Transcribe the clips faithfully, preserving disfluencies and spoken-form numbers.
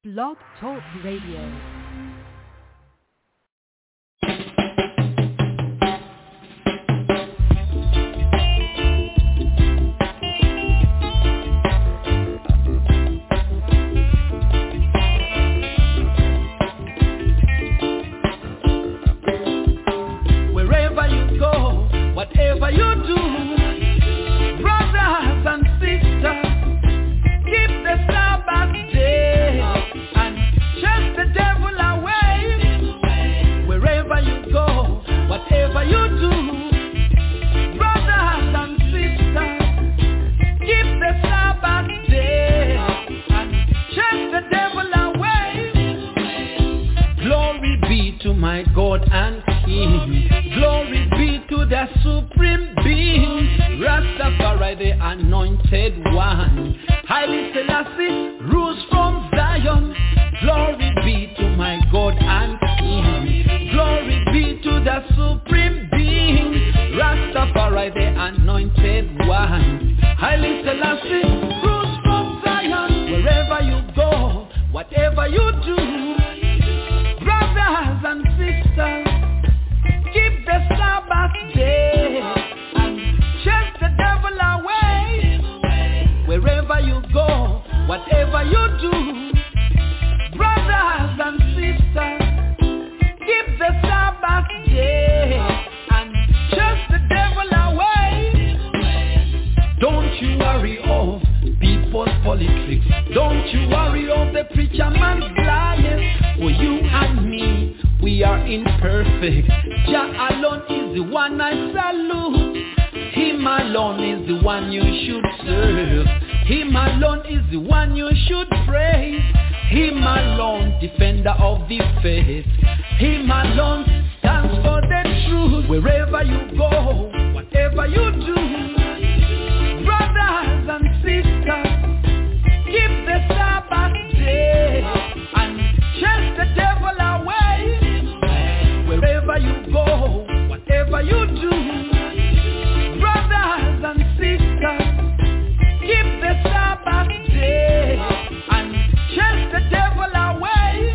Blog Talk Radio. Whatever you do, brothers and sisters, keep the Sabbath day and chase the devil away. Wherever you go, whatever you do, brothers and sisters, keep the Sabbath day and chase the devil away. Glory be to my God and King. Glory be to the supreme being, Rastafari the anointed one. Haile Selassie rules from Zion. Glory be to my God and King. Glory be to the supreme being, Rastafari the anointed one. Haile Selassie rules from Zion. Wherever you go, whatever you do, brothers and sisters, keep the Sabbath day and chase the devil away. Wherever you go, whatever you do, brothers and sisters, keep the Sabbath day and chase the devil away. Don't you worry of people's politics. Don't you worry of the preacher man's liars. For you and me, we are imperfect. Jah alone is the one I salute. Him alone is the one you should serve. Him alone is the one you should praise. Him alone, defender of the faith. Him alone stands for the truth. Wherever you go, whatever you do, brothers and sisters, keep the Sabbath day and chase the devil away. Wherever you go, whatever you do, brothers and sisters, keep the Sabbath day and chase the devil away.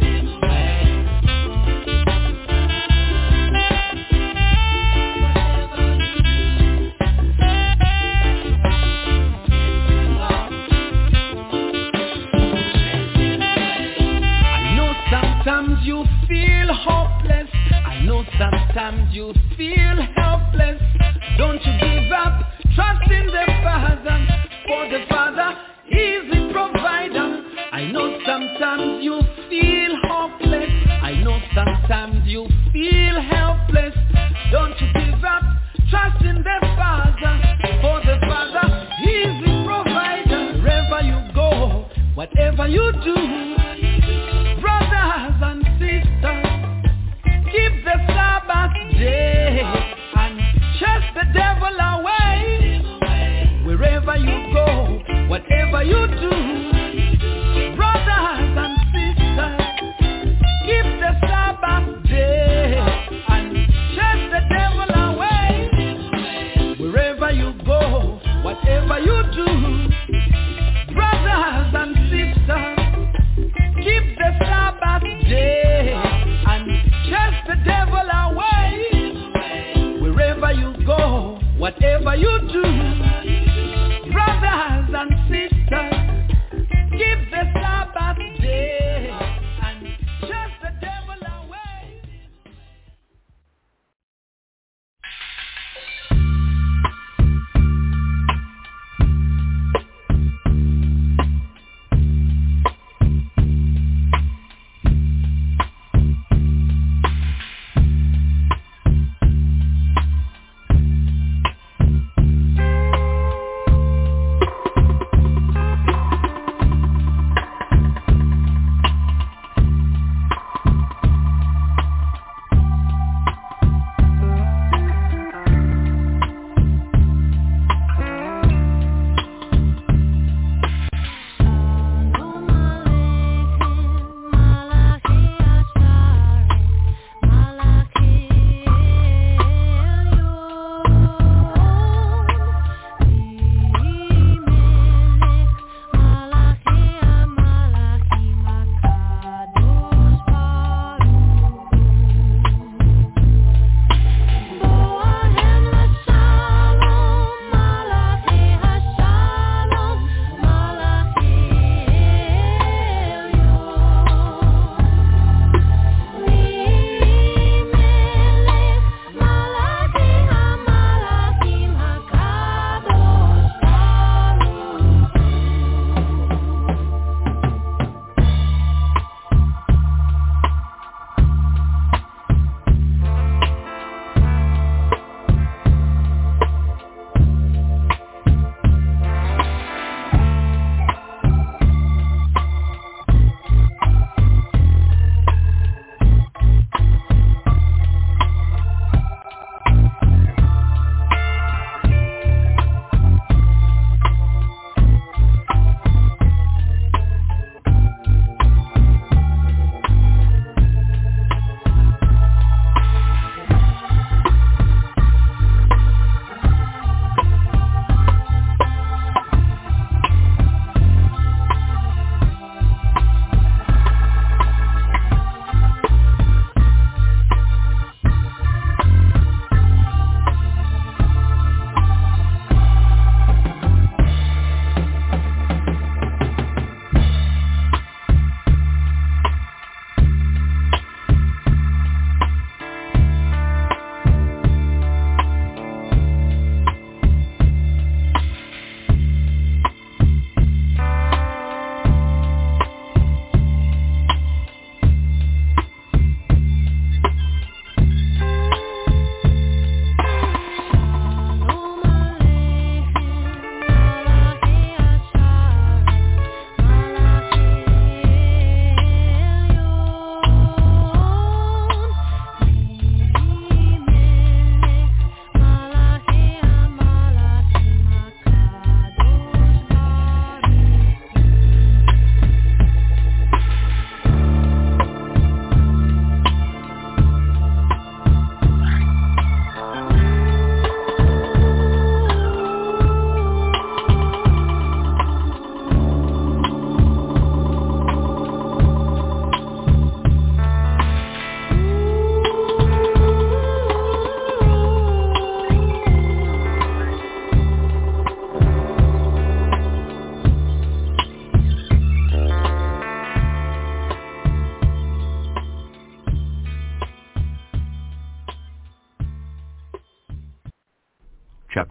I know sometimes you feel hopeless. I know sometimes you feel helpless. Don't you give up, trust in the Father, for the Father is the provider. I know sometimes you feel hopeless. I know sometimes you feel helpless. Don't you give up, trust in the Father, for the Father is the provider. Wherever you go, whatever you do, brothers and sisters, keep the Sabbath day and chase the devil away. Wherever you go, whatever you do, brothers and sisters, keep the Sabbath day and chase the devil away. Wherever you go, whatever you do, brothers and sisters,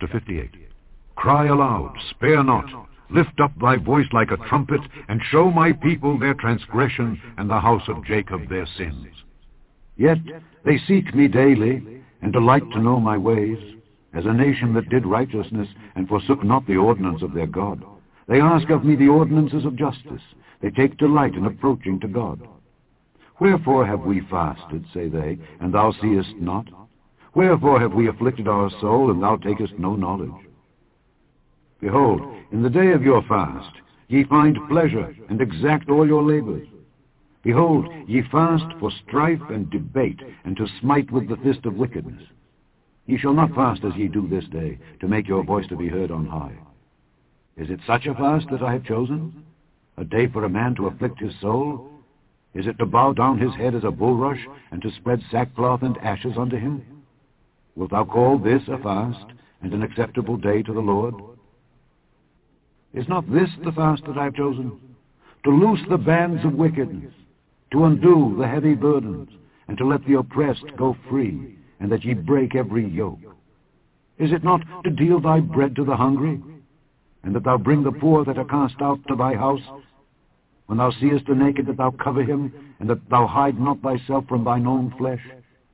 chapter fifty-eight. Cry aloud, spare not. Lift up thy voice like a trumpet, and show my people their transgression, and the house of Jacob their sins. Yet they seek me daily, and delight to know my ways, as a nation that did righteousness, and forsook not the ordinance of their God. They ask of me the ordinances of justice. They take delight in approaching to God. Wherefore have we fasted, say they, and thou seest not? Wherefore have we afflicted our soul, and thou takest no knowledge? Behold, in the day of your fast ye find pleasure, and exact all your labors. Behold, ye fast for strife and debate, and to smite with the fist of wickedness. Ye shall not fast as ye do this day, to make your voice to be heard on high. Is it such a fast that I have chosen? A day for a man to afflict his soul? Is it to bow down his head as a bulrush, and to spread sackcloth and ashes unto him? Wilt thou call this a fast, and an acceptable day to the Lord? Is not this the fast that I have chosen? To loose the bands of wickedness, to undo the heavy burdens, and to let the oppressed go free, and that ye break every yoke. Is it not to deal thy bread to the hungry, and that thou bring the poor that are cast out to thy house? When thou seest the naked, that thou cover him, and that thou hide not thyself from thine own flesh?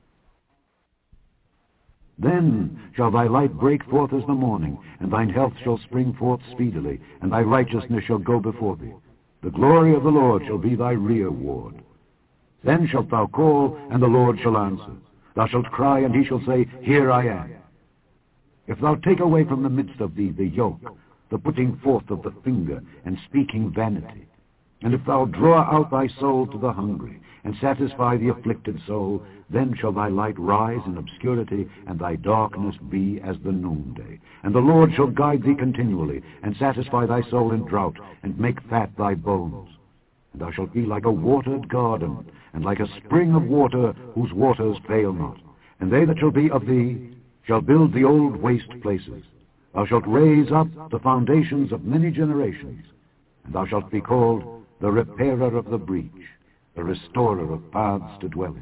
Then shall thy light break forth as the morning, and thine health shall spring forth speedily, and thy righteousness shall go before thee. The glory of the Lord shall be thy rear ward. Then shalt thou call, and the Lord shall answer. Thou shalt cry, and he shall say, Here I am. If thou take away from the midst of thee the yoke, the putting forth of the finger, and speaking vanity, and if thou draw out thy soul to the hungry, and satisfy the afflicted soul, then shall thy light rise in obscurity, and thy darkness be as the noonday. And the Lord shall guide thee continually, and satisfy thy soul in drought, and make fat thy bones. And thou shalt be like a watered garden, and like a spring of water whose waters fail not. And they that shall be of thee shall build the old waste places. Thou shalt raise up the foundations of many generations, and thou shalt be called the repairer of the breach, the restorer of paths to dwell in.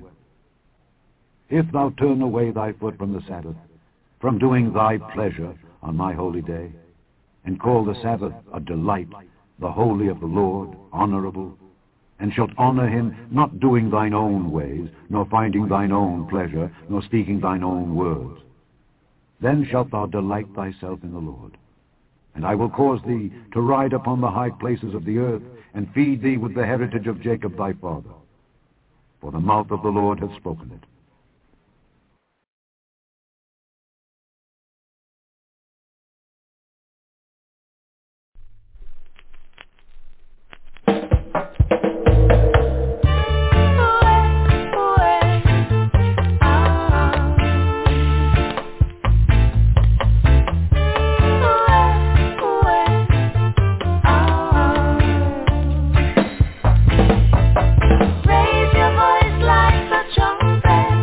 If thou turn away thy foot from the Sabbath, from doing thy pleasure on my holy day, and call the Sabbath a delight, the holy of the Lord, honorable, and shalt honor him, not doing thine own ways, nor finding thine own pleasure, nor speaking thine own words, then shalt thou delight thyself in the Lord. And I will cause thee to ride upon the high places of the earth, and feed thee with the heritage of Jacob thy father. For the mouth of the Lord hath spoken it. Raise your voice like a trumpet.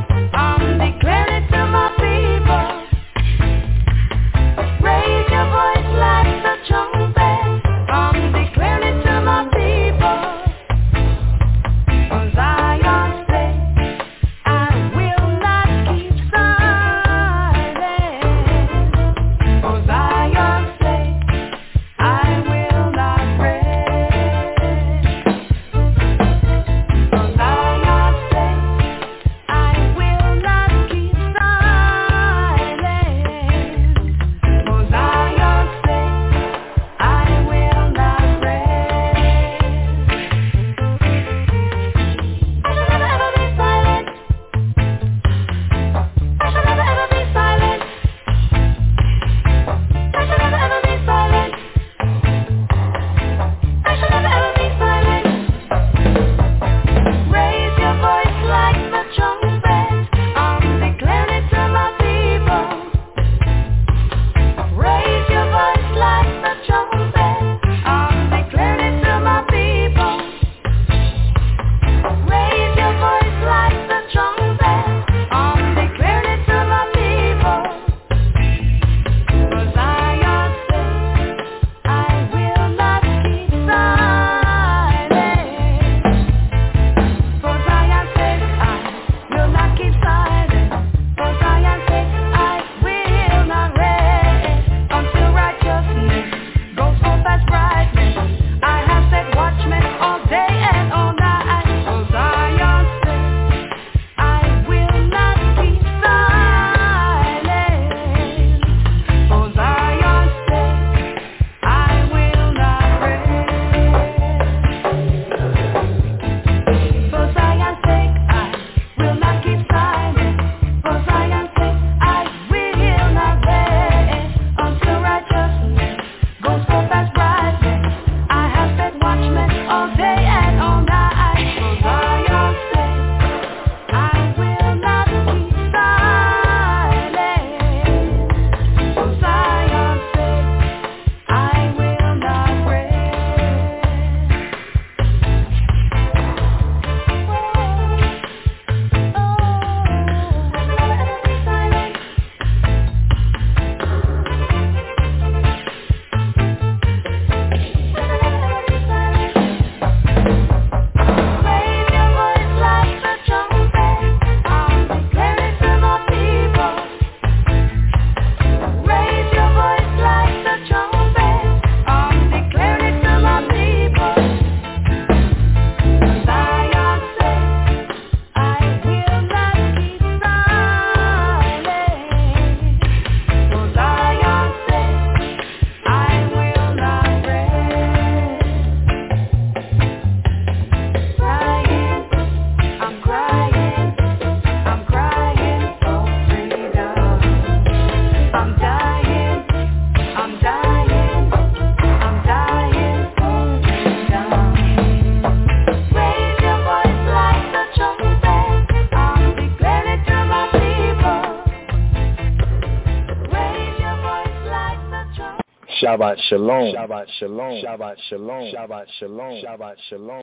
Shabbat Shalom. Shabbat Shalom. Shabbat Shalom. Shabbat Shalom. Shabbat Shalom.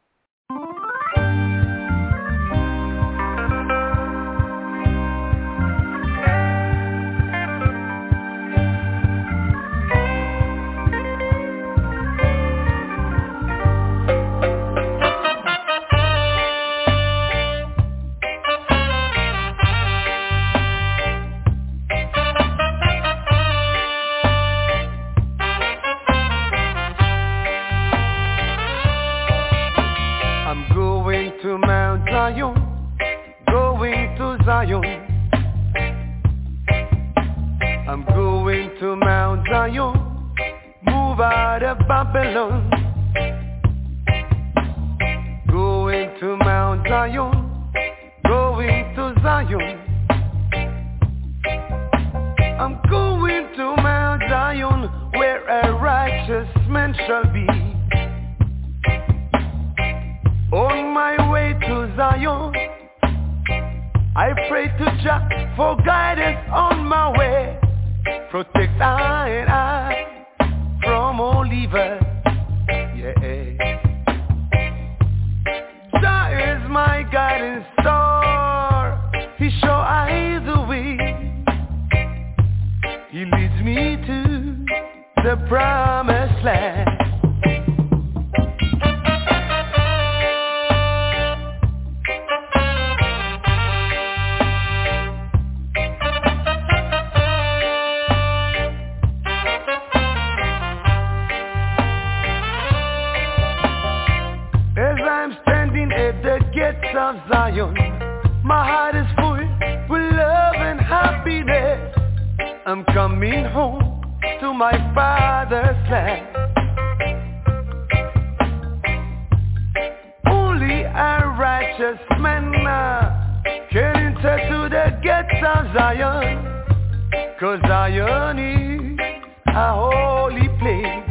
Going to Zion, I'm going to Mount Zion, move out of Babylon. Going to Mount Zion, going to Zion. I'm going to Mount Zion, where a righteous man shall be. On my way to Zion, I pray to Jah for guidance on my way. Protect I and I from all evil. Yeah. Jah is my guiding star. He show I the way. He leads me to the promised land. Of Zion, my heart is full with love and happiness. I'm coming home to my father's land. Only a righteous man can enter to the gates of Zion, 'cause Zion is a holy place.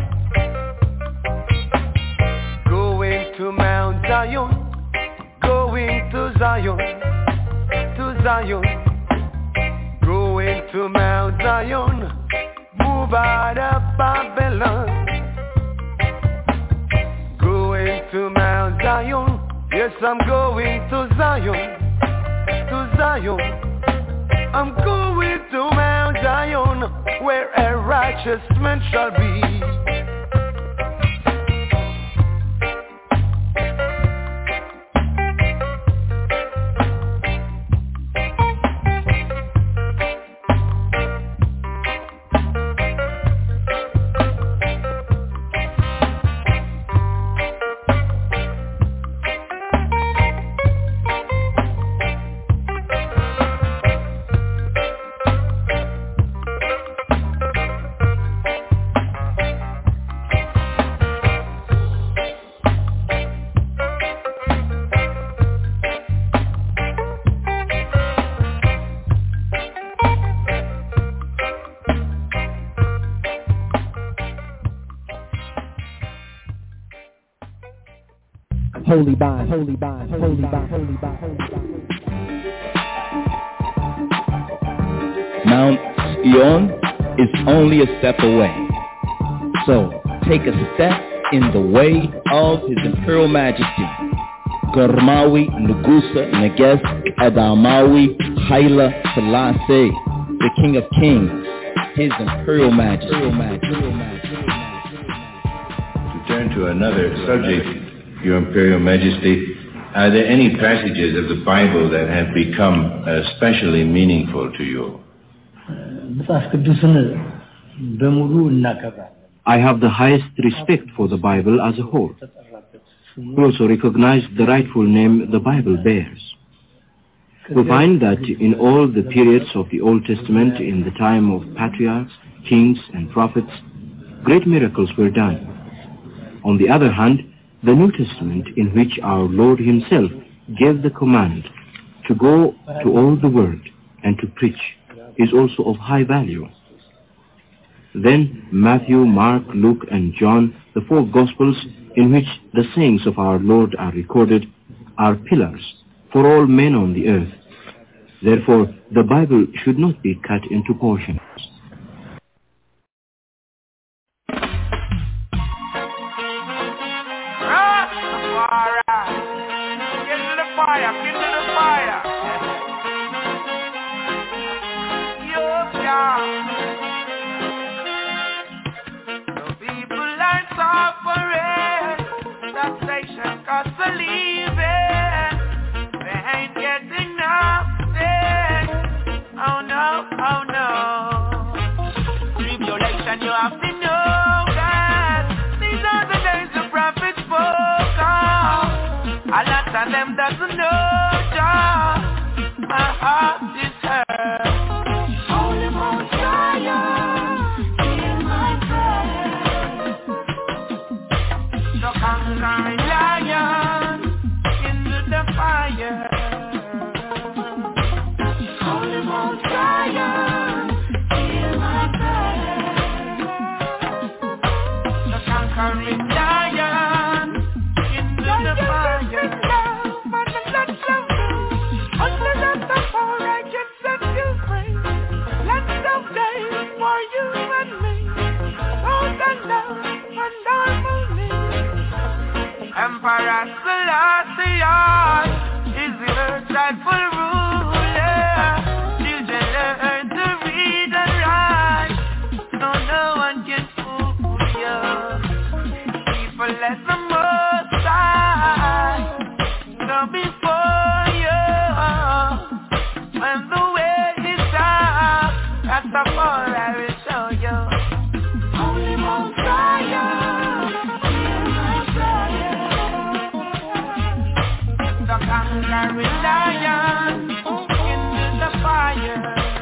Going to Mount Zion, going to Zion, to Zion, going to Mount Zion, move out of Babylon. Going to Mount Zion, yes, I'm going to Zion, to Zion. I'm going to Mount Zion, where a righteous man shall be. Holy Bind, Holy Bind, Holy Bind, Holy Bind, Holy Bind. Mount Zion is only a step away. So take a step in the way of His Imperial Majesty, Gormawi Ngusa Neges Adamawi Haile Selassie, the King of Kings, His Imperial Majesty. To turn to another subject, Your Imperial Majesty, are there any passages of the Bible that have become especially meaningful to you? I have the highest respect for the Bible as a whole. We also recognize the rightful name the Bible bears. We find that in all the periods of the Old Testament, in the time of patriarchs, kings, and prophets, great miracles were done. On the other hand, the New Testament, in which our Lord Himself gave the command to go to all the world and to preach, is also of high value. Then Matthew, Mark, Luke, and John, the four Gospels in which the sayings of our Lord are recorded, are pillars for all men on the earth. Therefore, the Bible should not be cut into portions. fire, kindle the fire. Yup, yeah. The people are suffering, taxation cost for living. They ain't getting nothing. Oh no, oh no. Tribulation, you have to know that these are the days the prophets spoke of. A lot of them doesn't know Jah. My heart is hurt. Holy Mount Zion, hear my prayer. The conquering lion into the fire. Holy Mount Zion, hear my prayer. The conquering lion into the fire. Emperor Selassie is the earth's rightful ruler. Children learn to read and write, so no one can fool you. People let the Most High go before you. When the way is dark, that's the far I will show you. Holy Mount Zion, the conquering lion into the fire.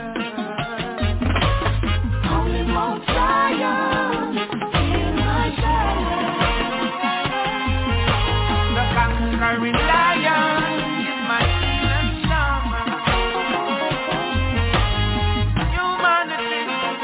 Holy Mount Zion, hear my prayer. The conquering lion is my healing summer. Humanity,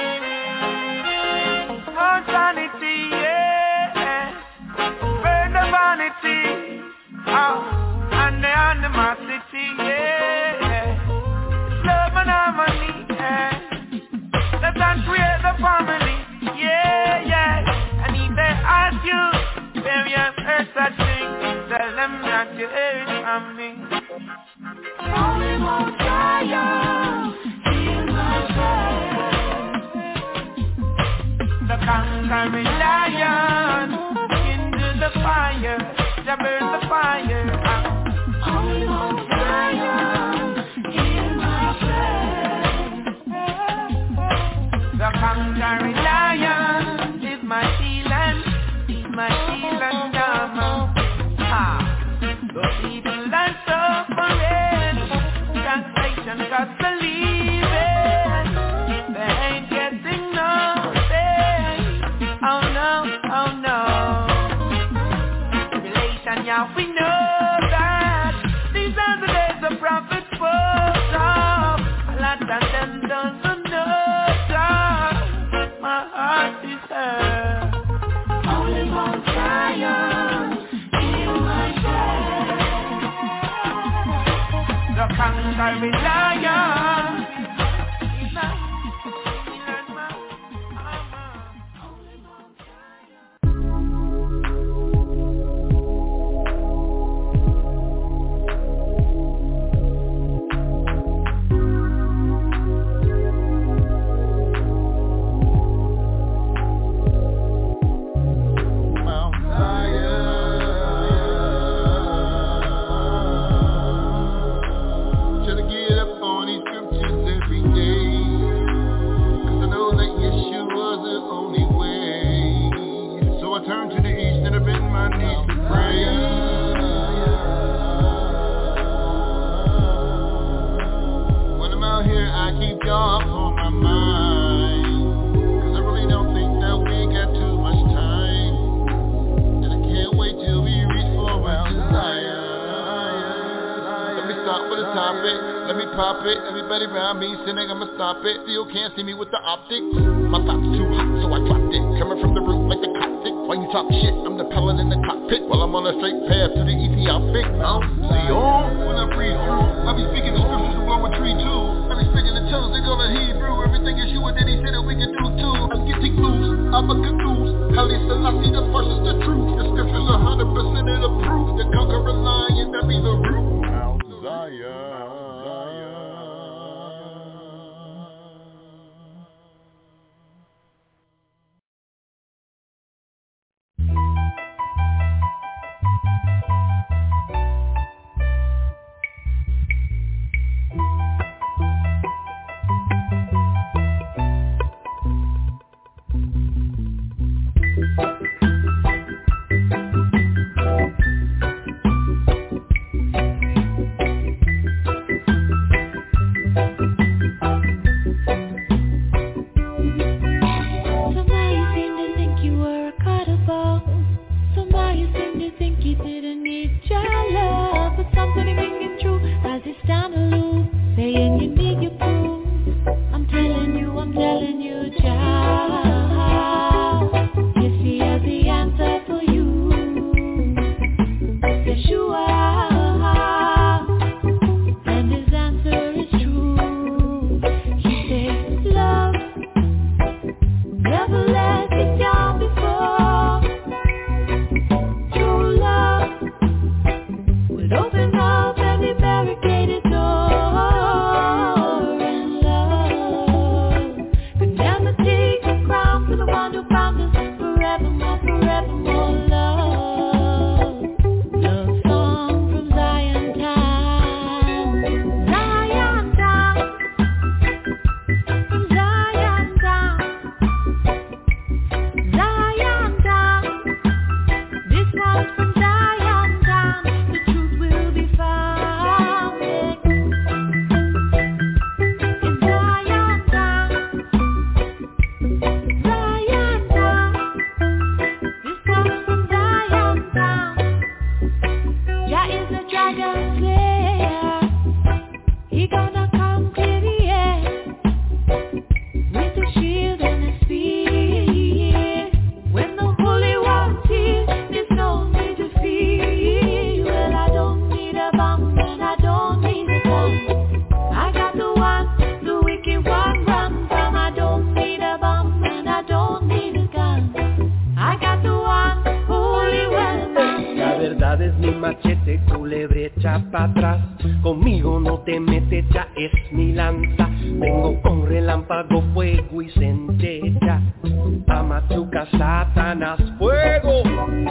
mortality, yeah. Burn the vanity, oh. And the animosity, yeah. Love and harmony, yeah. Let them create the family, yeah, yeah. And if they ask you where you have heard such things, tell them that you heard from me. Holy Mount Zion, hear my prayer. The conquering lion into the fire, to burn the fire. Holy Mount Zion, hear my prayer. The conquering lion is my healing, is my healing dharma. Ah, the people are suffering, translation got believing. They ain't getting nothing. Oh no, oh no. Tribulation, yeah, we know. Prophet spoke of, a lot of them doesn't know God. My heart is hurt. Holy Mount Zion, hear my prayer. The conquering lion. Everybody around me sinning, I'ma stop it. Still can't see me with the optics. My thoughts too hot, so I dropped it. Coming from the roof like the cockpit. While you talk shit, I'm the pellet in the cockpit. While I'm on a straight path to the Ethiopic. I'm Leon. When I breathe through, I be speaking the scriptures from blowing tree too. I be speaking the tongues, they gonna Hebrew. Everything is you and then he said that we can do too. I'm getting loose, I'm a caboose. Haile Selassie, the first is the truth. The scriptures a hundred percent of the proof. The conquering lion, that be the root. dragon slayer, he gonna come clear the air with a shield and a spear. When the Holy One sees, there's no need to fear. Well, I don't need a bomb and I don't need a gun. I got the one, the wicked one, run from. I don't need a bomb and I don't need a gun. I got the one, Holy One. La verdad es mi machete, culebre, echa pa' atrás. Conmigo no te metes, ya es mi lanza. Vengo con relámpago, fuego y centella. A machuca, Satanás, fuego.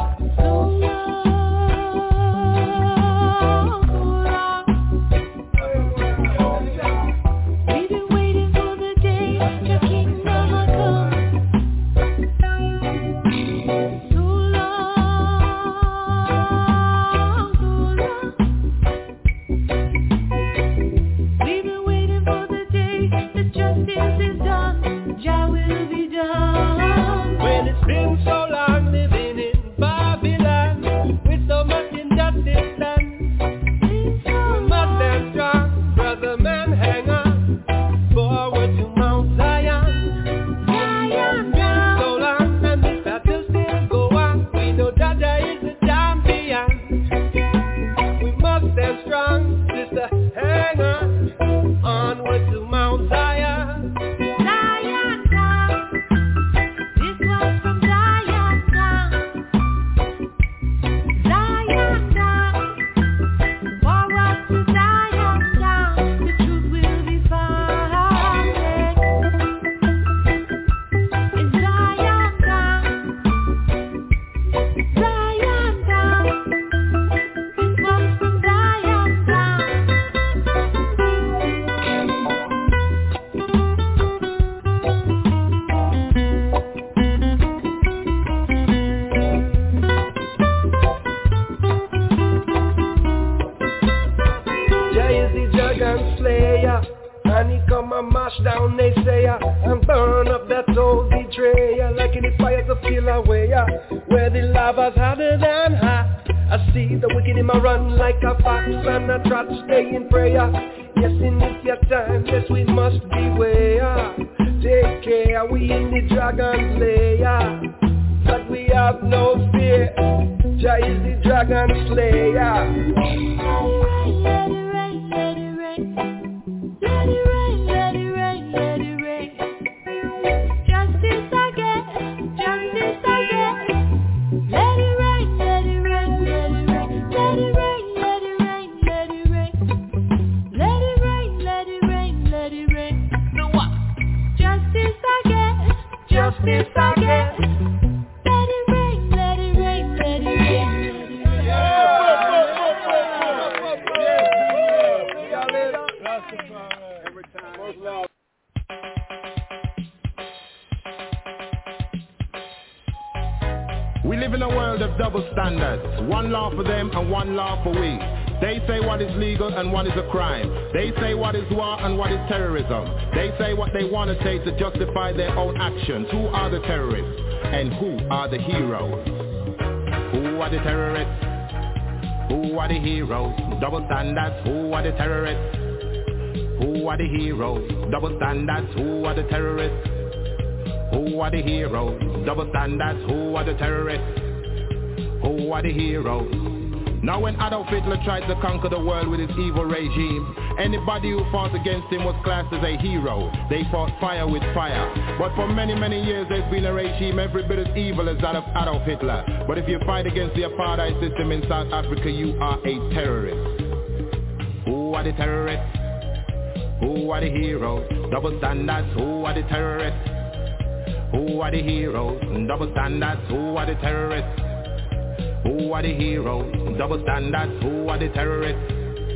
We live in a world of double standards, one law for them and one law for we. They say what is legal and what is a crime. They say what is war and what is terrorism. They say what they want to say to justify their own actions. Who are the terrorists and who are the heroes? Who are the terrorists? Who are the heroes? Double standards, who are the terrorists? Who are the heroes? Double standards, who are the terrorists? Who are the heroes? Double standards, who are the terrorists? Who are the heroes? Now when Adolf Hitler tried to conquer the world with his evil regime, anybody who fought against him was classed as a hero. They fought fire with fire. But for many, many years there's been a regime every bit as evil as that of Adolf Hitler. But if you fight against the apartheid system in South Africa, you are a terrorist. Who are the terrorists? Who are the heroes? Double standards, who are the terrorists? Who are the heroes? Double standards, who are the terrorists? Who are the heroes? Double standards, who are the terrorists?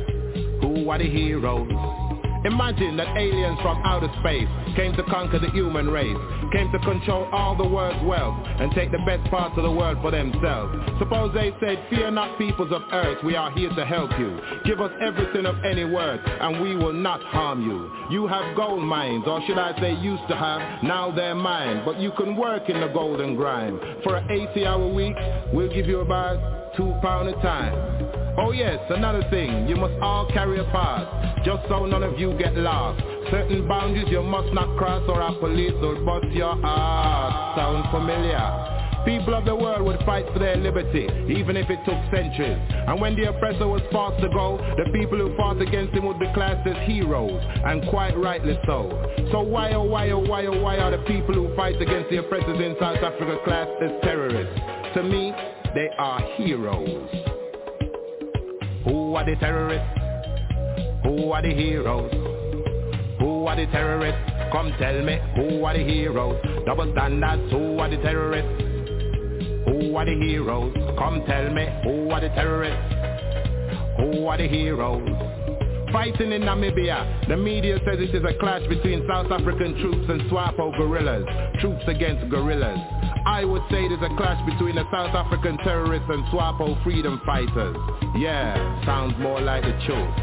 Who are the heroes? Imagine that aliens from outer space came to conquer the human race, came to control all the world's wealth and take the best parts of the world for themselves. Suppose they said, fear not peoples of earth, we are here to help you. Give us everything of any worth and we will not harm you. You have gold mines, or should I say used to have, now they're mine. But you can work in the golden grind. For an eighty hour week, we'll give you about two pound a time. Oh yes, another thing, you must all carry a pass, just so none of you get lost. Certain boundaries you must not cross or our police will bust your ass. Sound familiar? People of the world would fight for their liberty, even if it took centuries. And when the oppressor was forced to go, the people who fought against him would be classed as heroes, and quite rightly so. So why oh why oh why oh why are the people who fight against the oppressors in South Africa classed as terrorists? To me, they are heroes. Who are the terrorists? Who are the heroes? Who are the terrorists? Come tell me, who are the heroes? Double standards, who are the terrorists? Who are the heroes? Come tell me, who are the terrorists? Who are the heroes? Fighting in Namibia, the media says it is a clash between South African troops and SWAPO guerrillas, troops against guerrillas. I would say it is a clash between the South African terrorists and SWAPO freedom fighters. Yeah, sounds more like the truth.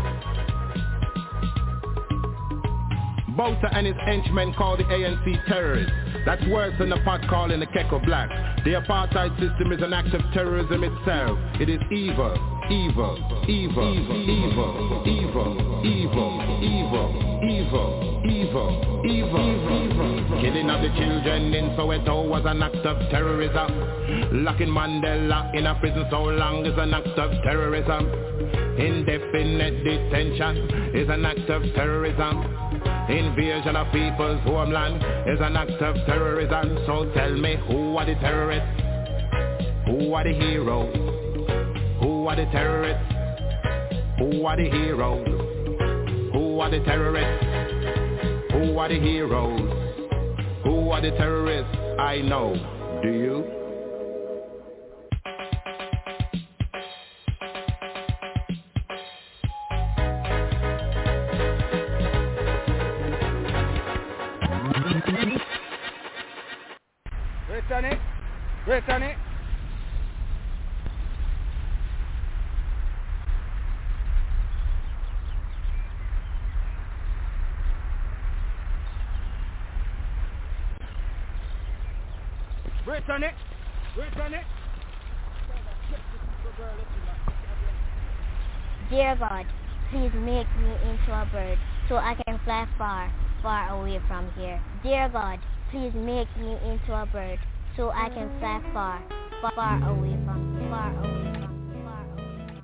Botha and his henchmen call the A N C terrorists. That's worse than the pot calling the Keko black. The apartheid system is an act of terrorism itself. It is evil, evil, evil, evil, evil, evil, evil, evil, evil, evil. Killing of the children in Soweto was an act of terrorism. Locking Mandela in a prison so long is an act of terrorism. Indefinite detention is an act of terrorism. Invasion of people's homeland is an act of terrorism. So tell me, who are the terrorists? Who are the heroes? Who are the terrorists? Who are the heroes? Who are the terrorists? Who are the heroes? Who are the terrorists? I know. Do you? Brittany, Brittany. Brittany, Brittany. Dear God, please make me into a bird so I can fly far, far away from here. Dear God, please make me into a bird so I can fly far, far, far away from here, far away from here, far away from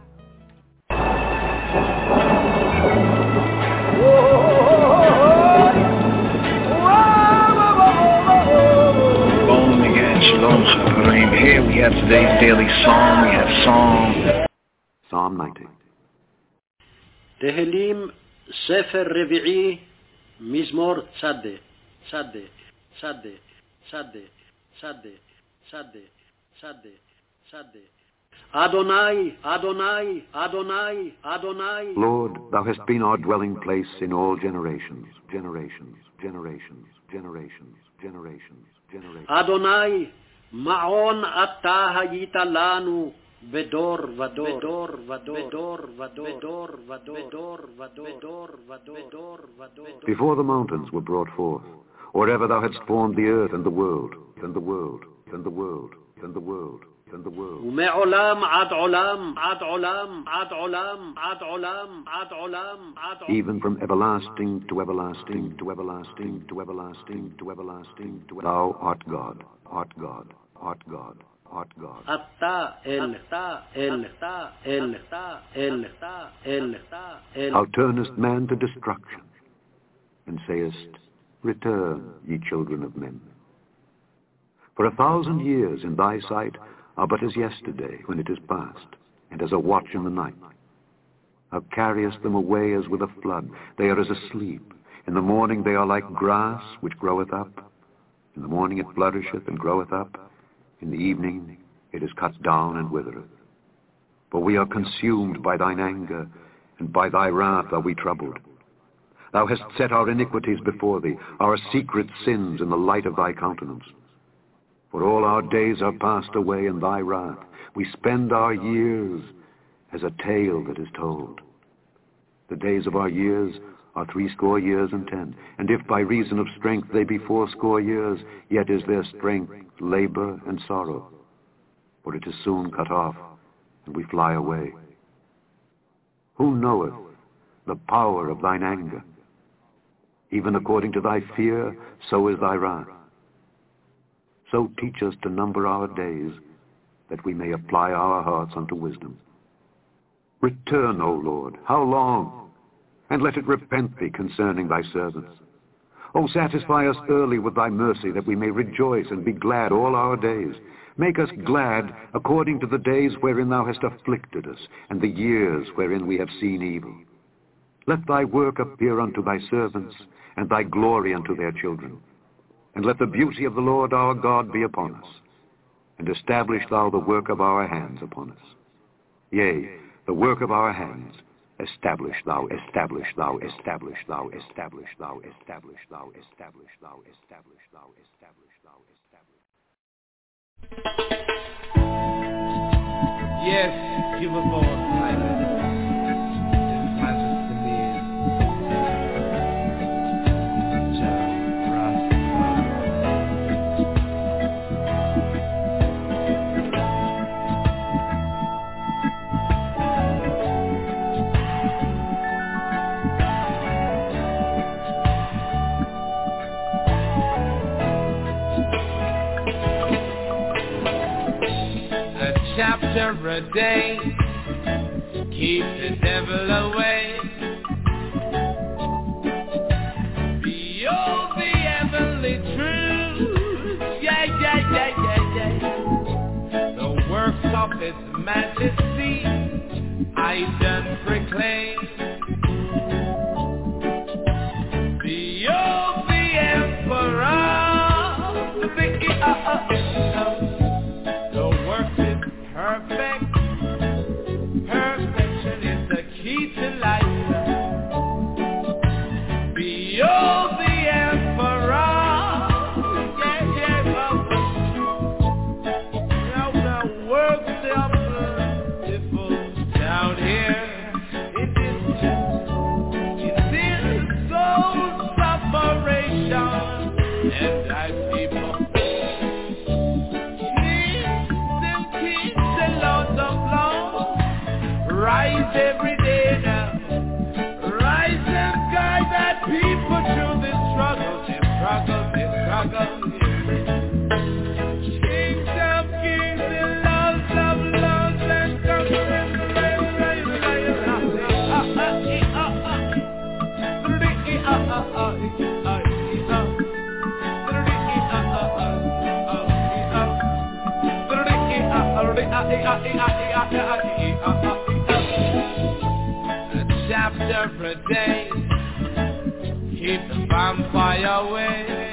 here. Shalom again, Shalom Chavarим. Here we have today's daily psalm. We have Psalm Psalm ninety. Tehillim Sefer Revi'i Mizmor Tzadeh Tzadeh Tzadeh Tzadeh Tzadeh Tzadeh Tzadeh Tzadeh Adonai, Adonai, Adonai, Adonai. Lord, thou hast been our dwelling place in all generations, generations, generations, generations, generations, generations. Adonai, Ma'on Atta Hayita Lanu. Bedor vador vador vador vador vador vador vador vador. Before the mountains were brought forth, or ever thou hadst formed the earth and the world, and the world, and the world, and the world, and the world. ومعلام عد علام عد علام عد علام عد علام عد علام عد. Even from everlasting to everlasting to everlasting to everlasting to everlasting to thou art God, art God, art God. Art God. Atta el, el, el, el, el, el. Thou turnest man to destruction, and sayest, return, ye children of men. For a thousand years in thy sight are but as yesterday when it is past, and as a watch in the night. Thou carriest them away as with a flood. They are as asleep. In the morning they are like grass which groweth up. In the morning it flourisheth and groweth up. In the evening it is cut down and withereth. For we are consumed by thine anger, and by thy wrath are we troubled. Thou hast set our iniquities before thee, our secret sins in the light of thy countenance. For all our days are passed away in thy wrath. We spend our years as a tale that is told. The days of our years are threescore years and ten, and if by reason of strength they be fourscore years, yet is their strength labor and sorrow. For it is soon cut off, and we fly away. Who knoweth the power of thine anger? Even according to thy fear, so is thy wrath. So teach us to number our days, that we may apply our hearts unto wisdom. Return, O Lord, how long? And let it repent thee concerning thy servants. O satisfy us early with thy mercy, that we may rejoice and be glad all our days. Make us glad according to the days wherein thou hast afflicted us, and the years wherein we have seen evil. Let thy work appear unto thy servants, and thy glory unto their children. And let the beauty of the Lord our God be upon us, and establish thou the work of our hands upon us. Yea, the work of our hands, establish thou, establish thou, establish thou, establish thou, establish thou, establish thou, establish thou, establish thou, establish. Yes, give us all silence. His Majesty lives. Jah Rastafari. Chapter a day, keep the devil away. Behold the heavenly truth, yeah, yeah, yeah, yeah, yeah. The works of His Majesty I done proclaim. Behold the Emperor, the uh, uh, uh, perfect. Perfection is the key to life. Behold the Emperor. Yeah, yeah, now the works of the people down here. It is just, it is so separation. And I people. Rise every day now. Rise and guide that people through this struggle. This struggle, this struggle. Kings of kings and lords of lords and conquerors. Chapter a day, keep the vampire away.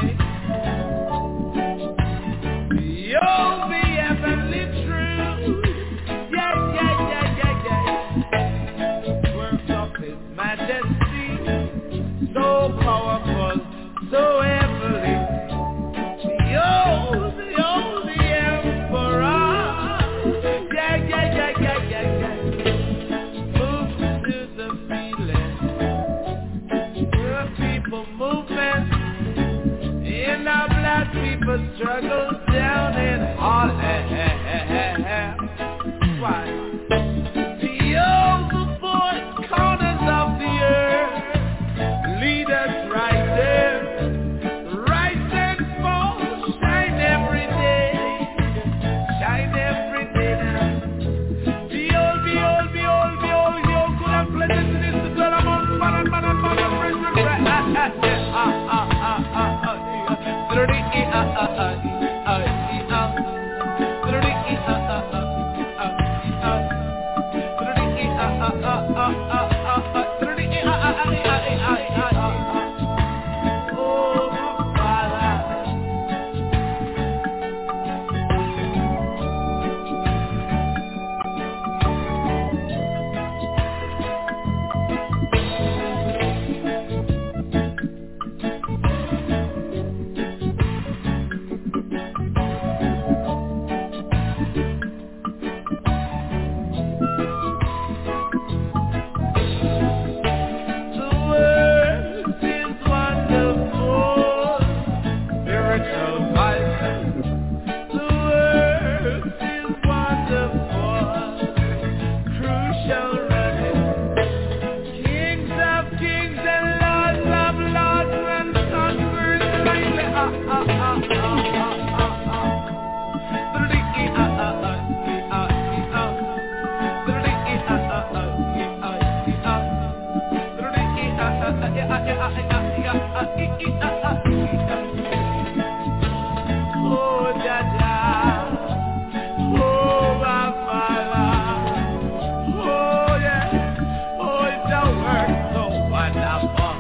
Behold the heavenly truth, yeah, yeah, yeah, yeah, yeah. Works of His Majesty, so powerful, so heavenly. Behold, behold the Emperor, yeah, yeah, yeah, yeah, yeah, yeah. Movement in our black people struggle down in Harlem. Why? Behold the four corners of the earth, lead us right there, rise and fall, shine every day, shine every day now. Behold, behold, behold, behold, behold, good and pleasant it is to dwell among man and man and man and friends with bread. Ah, ah, ah, ah, ah, ah. Oh, Jaja. Oh, my Father. Oh, yeah. Oh, it's a work so wonderful.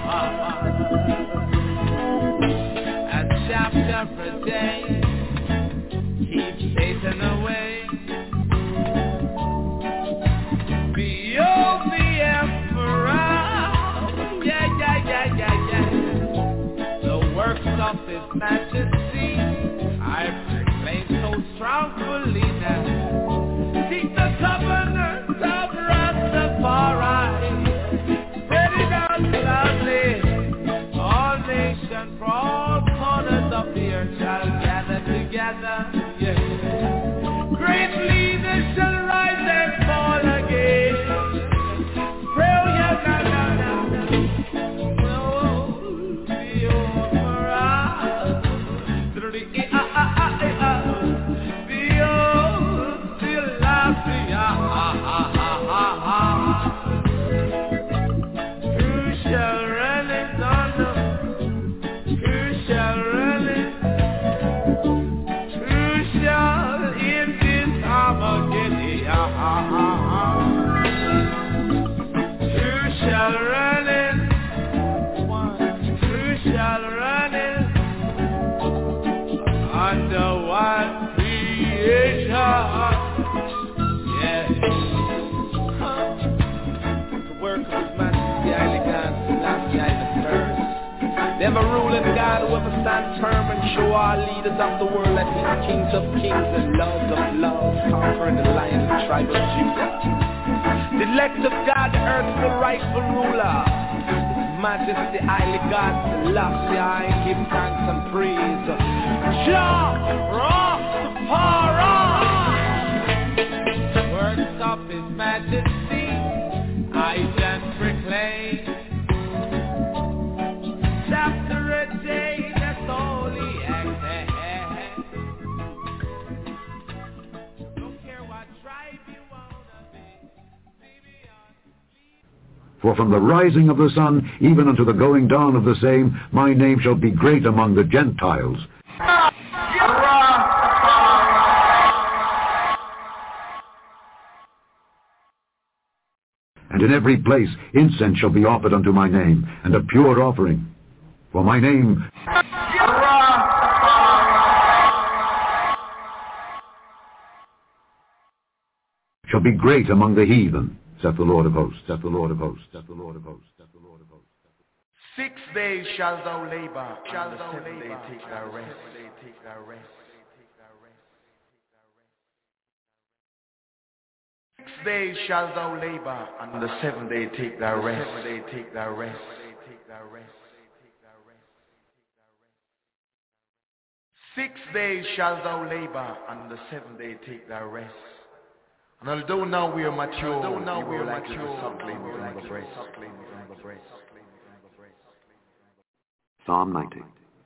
And chapter per day keeps Satan away. Behold the Emperor. Yeah, yeah, yeah, yeah, yeah. The works of His Majesty I proclaim so strongly now. Seek the covenant of Rastafari, spreading out loudly. All nations from all corners of the earth shall gather together. Yeah. Great leaders shall rise and fall again. Pray, yeah, na, na, na, na. Oh, the Emperor. The ah, ah, ah, ah, ah. The old, the last, the ah, ah, ah, ah, ah. Who shall run it on them? Who shall run it? Who shall in this Armageddon? Ah, ah, ah, ah. Who shall run it? One. Who shall run it? Under one creation. Yeah. Huh. The work of His Majesty, highly God, Selassie the first. Them a ruling God who ever stand firm and show our leaders of the world that He's kings of kings and lords of lords, conquering the lion of the tribe of Judah. The elect of God, the earth's the rightful ruler. Majesty, highly God, Selassie, I give thanks and praise. Jah Rastafari. Works of His Majesty, I then proclaim. Chapter a day, that's all He acts. Don't care what tribe you wanna be. For from the rising of the sun, even unto the going down of the same, my name shall be great among the Gentiles. And in every place incense shall be offered unto my name, and a pure offering. For my name shall be great among the heathen, saith the Lord of hosts, saith the Lord of hosts, saith the Lord of hosts, saith the Lord of hosts. Six days shalt thou labor, shall the seventh day take thy rest. Six days shalt thou labor, and the seventh day take thy rest. Take thy rest. Six days shalt thou labor, and the seventh day take thy rest. And although now we are mature, although now we are mature, suckling on the breast. Psalm ninety.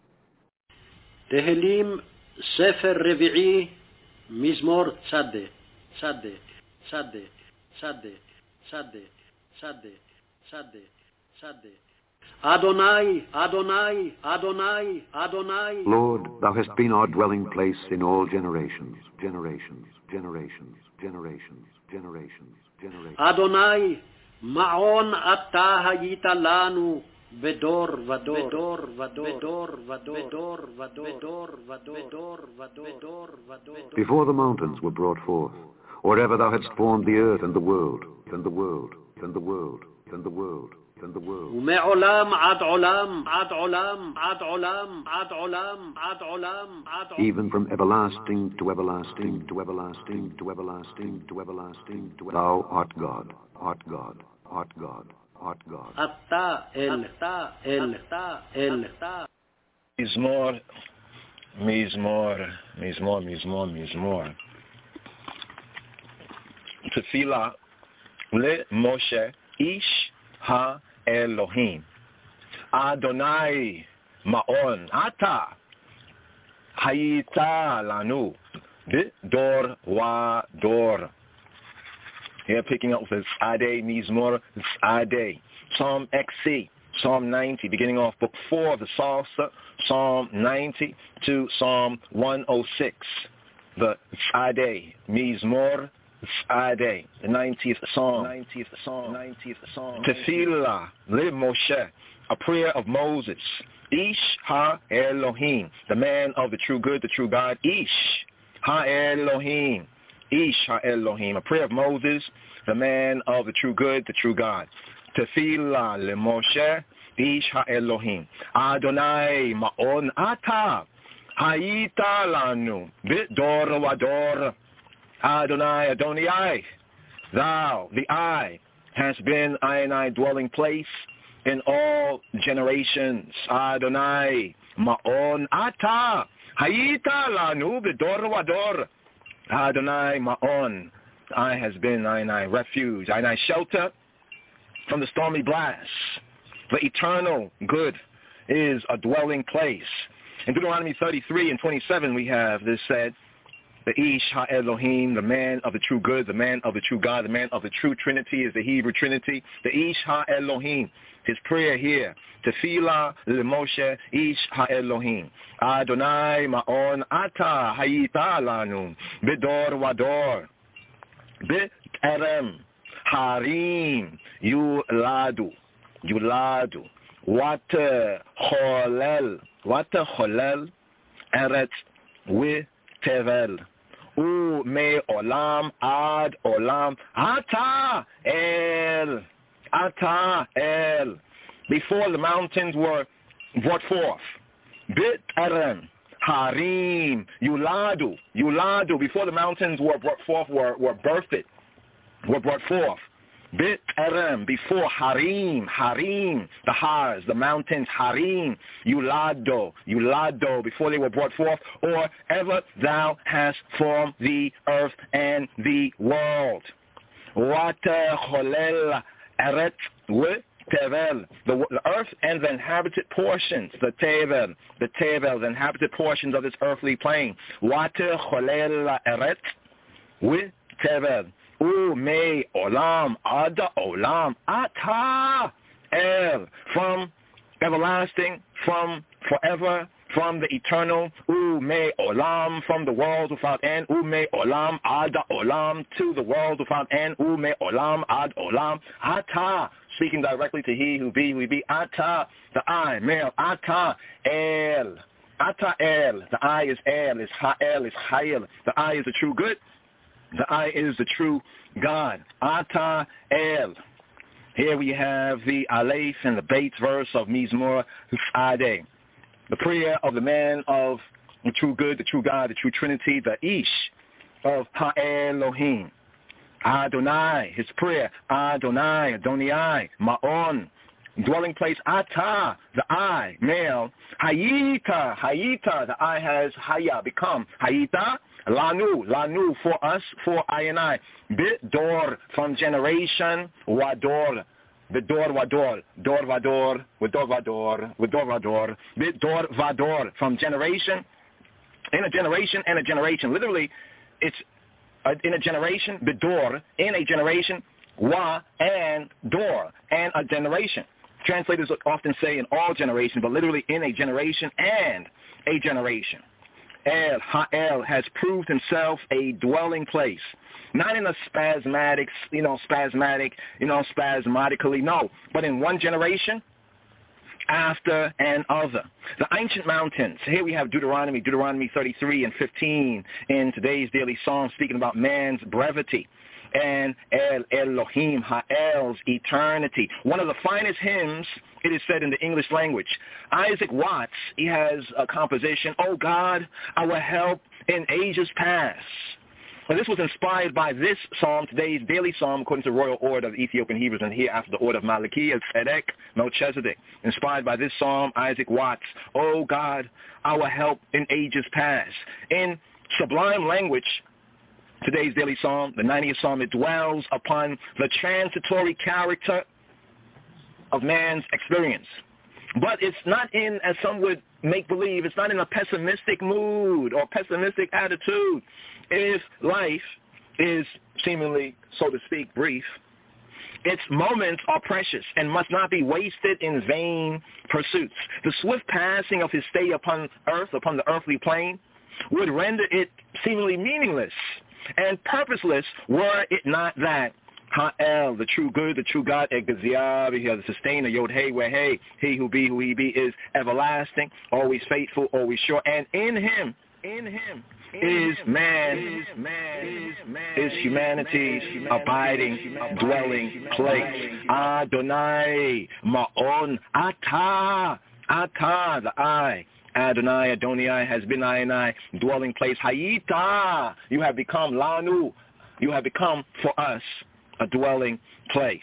תהילים ספר רביעי מזמור צדה, צדה, צדה, צדה, צדה, צדה, צדה, צדה. Adonai, Adonai, Adonai, Adonai. Lord, thou hast been our dwelling place in all generations, generations, generations, generations, generations, generations. Adonai, מעון אתה היית לנו בדור ודור, בדור ודור, בדור ודור, בדור ודור, בדור. Before the mountains were brought forth, or ever thou hadst formed the earth and the world, and the world, and the world, and the world, and the world. ומעולם עד עולם, עד עולם, עד עולם, עד עולם, עד עולם, עד עולם. Even from everlasting to everlasting to everlasting to everlasting to everlasting to thou art God, art God, art God, art God. אתה אל, אתה אל, אתה אל. מזמור, מזמור, מזמור, מזמור, מזמור. תפילה למשה איש האלוהים. אדוני מעון אתה היית לנו בדור ודור. Here picking up with Tzadeh, Mizmor, Tzadeh. Psalm X C, Psalm ninety, beginning off book four of the Psalter, Psalm ninety to Psalm one oh six, the Tzadeh, Mizmor Tzadeh, the ninetieth Psalm, ninetieth Psalm, ninetieth Psalm, Tefillah, Li Moshe, a prayer of Moses, Ish Ha-Elohim, the man of the true good, the true God, Ish Ha-Elohim, Ish Ha-Elohim, a prayer of Moses, the man of the true good, the true God. Tefillah le Moshe, Ish Ha-Elohim. Adonai ma'on ata, hayita lanu, bidor wador. Adonai, Adonai, thou, the I, has been I and I dwelling place in all generations. Adonai ma'on ata, hayita lanu, bidor wador. Adonai ma'on, I has been I and I refuge, I and I shelter from the stormy blast. The eternal good is a dwelling place. In Deuteronomy thirty-three and twenty-seven we have this said, the Ish Ha-Elohim, the man of the true good, the man of the true God, the man of the true Trinity is the Hebrew Trinity. The Ish Ha-Elohim, his prayer here, Tefillah le-Moshe, Ish Ha-Elohim. Adonai ma'on ata hayita lanu, bidor wador, b'terem harim yuladu, yuladu, wat cholel, wat cholel, eretz with tevel, u me olam ad olam, ata el, ata el. Before the mountains were brought forth, bit eren, harim, yuladu, yuladu. Before the mountains were brought forth, were were birthed, were brought forth. Bit Erem, before Harim, Harim, the Hars, the mountains, Harim, Yulado, Yulado, before they were brought forth, or ever thou hast formed the earth and the world. Water Cholel Eret with Tevel, the, the earth and the inhabited portions, the Tevel, the Tevel, the inhabited portions of this earthly plane. Water Cholel Eret with Tevel. U me olam ad olam ata el, from everlasting, from forever, from the eternal. U me olam, from the world without end. U me olam ad olam, to the world without end. U me olam ad olam ata, speaking directly to he who be, who be. Ata, the I, male. Ata el, ata el, the I is el, is ha'el, is ha'el. The I is the true good. The I is the true God. Ata El. Here we have the Aleph and the Beit verse of Mizmor Tzadeh. The prayer of the man of the true good, the true God, the true Trinity, the Ish of Ha-Elohim. Adonai, his prayer. Adonai, Adonai, Ma'on, dwelling place. Ata, the I, male. Hayita, Hayita, the I has Haya, become. Hayita, Lanu, Lanu, for us, for I and I. Bit Dor, from generation, Wador, Bit Dor Wador, Dor Vador, Wador Vador, Wador Vador, Bit Dor Vador, from generation, in a generation and a generation. Literally, it's uh, in a generation, Bit Dor, in a generation, Wa and Dor, and a generation. Translators often say in all generations, but literally in a generation and a generation. El, Ha-El, has proved himself a dwelling place. Not in a spasmodic, you know, spasmodic, you know, spasmodically, no. But in one generation, after another. The ancient mountains. Here we have Deuteronomy, Deuteronomy thirty-three and fifteen in today's daily psalm, speaking about man's brevity. And El Elohim, Ha'el's eternity. One of the finest hymns, it is said in the English language. Isaac Watts, he has a composition, Oh God, our help in ages past. Well, this was inspired by this psalm, today's daily psalm, according to the royal order of the Ethiopian Hebrews, and here after the order of Malachi, Tzedek, Melchizedek. Inspired by this psalm, Isaac Watts, Oh God, our help in ages past. In sublime language, today's daily psalm, the ninetieth psalm, it dwells upon the transitory character of man's experience. But it's not in, as some would make believe, it's not in a pessimistic mood or pessimistic attitude. If life is seemingly, so to speak, brief, Its moments are precious and must not be wasted in vain pursuits. The swift passing of his stay upon earth, upon the earthly plane, would render it seemingly meaningless and purposeless were it not that Ha'el, the true good, the true God, Egaziyah, the sustainer, Yod Hey, where Hey, he who be, who he be, is everlasting, always faithful, always sure, and in him, in him, is man, is man, is man, is humanity's abiding, dwelling place. Adonai, Ma'on, Ata, Ata, the I. Adonai, Adonai has been I and I, dwelling place. Hayita, you have become Lanu, you have become for us a dwelling place.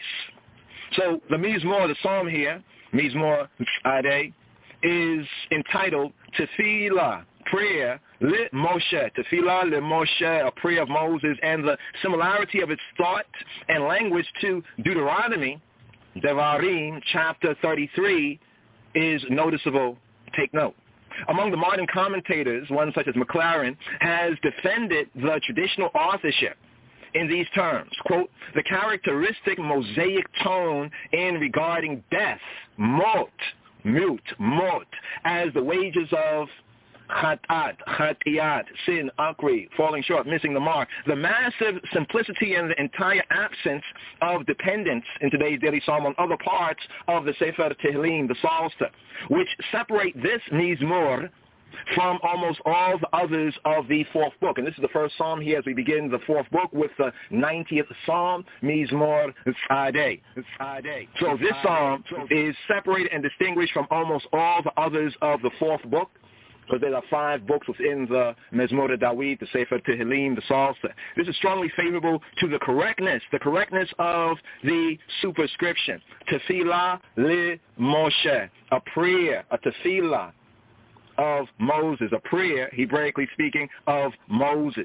So the Mizmor, the psalm here, Mizmor Ade, is entitled Tefillah, prayer, Li Moshe, Tefillah Li Moshe, a prayer of Moses, and the similarity of its thought and language to Deuteronomy, Devarim, chapter thirty-three, is noticeable. Take note. Among the modern commentators, one such as McLaren, has defended the traditional authorship in these terms, quote, the characteristic Mosaic tone in regarding death, mot, mute, mot, as the wages of Khatat, Khatiyat, sin, akri, falling short, missing the mark. The massive simplicity and the entire absence of dependence in today's daily psalm on other parts of the Sefer Tehillim, the Psalter, which separate this Mizmor from almost all the others of the fourth book. And this is the first psalm here as we begin the fourth book with the ninetieth psalm, Mizmor Tzadeh. So this psalm is separated and distinguished from almost all the others of the fourth book, because there are five books within the Mezmor Dawid, the Sefer Tehillim, the Psalter. This is strongly favorable to the correctness, the correctness of the superscription. Tefillah Li Moshe, a prayer, a tefillah of Moses, a prayer, Hebraically speaking, of Moses.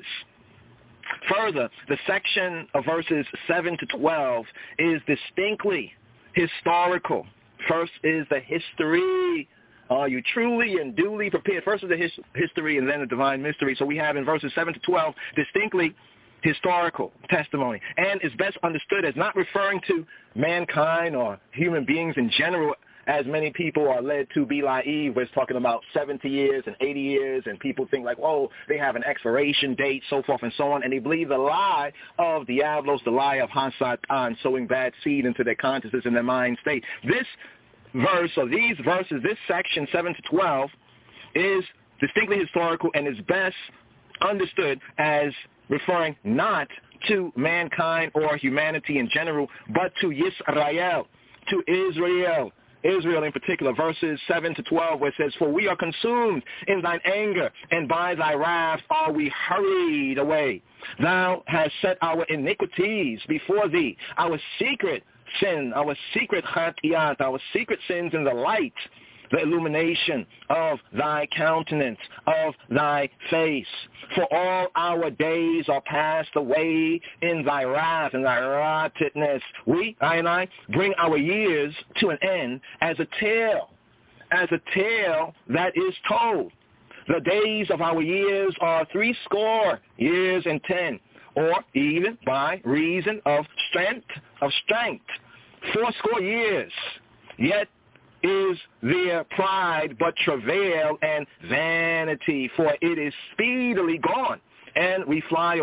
Further, the section of verses seven to twelve is distinctly historical. First is the history. Are you truly and duly prepared? First is the his- history and then the divine mystery. So we have in verses seven to twelve distinctly historical testimony, and is best understood as not referring to mankind or human beings in general, as many people are led to be naive, where it's talking about seventy years and eighty years, and people think like, oh, they have an expiration date, so forth and so on, and they believe the lie of Diablos, the lie of Hasatan, sowing bad seed into their consciousness and their mind state. This verse, or these verses, this section, seven to twelve, is distinctly historical and is best understood as referring not to mankind or humanity in general, but to Yisrael, to Israel, Israel in particular, verses seven to twelve, where it says, for we are consumed in thine anger, and by thy wrath are we hurried away. Thou hast set our iniquities before thee, our secret sin, our secret chatiyat, our secret sins in the light, the illumination of thy countenance, of thy face. For all our days are passed away in thy wrath and thy rottenness. We, I and I, bring our years to an end as a tale, as a tale that is told. The days of our years are three score years and ten, or even by reason of strength, of strength, four score years. Yet is their pride but travail and vanity, for it is speedily gone, and we fly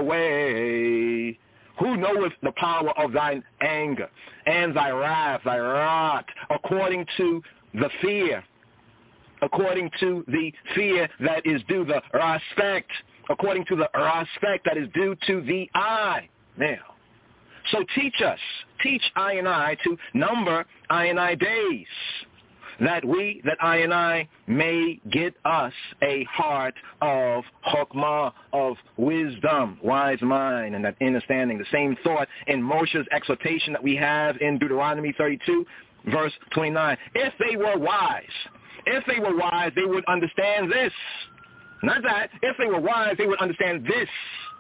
away. Who knoweth the power of thine anger and thy wrath, thy wrath, according to the fear, according to the fear that is due, the respect, according to the respect that is due to the eye. Now, so teach us, teach I and I to number I and I days, that we, that I and I may get us a heart of chokmah, of wisdom, wise mind, and that understanding. The same thought in Moshe's exhortation that we have in Deuteronomy thirty-two, verse twenty-nine. If they were wise, if they were wise, they would understand this. Not that. If they were wise, they would understand this.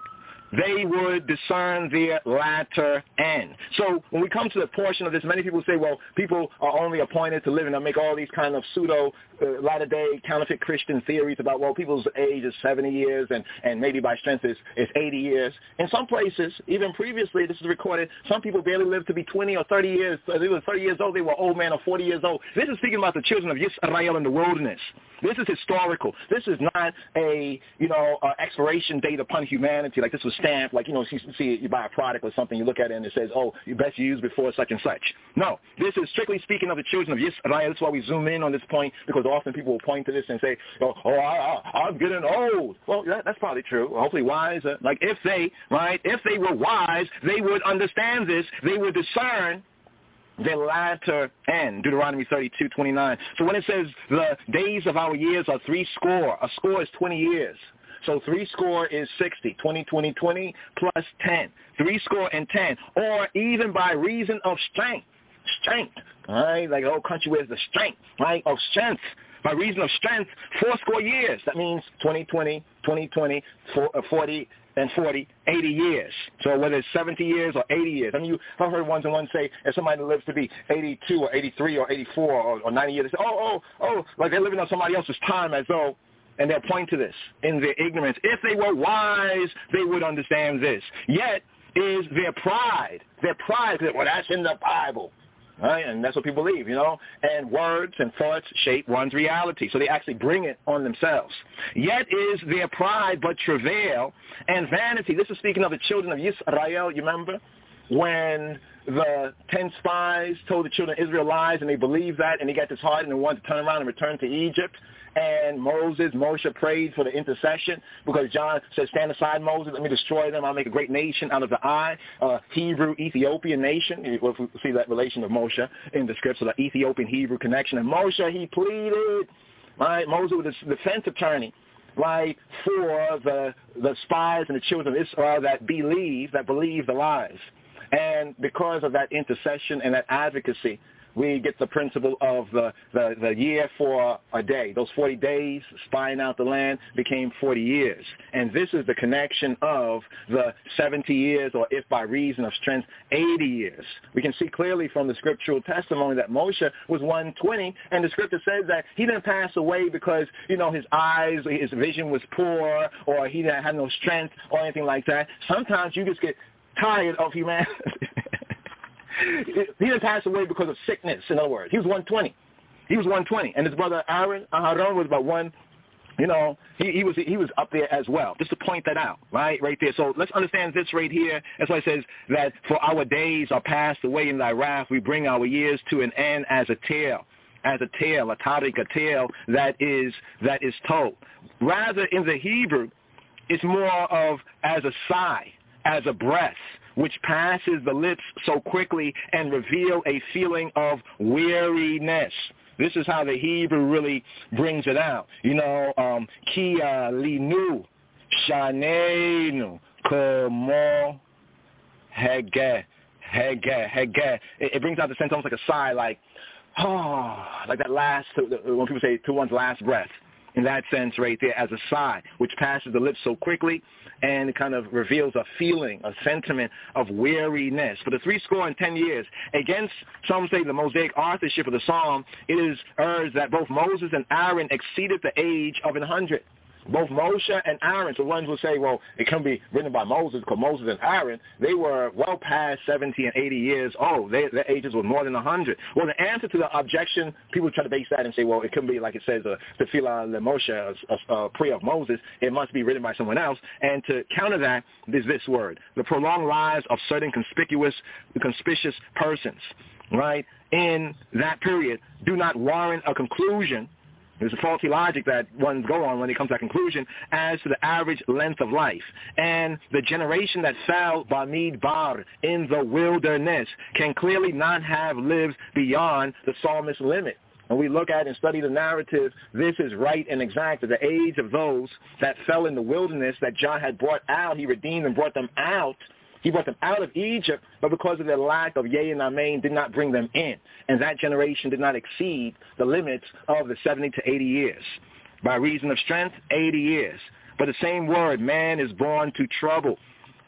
they would discern their latter end. So when we come to the portion of this, many people say, well, people are only appointed to live, and they'll make all these kind of pseudo uh, latter-day counterfeit Christian theories about, well, people's age is seventy years and, and maybe by strength is, is eighty years. In some places, even previously, this is recorded, some people barely lived to be twenty or thirty years. So they were thirty years old, they were old man or forty years old. This is speaking about the children of Yisrael in the wilderness. This is historical. This is not a, you know, uh, expiration date upon humanity. Like this was stamped, like, you know, you see, you buy a product or something, you look at it and it says, oh, you best use before such and such. No, this is strictly speaking of the children of Yisrael. That's why we zoom in on this point, because often people will point to this and say, oh, oh I, I, I'm getting old. Well, that, that's probably true. Hopefully wise. Uh, like if they, right, if they were wise, they would understand this. They would discern the latter end, Deuteronomy thirty-two twenty-nine. So when it says the days of our years are three score, a score is twenty years. So three score is sixty, twenty, twenty, twenty plus ten. Three score and ten, or even by reason of strength. Strength, all right? Like the whole country wears the strength, right, of strength. By reason of strength, four score years. That means twenty twenty, twenty twenty, forty, and forty, eighty years. So whether it's seventy years or eighty years. I mean, you, I've heard ones and ones say if somebody lives to be eighty-two or eighty-three or eighty-four or, or ninety years, they say, oh, oh, oh, like they're living on somebody else's time as though, and they'll point to this in their ignorance. If they were wise, they would understand this. Yet is their pride. Their pride, well, that's in the Bible. Right? And that's what people believe, you know. And words and thoughts shape one's reality. So they actually bring it on themselves. Yet is their pride but travail and vanity. This is speaking of the children of Yisrael, you remember? When the ten spies told the children of Israel lies and they believed that and they got disheartened and wanted to turn around and return to Egypt. And Moses, Moshe prayed for the intercession because John said, stand aside, Moses, let me destroy them. I'll make a great nation out of the eye. Uh, Hebrew, Ethiopian nation. If we see that relation of Moshe in the scripts, so the Ethiopian-Hebrew connection. And Moshe, he pleaded, right? Moses was the defense attorney, right, for the, the spies and the children of Israel that believe, that believe the lies. And because of that intercession and that advocacy, we get the principle of the, the, the year for a day. Those forty days spying out the land became forty years. And this is the connection of the seventy years, or if by reason of strength, eighty years. We can see clearly from the scriptural testimony that Moshe was one twenty, and the scripture says that he didn't pass away because, you know, his eyes, his vision was poor, or he didn't have no strength or anything like that. Sometimes you just get tired of humanity. He didn't pass away because of sickness, in other words. He was one twenty. He was one twenty. And his brother Aaron, Aharon, was about one, you know, he, he was he was up there as well, just to point that out, right, right there. So let's understand this right here. That's why it says that for our days are passed away in thy wrath. We bring our years to an end as a tale, as a tale, a tarik, a tale that is, that is told. Rather, in the Hebrew, it's more of as a sigh, as a breath, which passes the lips so quickly and reveal a feeling of weariness. This is how the Hebrew really brings it out. You know, um, Kia linu shanenu komo hege hege hege. It brings out the sense almost like a sigh, like, oh, like that last, when people say to one's last breath. In that sense right there, as a sigh, which passes the lips so quickly, and it kind of reveals a feeling, a sentiment of weariness. For the three score and ten years, against, some say, the Mosaic authorship of the psalm, it is urged that both Moses and Aaron exceeded the age of an hundred. Both Moshe and Aaron, so ones will say, well, it can be written by Moses, because Moses and Aaron, they were well past seventy and eighty years old. They, their ages were more than one hundred. Well, the answer to the objection, people try to base that and say, well, it couldn't be like it says, uh, Tefillah le-Moshe, a, a prayer of Moses. It must be written by someone else. And to counter that is this word, the prolonged lives of certain conspicuous, conspicuous persons, right, in that period do not warrant a conclusion. There's a faulty logic that ones go on when they come to that conclusion as to the average length of life. And the generation that fell Bamidbar in the wilderness can clearly not have lived beyond the psalmist's limit. When we look at and study the narrative, this is right and exact. At the age of those that fell in the wilderness that John had brought out, he redeemed and brought them out. He brought them out of Egypt, but because of their lack of yea and amen, did not bring them in. And that generation did not exceed the limits of the seventy to eighty years. By reason of strength, eighty years. But the same word, man is born to trouble.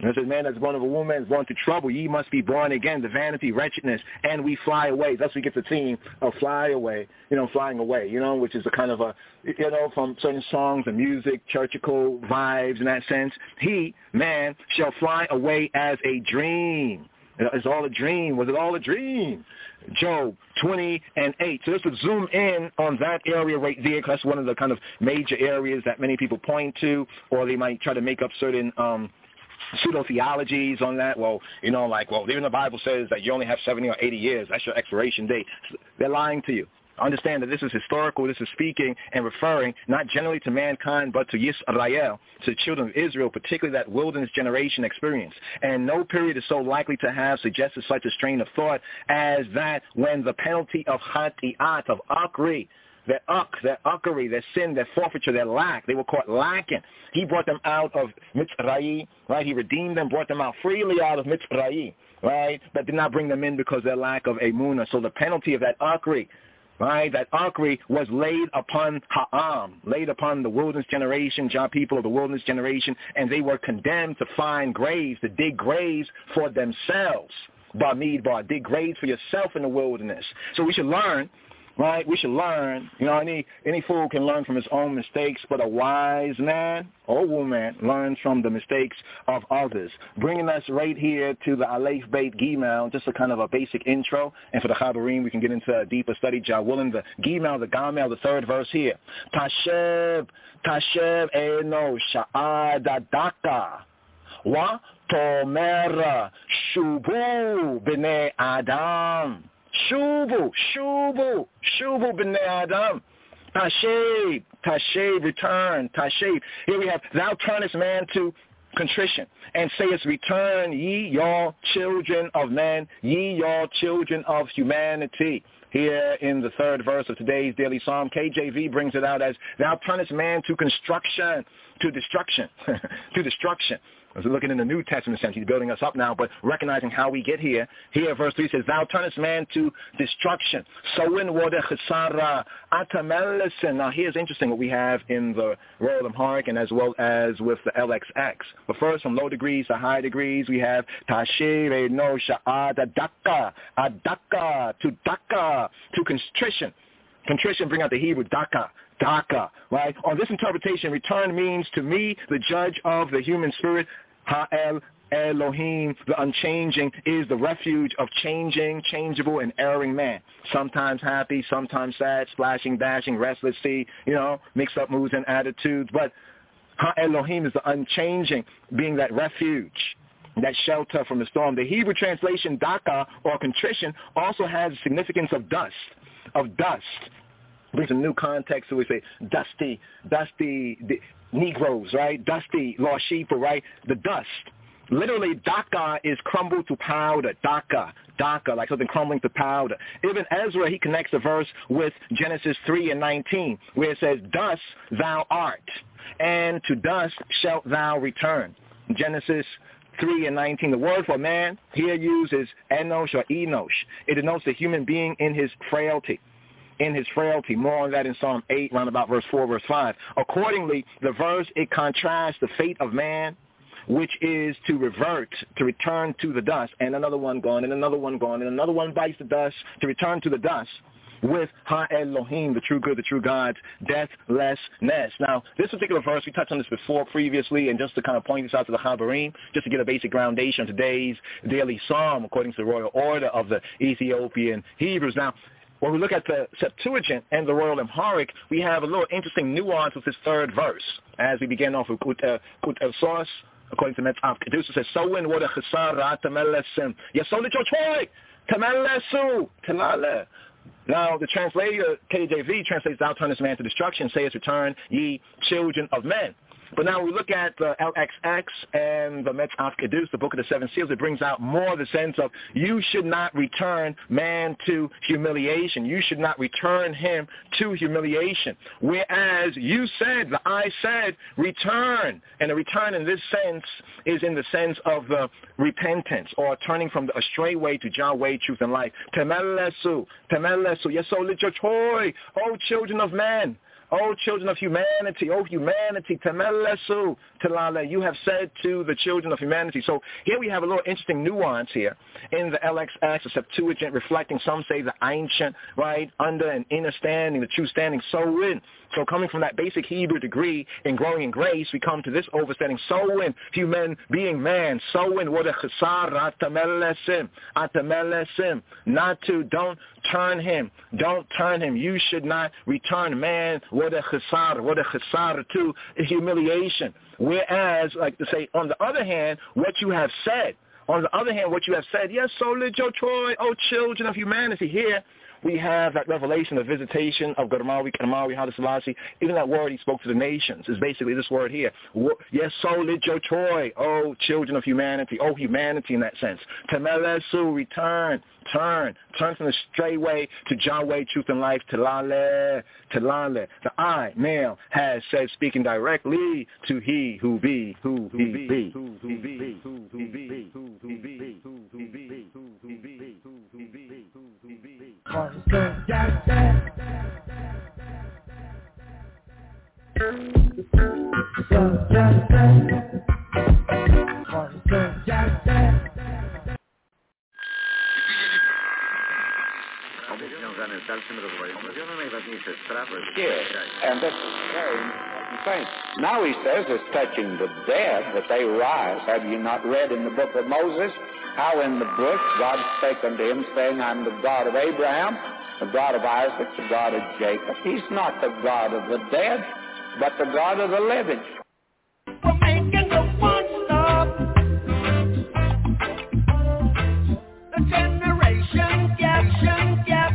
And it says, man that's born of a woman is born to trouble. Ye must be born again, the vanity, wretchedness, and we fly away. Thus we get the theme of fly away, you know, flying away, you know, which is a kind of a, you know, from certain songs and music, churchical vibes in that sense. He, man, shall fly away as a dream. It's all a dream. Was it all a dream? Job twenty and eight. So this would zoom in on that area right there, because that's one of the kind of major areas that many people point to, or they might try to make up certain um pseudo-theologies on that. Well, you know, like, well, even the Bible says that you only have seventy or eighty years. That's your expiration date. They're lying to you. Understand that this is historical. This is speaking and referring not generally to mankind, but to Yisrael, to the children of Israel, particularly that wilderness generation experience. And no period is so likely to have suggested such a strain of thought as that when the penalty of hati'at, of akri, their uck, their uckery, their sin, their forfeiture, their lack. They were caught lacking. He brought them out of Mitzrayim, right? He redeemed them, brought them out freely out of Mitzrayim, right? But did not bring them in because of their lack of emunah. So the penalty of that uckery, right, that uckery was laid upon Ha'am, laid upon the wilderness generation, Jah people of the wilderness generation, and they were condemned to find graves, to dig graves for themselves. Bamidbar, dig graves for yourself in the wilderness. So we should learn. Right, we should learn, you know, any any fool can learn from his own mistakes, but a wise man or woman learns from the mistakes of others. Bringing us right here to the Aleph Beit Gimel, just a kind of a basic intro, and for the Chabarim, we can get into a deeper study. Jah willing, the Gimel, the Gamel, the third verse here. Tashev, Tashev eno sha'adadaka, wa tomera shubu b'nei Adam. Shubu, Shubu, Shubu b'nei Adam. Tashev, Tashev, return, Tashev. Here we have, thou turnest man to contrition, and sayest, return ye y'all children of men, ye y'all children of humanity. Here in the third verse of today's daily psalm, K J V brings it out as, thou turnest man to construction, to destruction, to destruction. As we're looking in the New Testament sense, he's building us up now, but recognizing how we get here. Here, verse three says, thou turnest man to destruction. Sowin wode chesara atamelesen. Now, here's interesting what we have in the Royal Amharic and as well as with the L X X. But first, from low degrees to high degrees, we have tashev no sha'ad adaka, adaka, to daka, to contrition. Contrition, bring out the Hebrew, daka. Daka, right? On this interpretation, return means to me, the judge of the human spirit, Ha'el Elohim, the unchanging, is the refuge of changing, changeable, and erring man. Sometimes happy, sometimes sad, splashing, dashing, restless, see, you know, mixed up moods and attitudes. But Ha'elohim is the unchanging, being that refuge, that shelter from the storm. The Hebrew translation, daka, or contrition, also has significance of dust, of dust. Brings a new context, so we say dusty, dusty the Negroes, right? Dusty, lost sheep, right? The dust. Literally, daka is crumbled to powder. Daka, daka, like something crumbling to powder. Ibn Ezra, he connects the verse with Genesis three and nineteen, where it says, dust thou art, and to dust shalt thou return. Genesis three and nineteen, the word for man here used is enosh or enosh. It denotes the human being in his frailty. In his frailty. More on that in Psalm eight, round about verse four, verse five. Accordingly, the verse, it contrasts the fate of man, which is to revert, to return to the dust, and another one gone, and another one gone, and another one bites the dust, to return to the dust, with Ha-Elohim, the true good, the true God's deathlessness. Now, this particular verse, we touched on this before previously, and just to kind of point this out to the Chabarim, just to get a basic groundation of today's daily psalm, according to the royal order of the Ethiopian Hebrews. Now, when we look at the Septuagint and the Royal Amharic, we have a little interesting nuance with this third verse. As we begin off with Kut El Sos, according to Metzav Kedus, it says, Sowin wode chesara tamelesen. Yasol lichochoi, tamelesu, telale. Now, the translator, K J V, translates, thou turnest man to destruction, sayest, return ye children of men. But now we look at the L X X and the Metzav Kedus, the Book of the Seven Seals. It brings out more the sense of you should not return man to humiliation. You should not return him to humiliation. Whereas you said, the I said, return. And the return in this sense is in the sense of the repentance or turning from the astray way to Jah way, truth, and life. Temelesu, temelesu, yeso lichochoi, O children of men. O children of humanity, O humanity, temelesu, telale, you have said to the children of humanity. So here we have a little interesting nuance here in the L X X, the Septuagint, reflecting, some say, the ancient, right, under and inner standing, the true standing, so in. So coming from that basic Hebrew degree in growing in grace, we come to this overstanding, so in, human being man, so in, what a chesar, atamelesim, atamelesim, not to, don't turn him, don't turn him, you should not return man, what a chesar, what a chesar to humiliation. Whereas, like to say, on the other hand, what you have said, on the other hand, what you have said, yes, so lijo Troy, O children of humanity, here, we have that revelation, the visitation of Garmawi, Karmawi, Haile Selassie. Even that word he spoke to the nations is basically this word here. Yes, so lijo Troy, oh children of humanity, oh humanity in that sense. Temelesu, return, turn, turn from the stray way to Yahweh, truth and life, Telale, Telale. The I, male, has said, speaking directly to he who be, who he be, who he be, who he be, who he be, who he be, who he be, who he be, who he be. Yes, and that's very important thing. Now he says it's touching the dead that they rise. Have you not read in the book of Moses how in the bush God spake unto him, saying, I'm the God of Abraham, the God of Isaac, the God of Jacob. He's not the God of the dead, but the God of the living. We're making the one stop. The generation gap, gap.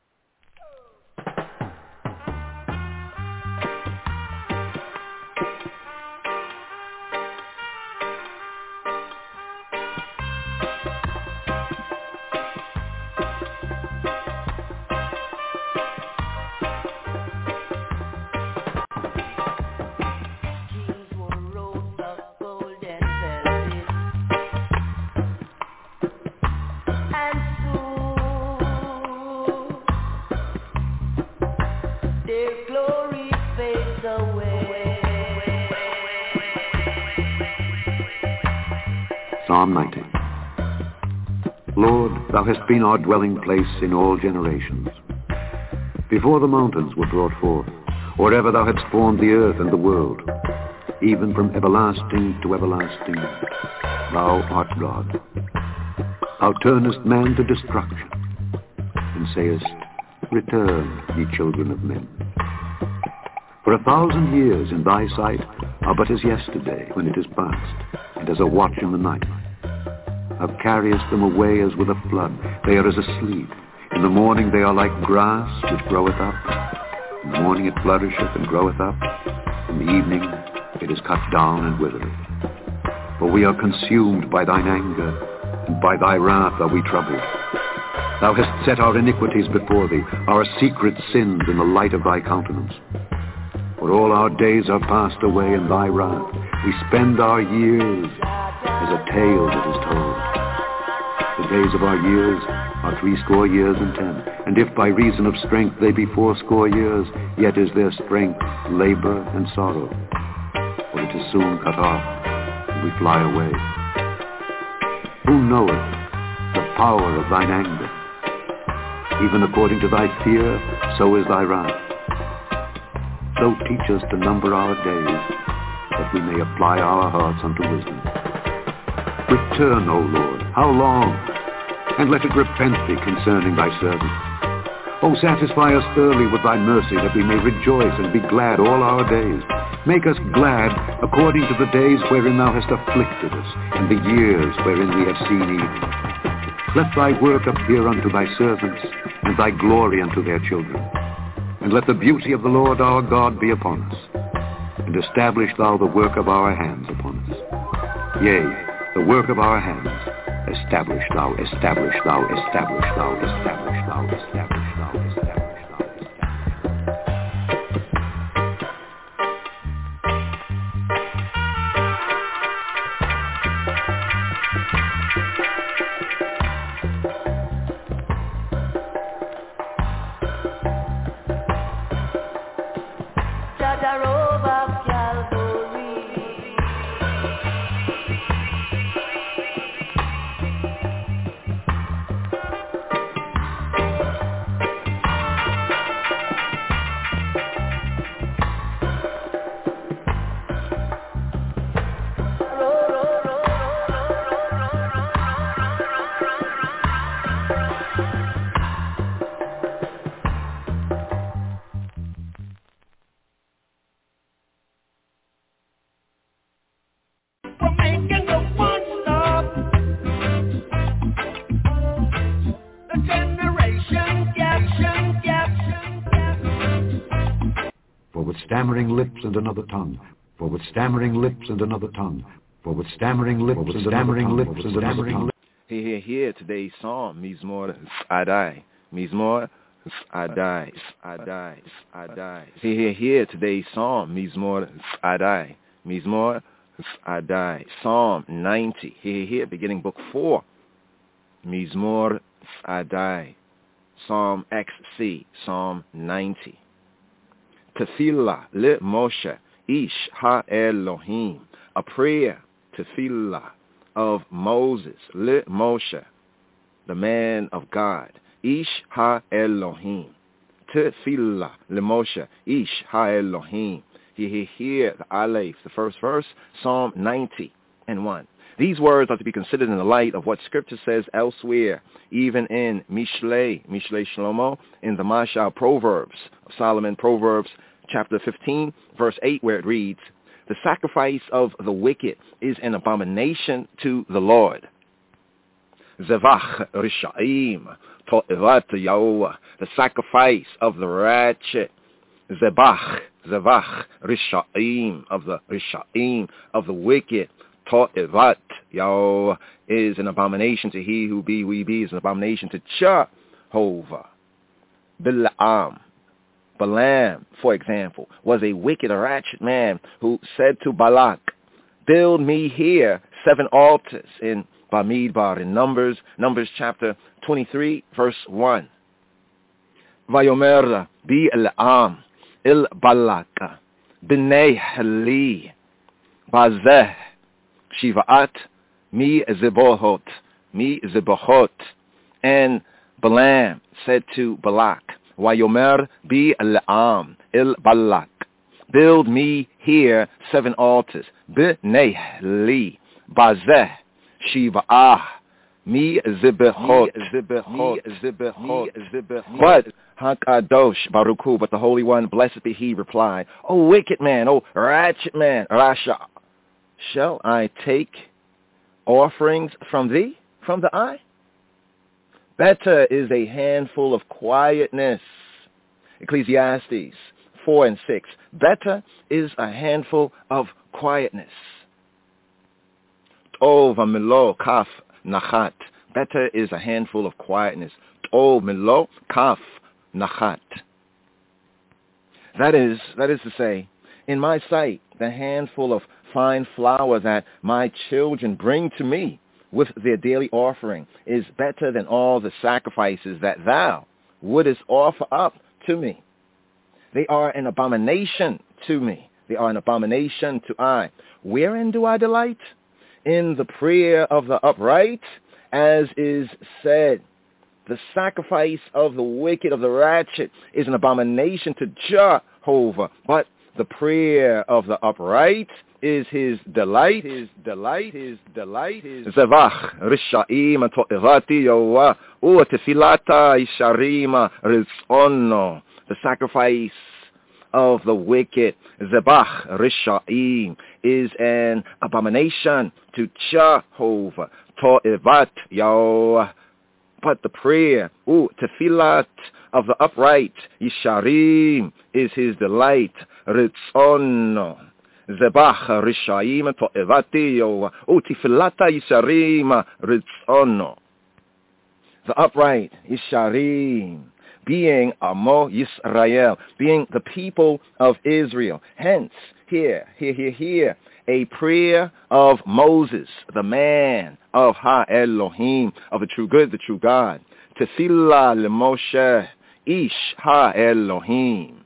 Psalm ninety. Lord, thou hast been our dwelling place in all generations. Before the mountains were brought forth, or ever thou hadst formed the earth and the world, even from everlasting to everlasting, thou art God. Thou turnest man to destruction, and sayest, Return, ye children of men. For a thousand years in thy sight are but as yesterday when it is past, and as a watch in the night. Thou carriest them away as with a flood. They are as a sleep. In the morning they are like grass which groweth up. In the morning it flourisheth and groweth up. In the evening it is cut down and withereth. For we are consumed by thine anger, and by thy wrath are we troubled. Thou hast set our iniquities before thee, our secret sins in the light of thy countenance. For all our days are passed away in thy wrath. We spend our years as a tale that is told. The days of our years are threescore years and ten. And if by reason of strength they be fourscore years, yet is their strength labor and sorrow. For it is soon cut off, and we fly away. Who knoweth the power of thine anger? Even according to thy fear, so is thy wrath. So teach us to number our days, that we may apply our hearts unto wisdom. Return, O Lord, how long? And let it repent thee concerning thy servant. O satisfy us early with thy mercy, that we may rejoice and be glad all our days. Make us glad according to the days wherein thou hast afflicted us, and the years wherein we have seen evil. Let thy work appear unto thy servants, and thy glory unto their children. And let the beauty of the Lord our God be upon us, and establish thou the work of our hands upon us. Yea, the work of our hands, establish thou, establish thou, establish thou, establish thou, establish thou, establish thou, establish thou. with stammering lips and another tongue, for with stammering lips and another tongue, for with stammering lips and stammering lips and another tongue. Hear, hear, hear today's psalm, Mizmor Adai, Mizmor Adai, Adai, Adai. Hear, hear, hear today's psalm, Mizmor Adai, Mizmor Adai. Psalm ninety, hear, hear, hear, beginning book four, Mizmor Adai. Psalm X C, Psalm ninety. Tefillah le Moshe, Ish ha-Elohim, a prayer, Tefillah, of Moses, le Moshe, the man of God, Ish ha-Elohim. Tefillah le Moshe, Ish ha-Elohim. Hear, hear, hear, the Aleph, the first verse, Psalm ninety and one. These words are to be considered in the light of what Scripture says elsewhere, even in Mishlei, Mishlei Shlomo, in the Mashal Proverbs of Solomon, Proverbs chapter fifteen, verse eight, where it reads, the sacrifice of the wicked is an abomination to the Lord. Zevach Risha'im, To'evat Yahuwah, the sacrifice of the wretched. Zebach, Zevach Risha'im, of the Risha'im, of the wicked. To'evat Yahuwah is an abomination to he who be, we be, is an abomination to Jehovah. Bil'am, Balaam, for example, was a wicked, a ratchet man who said to Balak, build me here seven altars in Bamidbar, in Numbers, Numbers chapter twenty-three, verse one. Vayomer bi el-am, il-Balak, b'nei hali, bazeh, shivaat, mi zebohot, mi zebohot. And Balaam said to Balak, Vayomer bi el-am, il-Balak, build me here seven altars, b'nei li, bazeh, shiva'ah, mi zebechot, mi zebechot. But Hakadosh Baruch Hu, but the Holy One, blessed be He, replied, O wicked man, O ratchet man, Rasha, shall I take offerings from thee, from the eye? Better is a handful of quietness. Ecclesiastes four and six. Better is a handful of quietness. Tov milo kaf nachat. Better is a handful of quietness. Tov milo kaf nachat. That is, that is to say, in my sight, the handful of fine flour that my children bring to me with their daily offering is better than all the sacrifices that thou wouldest offer up to me. They are an abomination to me. They are an abomination to I. Wherein do I delight? In the prayer of the upright, as is said, the sacrifice of the wicked, of the ratchet, is an abomination to Jehovah. But the prayer of the upright is his delight, his delight, his delight, his Zevach Risha'im To'evati Yowa U Tefilata Isharima Rizonno. The sacrifice of the wicked, Zebach Risha'im, is an abomination to Jehovah. To'evat Yowa. But the prayer, U Tefilat, of the upright, Yisharim, is his delight. Rizonno. Zebach Rishayim To'evati Yowa Utifilata Yisharim Rizonno. The upright Yisharim, being Amo Yisrael, being the people of Israel. Hence, here, here, here, here, a prayer of Moses, the man of Ha-Elohim, of the true good, the true God. Tefillah leMoshe, Ish Ha-Elohim.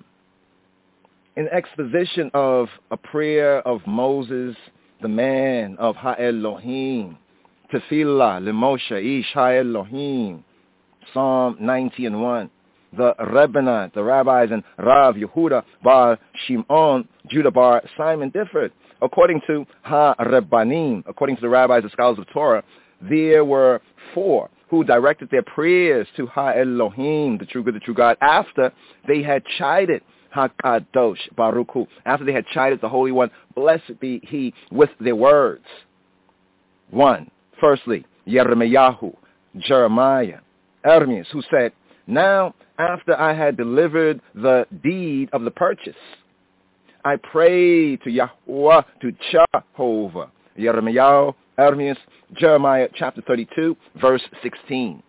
In exposition of a prayer of Moses, the man of Ha-Elohim, Tefillah leMoshe, Ish Ha-Elohim, Psalm ninety and one. The Rebbeinu, the rabbis, and Rav Yehuda bar Shimon, Judah bar Simon differed. According to Ha-Rebbanim, according to the rabbis, the scholars of Torah, there were four who directed their prayers to Ha-Elohim, the true good, the true God, after they had chided Hakadosh Baruch Hu, after they had chided the Holy One, blessed be He, with their words. One, firstly, Yeremiyahu, Jeremiah, Ermias, who said, now after I had delivered the deed of the purchase, I pray to Yahweh, to Jehovah. Yirmiyahu, Ermias, Jeremiah chapter thirty-two, verse sixteen.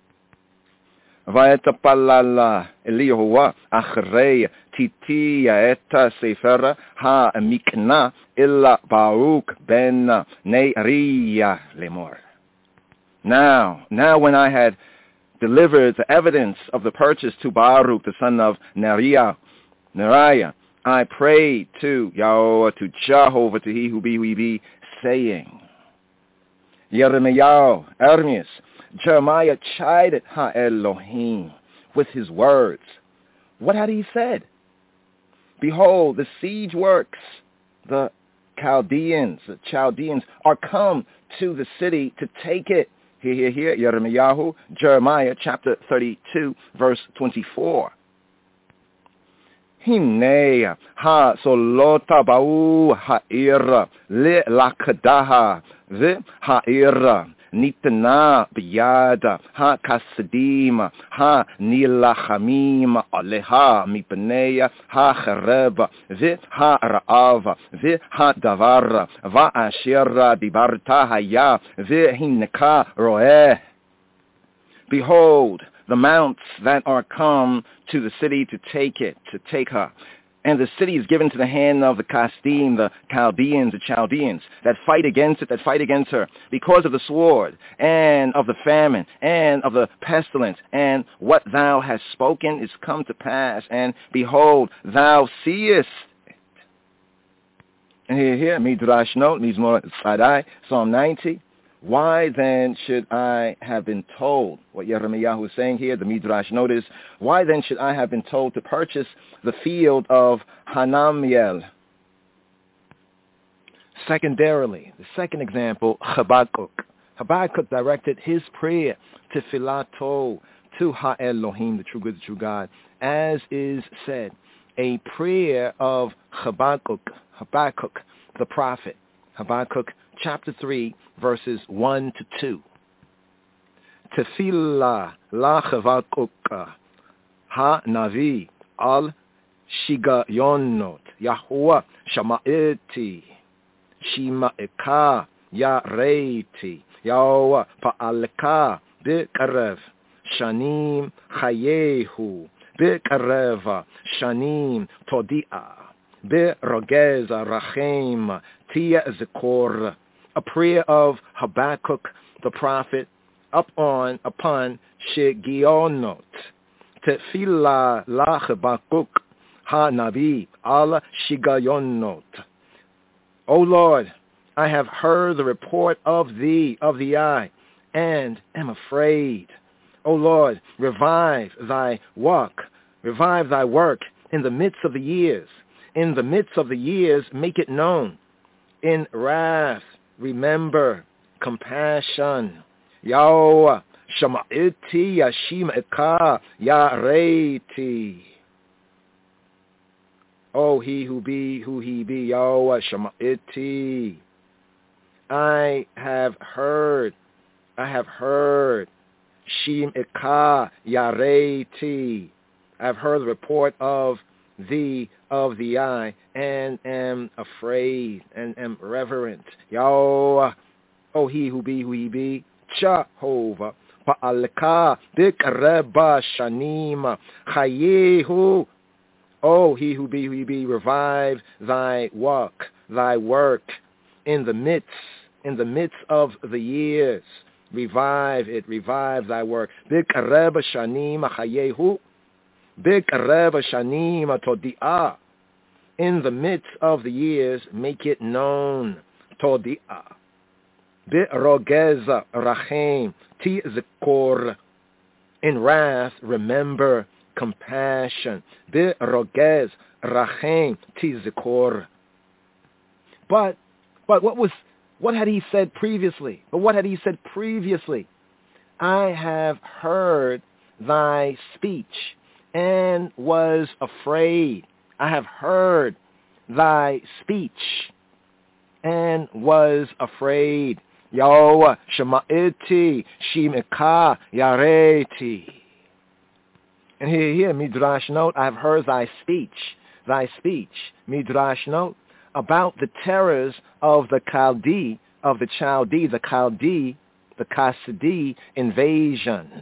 Vayetapalala Eliyahu achrei titiya et sefer ha-mikna illa Baruch ben Neriah lemor. Now, now when I had delivered the evidence of the purchase to Baruch, the son of Neriah, Neriah, I prayed to Yahweh, to Jehovah, to he who be, who he be, saying, Yirmiyahu, Ermias, Jeremiah chided Ha-Elohim with his words. What had he said? Behold, the siege works, the Chaldeans, the Chaldeans are come to the city to take it. Here, here, here, Yirmiyahu, Jeremiah chapter thirty-two, verse twenty-four. Hine ha solota ba'u ha'ira le lakadaha ve ha'ira nitna biyada ha kasadim ha nilachamim aleha mipneya ha chareb ve ha ra'av ve ha davar va asher dibarta haya ve hinka roeh. Behold, the mounts that are come to the city to take it, to take her. And the city is given to the hand of the Kasdim, the Chaldeans, the Chaldeans, that fight against it, that fight against her, because of the sword, and of the famine, and of the pestilence. And what thou hast spoken is come to pass, and behold, thou seest it. And here, here, Midrash note, Mizmor Tzadai, Psalm ninety. Why then should I have been told, what Yirmiyahu is saying here, the Midrash notice, why then should I have been told to purchase the field of Hanamiel? Secondarily, the second example, Habakkuk. Habakkuk directed his prayer to Philato, to Ha-Elohim, the true good, the true God, as is said, a prayer of Habakkuk, Habakkuk, the prophet. Habakkuk chapter three, verses one to two. Tefillah la Habakkuk ha-navi al shigayonot Yahuwah shama'eti shima'eka yareiti Yahuwah pa'aleka b'karev shanim chayehu b'karev shanim todi'ah b'rogez rachem tia zikor. A prayer of Habakkuk the prophet up on upon Shigionot. Tefillah la Habakkuk ha navi al Shigionot. O Lord, I have heard the report of thee, of the eye, and am afraid. O Lord, revive thy work, revive thy work in the midst of the years. In the midst of the years, make it known. In wrath, remember compassion. Yahweh, Shama'iti Yashim Eka Yareiti. Oh, he who be, who he be, Yahweh, Shama'iti. I have heard, I have heard, Shim Eka Yareiti. I have heard the report of thee, of the eye, and am afraid, and am reverent. Yahweh, oh he who be, who he be, Jehovah, Pa'alka bikreba shanim chayehu. Oh he who be, who he be, revive thy work, thy work in the midst, in the midst of the years. Revive it, revive thy work. Bikreba shanim chayehu. Bikreba shanim todi'ah. In the midst of the years, make it known. Todi'ah. Bi'rogez rachem tizkor. In wrath, remember compassion. Bi'rogez rachem tizkor. But, but what was, what had he said previously? But what had he said previously? I have heard thy speech and was afraid. I have heard thy speech and was afraid. Yahweh Shema'iti Shimeka Yareti. And here, here, Midrash note, I have heard thy speech. thy speech. Midrash note, about the terrors of the Chaldee, of the Chaldee, the Chaldee, the Kasdi invasion.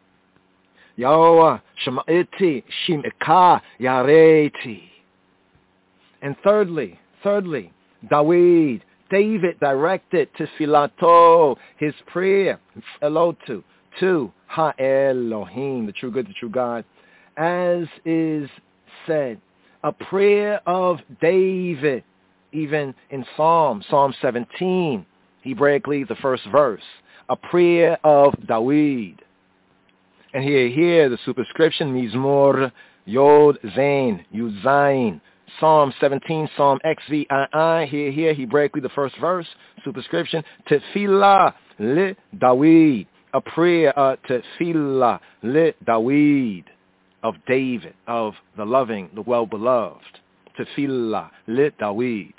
Yahweh Shema'iti Shim'ika Yareti. And thirdly, thirdly, David, David directed to Philato, his prayer, Elotu, to Ha-Elohim, the true good, the true God, as is said, a prayer of David, even in Psalm, Psalm seventeen, Hebraically, the first verse, a prayer of David. And here, here, the superscription, Mizmor Yod Zain, Yud Zain, Psalm seventeen, Psalm X V I I, here, here, Hebraically, the first verse, superscription, Tefillah le David, a prayer, uh, Tefillah le David, of David, of the loving, the well-beloved, Tefillah le David.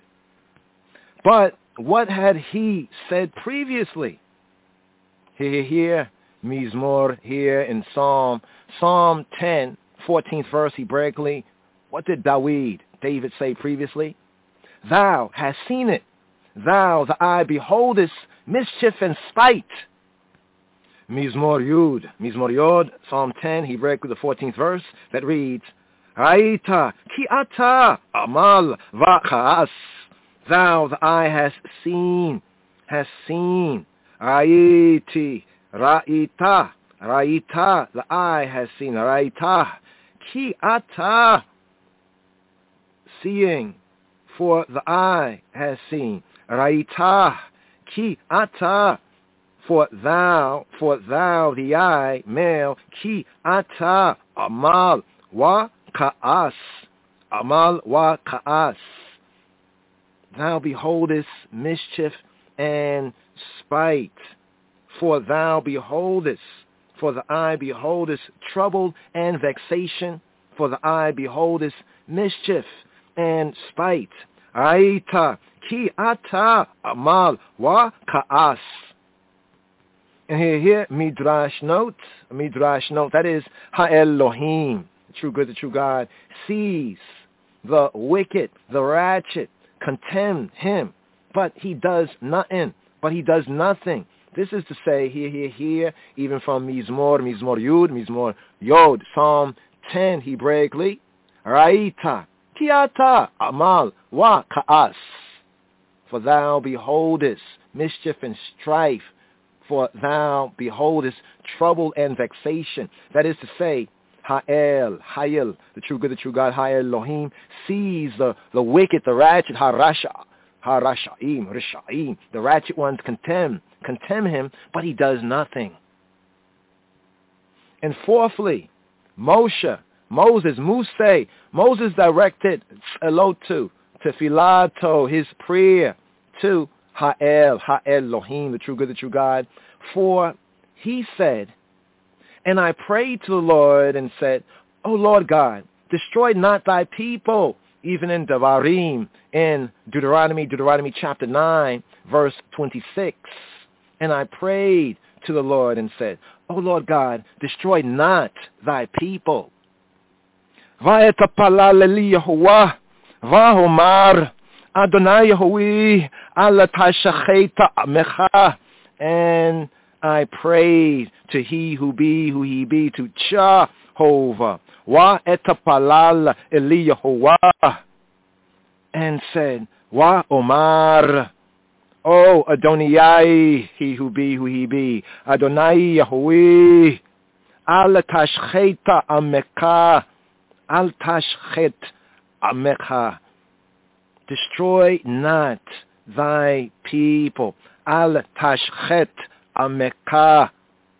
But what had he said previously? Here, here, Mizmor, here in Psalm, Psalm ten, fourteenth verse, Hebraically, what did David, David say previously? Thou hast seen it. Thou, the eye, beholdest mischief and spite. Mizmor Yud, Mizmor Yod, Psalm ten, Hebraically, the fourteenth verse, that reads, Raita ki ata amal va'cha'as. Thou, the eye, hast seen, hast seen. Raiti, Raita, Raita, the eye has seen. Raita, ki ata, seeing, for the eye has seen. Raita, ki ata, for thou, for thou, the eye, male, ki ata, amal wa ka'as, amal wa ka'as. Thou beholdest mischief and spite, for thou beholdest, for the eye beholdest trouble and vexation, for the eye beholdest mischief and spite. Aita ki ata amal wa ka'as. And here, here, Midrash note, Midrash note, that is, Ha-Elohim, the true good, the true God, sees the wicked, the ratchet, contemn him, but he does nothing, but he does nothing. This is to say, here, here, here, even from Mizmor, Mizmor Yud, Mizmor Yod, Psalm ten, Hebraically, Raita, Kiata, Amal, Wa, Ka'as. For thou beholdest mischief and strife, for thou beholdest trouble and vexation. That is to say, Ha'el, Ha'el, the true good, the true God, Ha-Elohim, sees the, the wicked, the ratchet, Ha-Rasha, Ha-Rasha'im, Risha'im, the ratchet ones contemn, contemn him, but he does nothing. And fourthly, Moshe, Moses, Muse, Moses directed Elotu, Tefilato, his prayer, to Ha'el, Ha-Elohim, the true good, the true God. For he said, and I prayed to the Lord and said, O Lord God, destroy not thy people, even in Devarim, in Deuteronomy, Deuteronomy chapter nine, verse twenty-six. And I prayed to the Lord and said, O Lord God, destroy not thy people. Va'etapalal eli Yehovah, va'omar, Adonai Yehovah, ala tashacheta amecha. And I prayed to he who be, who he be, to Jehovah. Wa etapalal eli Yehovah. And said, Wa omar, O Adonai, he who be, who he be, Adonai Yehovah, al tashcheta amecha, al tashchet amecha. Destroy not thy people, al tashchet amecha.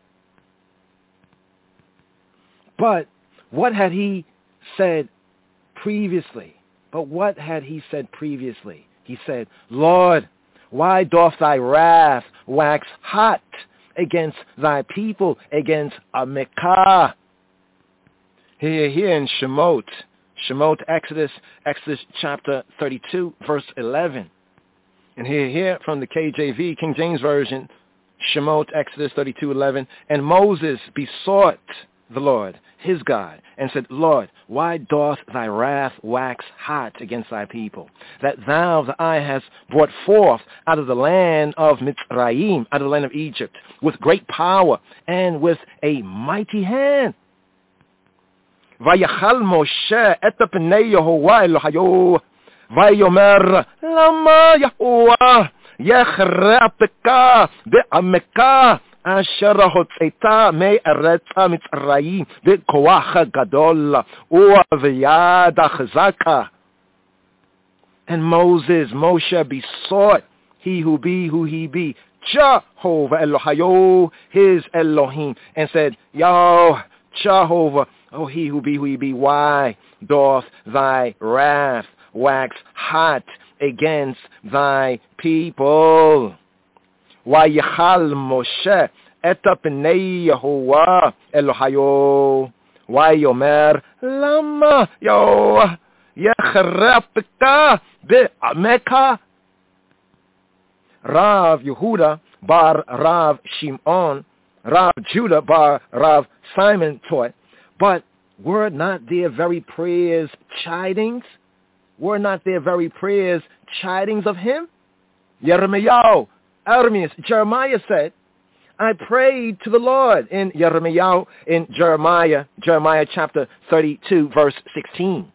But what had he said previously? But what had he said previously? He said, Lord, why doth thy wrath wax hot against thy people, against Amekah? Here, here in Shemot, Shemot, Exodus, Exodus chapter thirty-two, verse eleven. And here, here from the K J V, King James Version, Shemot, Exodus thirty-two, eleven. And Moses besought the Lord, his God, and said, Lord, why doth thy wrath wax hot against thy people, that thou, the eye, hast brought forth out of the land of Mitzrayim, out of the land of Egypt, with great power and with a mighty hand? ויחל משה את פני יהוה אלוהיו, ויאמר למה יהוה יכרעתך בעמך אשר הוצאת מארץ מצרים בכוח גדול וביד חזקה. And Moses, Moshe besought he who be who he be, Jehovah Elohayo, his Elohim, and said, Yo, Jehovah, oh he who be who he be, why doth thy wrath wax hot against thy people? ויחל משה את פני יהוה אלוהיו, ויאמר למה יהוה יכרעתך בעמך? Rav Yehuda bar Rav Shimon, Rav Judah bar Rav Simon taught, but were not their very prayers chidings? Were not their very prayers chidings of him? Yirmiyahu, Ermias, Jeremiah said, I prayed to the Lord in Yirmiyahu, in Jeremiah, Jeremiah chapter thirty-two, verse sixteen.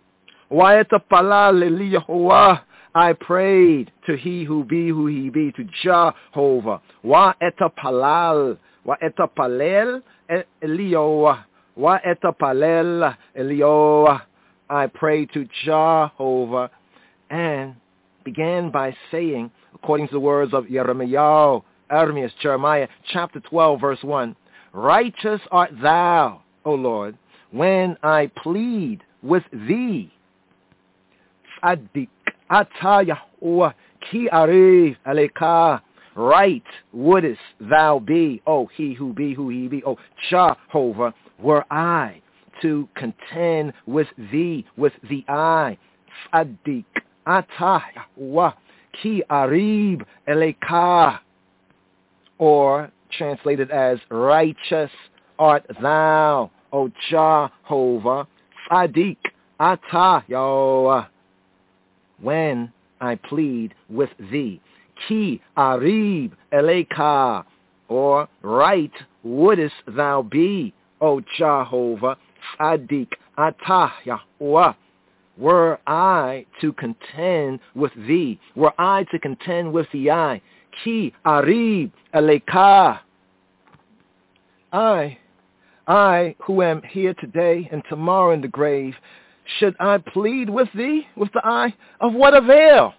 I prayed to he who be who he be, to Jehovah. Wa etapalal, wa etapalel Eliyahu, wa etapalel Eliyahu. I prayed to Jehovah, and began by saying, according to the words of Yirmiyahu, Ermias, Jeremiah, chapter twelve, verse one, righteous art thou, O Lord, when I plead with thee. Tzaddik ata Yahuwah ki arif aleka. Right wouldest thou be, O he who be who he be, O Jehovah, were I to contend with thee, with the eye. Tzaddik ata Yahuwah ki arib eleka, or translated as righteous art thou, O Jehovah, tzaddik ata Yahuwah, when I plead with thee. Ki arib eleka, or right wouldest thou be, O Jehovah, tzaddik ata Yahuwah, were I to contend with thee, were I to contend with the eye. Ki arib eleka. I, I who am here today and tomorrow in the grave, should I plead with thee, with the eye? Of what avail?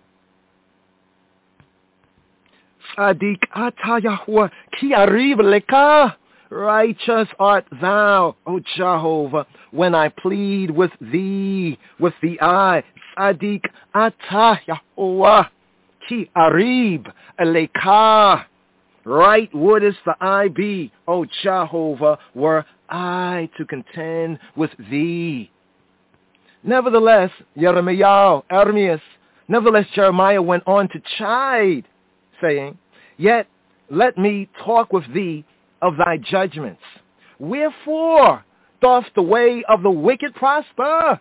Tzaddik ata Yahuwah ki arib eleka. Righteous art thou, O Jehovah, when I plead with thee, with the eye. Tzaddik ata Yahuwah ki arib eleka. Right wouldest the eye be, O Jehovah, were I to contend with thee. Nevertheless, Yirmiyahu, Ermias, nevertheless Jeremiah went on to chide, saying, Yet let me talk with thee of thy judgments. Wherefore doth the way of the wicked prosper?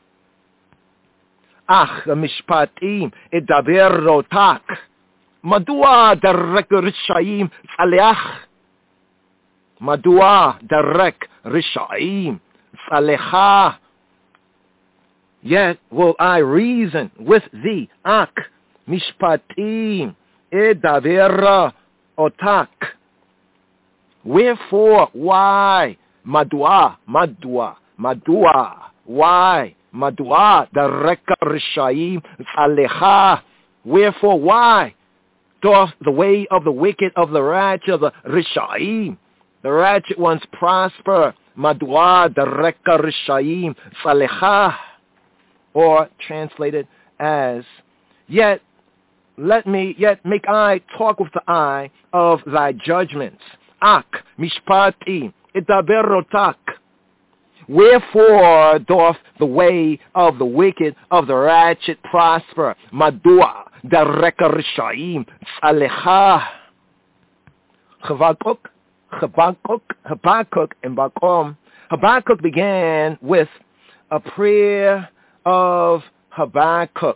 Ach, mishpatim edaber rotak. Madua derek rishaim tzaleach. Madua derek rishaim tzalecha. Yet will I reason with thee. Ach, mishpatim edaber otak. Wherefore, why? Madua, madua, madua, why? Madua, the reka rishaim tzalecha. Wherefore, why doth the way of the wicked, of the ratchet, of the rishaim, the ratchet ones prosper? Madua, the reka rishaim tzalecha. Or translated as, yet let me, yet make I talk with the eye of thy judgments. Ak, mishpati, itaberotak. Wherefore doth the way of the wicked, of the ratchet prosper? Madua, dereka rishaim, tzalecha. Habakkuk, Habakkuk, Habakkuk, and Bakom, Habakkuk began with a prayer of Habakkuk.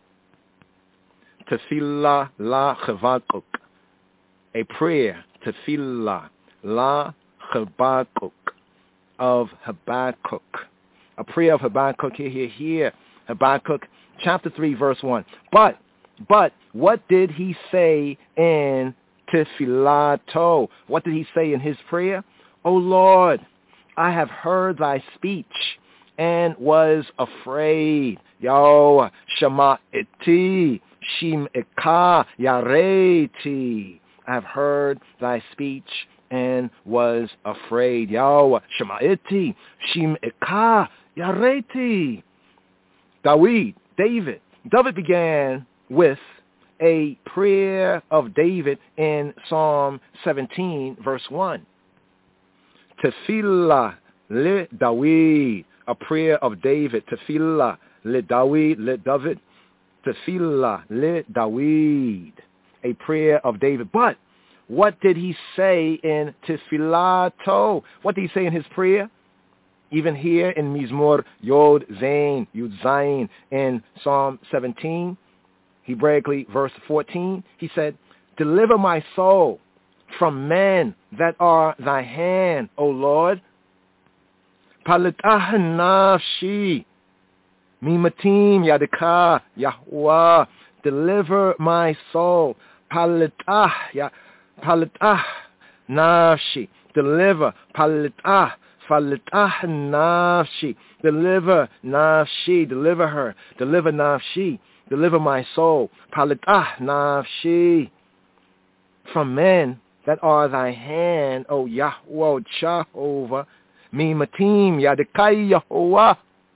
Tefillah la Habakkuk. A prayer, Tefillah la Habakkuk, of Habakkuk. A prayer of Habakkuk, here, here, here. Habakkuk chapter three, verse one. But, but, what did he say in Tefillah? What did he say in his prayer? O Lord, I have heard thy speech and was afraid. Yo, Shema iti, Shim eka, yareti. I have heard thy speech and was afraid. Yo, Shema iti, Shim eka, yareti. David, David. David began with a prayer of David in Psalm seventeen, verse one. Tefillah le David, a prayer of David. Tefillah le David, le David. Tefillah le David, a prayer of David. But what did he say in Tefillah? What did he say in his prayer? Even here in Mizmor Yod Zain, Yud Zain, in Psalm seventeen, Hebraically verse fourteen, he said, deliver my soul from men that are thy hand, O Lord. Palitah nafshi, mimatim yadika, Yahweh, deliver my soul. Palitah, ya, palitah nafshi, deliver, palitah, palitah nafshi, deliver nafshi, deliver her, deliver nafshi, deliver my soul. Palitah nafshi, from men that are thy hand, O Yahweh, Jehovah, mimatim yadikai Yahweh.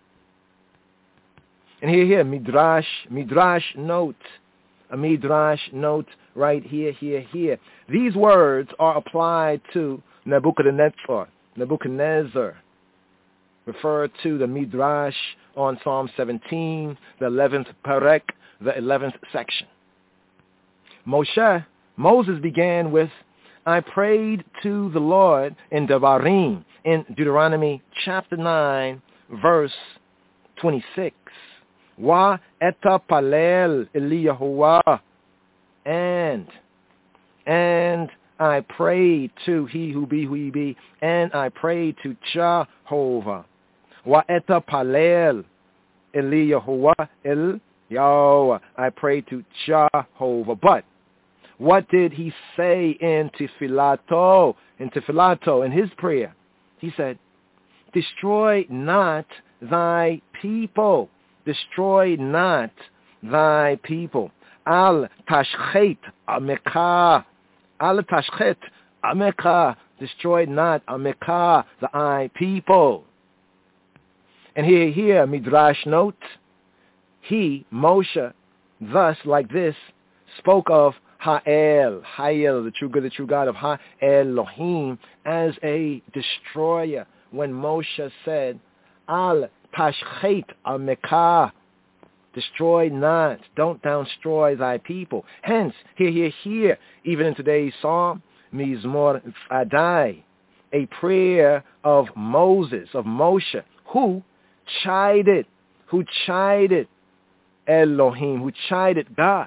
And here, here, midrash, midrash note, a midrash note right here, here, here. These words are applied to Nebuchadnezzar, Nebuchadnezzar, refer to the midrash on Psalm seventeen, the eleventh parek, the eleventh section. Moshe, Moses began with, I prayed to the Lord in Devarim, in Deuteronomy chapter nine, verse twenty-six. Wa eta palel Eliyahuah, and, and I prayed to he who be who he be, and I prayed to Jehovah. Wa eta palel Eliyahuah el Yahweh, I prayed to Jehovah. But what did he say in Tefillah? In Tefillah, in his prayer, he said, destroy not thy people. Destroy not thy people. Al tashchet ameka. Al tashchet ameka. Destroy not ameka, thy people. And here, here, Midrash note, he, Moshe, thus, like this, spoke of Ha'el, Ha'el, the true good, the true God of Ha'elohim, as a destroyer. When Moshe said, Al tashchet ameka, destroy not, don't destroy thy people. Hence, here, here, here, even in today's psalm, Mizmor Adai, a prayer of Moses, of Moshe, who chided, who chided Elohim, who chided God.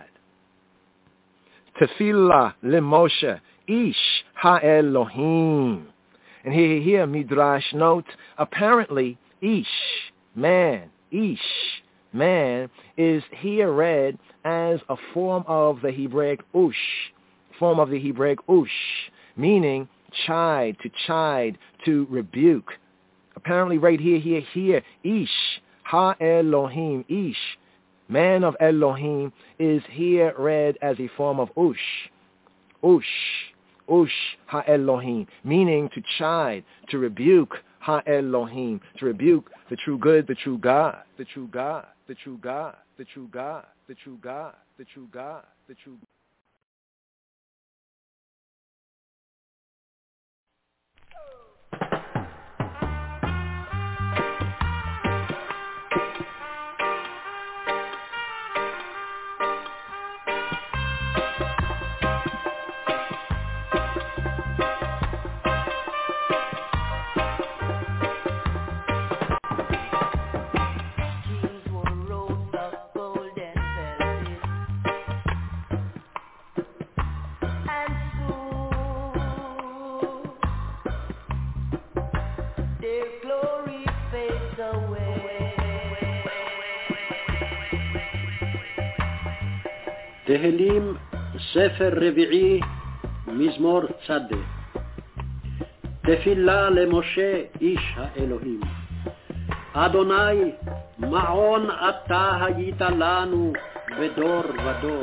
Tefillah le Moshe, Ish ha-Elohim. And here, here, Midrash note, apparently, Ish, man, Ish, man, is here read as a form of the Hebraic ush, form of the Hebraic ush, meaning chide, to chide, to rebuke. Apparently right here, here, here, Ish, ha-Elohim, Ish, man of Elohim, is here read as a form of ush, ush, ush, ha-Elohim, meaning to chide, to rebuke, ha-Elohim, to rebuke the true good, the true God, the true God, the true God, the true God, the true God, the true God, the true God. תהילים, ספר רביעי, מזמור צדה. תפילה למשה איש האלוהים. אדוני, מעון אתה היית לנו בדור ודור.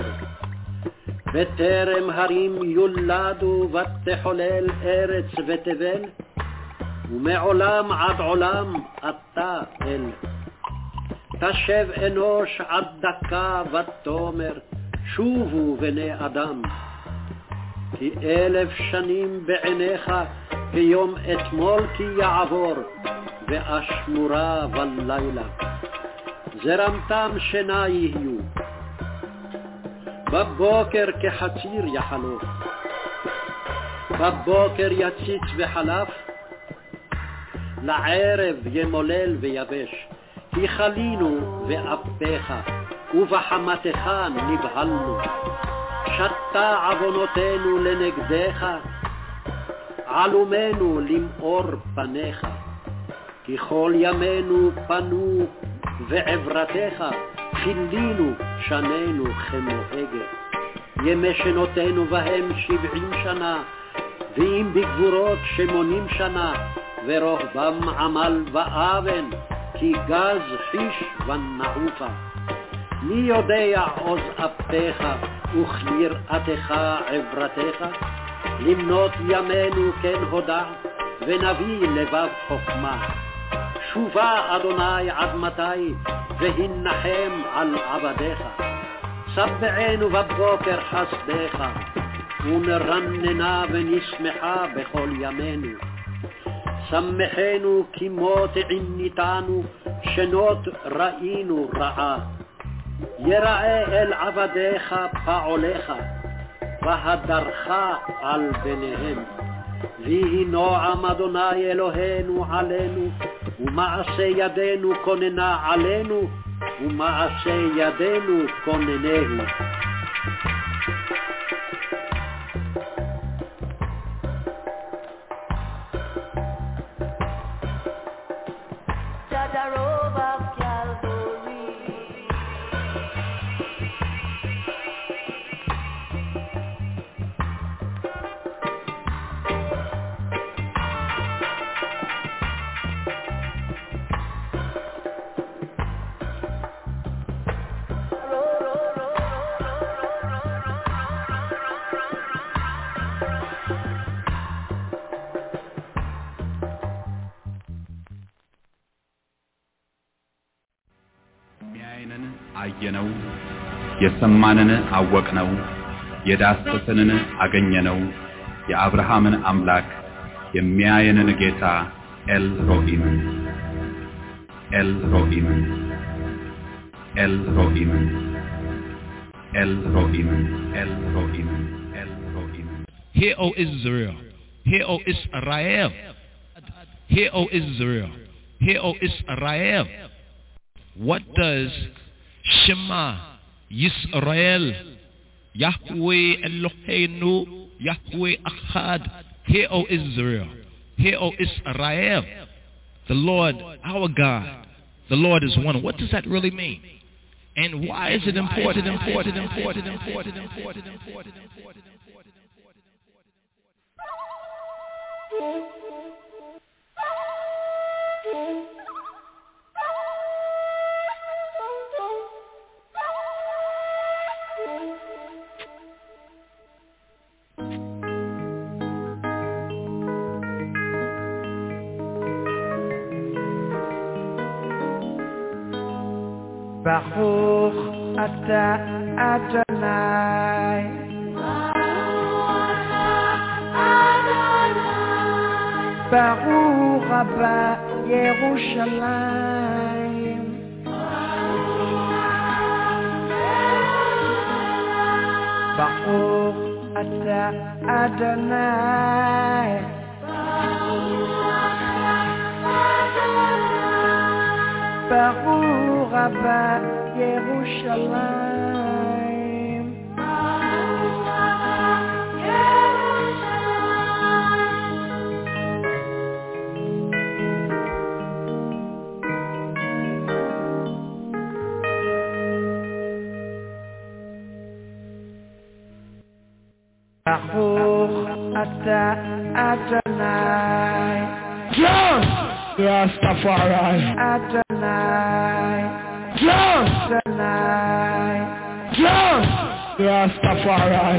בטרם הרים יולדו ותחולל ארץ ותבל, ומעולם עד עולם אתה אל. תשב אנוש עד דקה ותאמר, שובו בני אדם. כי אלף שנים בעיניך כיום אתמול כי יעבור, ואשמורה בלילה. זרמתם שינה יהיו, בבוקר כחציר יחלוף, בבוקר יציץ וחלף, לערב ימולל ויבש. כי חלינו ואפיך, ובחמתך נבהלנו. שתה עוונותינו לנגדך, עלומנו למאור פניך. כי כל ימינו פנו ועברתך, חילינו שנינו כמוהגר. ימי שנותינו בהם שבעים שנה, ואם בגבורות שמונים שנה, ורוחבם עמל ואבן, כי גז חיש ונעופה. מי יודע עוז אפיך וכיראתך עברתך? למנות ימינו כן הודע, ונביא לבב חוכמה. שובה אדוני עד מתי, והנחם על עבדיך. סבענו בבוקר חסדך, ונרננה ונשמחה בכל ימינו. שמחנו כמו תעניתנו, שנות ראינו רעה. יראה אל עבדיך פעולך, והדרך על ביניהם. ויהי נועם אדוני אלוהינו עלינו, ומעשה ידינו כוננה עלינו, ומעשה ידינו כוננהו. አየነው የሰማንን አወቅነው የዳሰሰንን አገኘነው የአብርሃምን አምላክ የሚያየንን ጌታ ኤል ሮኢም ኤል ሮኢም ኤል ሮኢም ኤል ሮኢም ኤል ሮኢም ኤል ሮኢም Hear, O Israel, hear, O Israel, hear, O Israel, hear, O Israel. What does Shema Yisrael, Yahweh Eloheinu, Yahweh Echad, hear, O Israel, hear, O Israel, the Lord our God, the Lord is one. What does that really mean? And why is it important, important, important, important, important, important, important? Baruch atah Adonai, Baruch Abba Yerushalayim, Baruch atah Adonai, Baruch Abba Yerushalayim. Baruch Ata Adonai. Yes! Rastafari. Adonai. Yes! Adonai. Yes! Rastafari.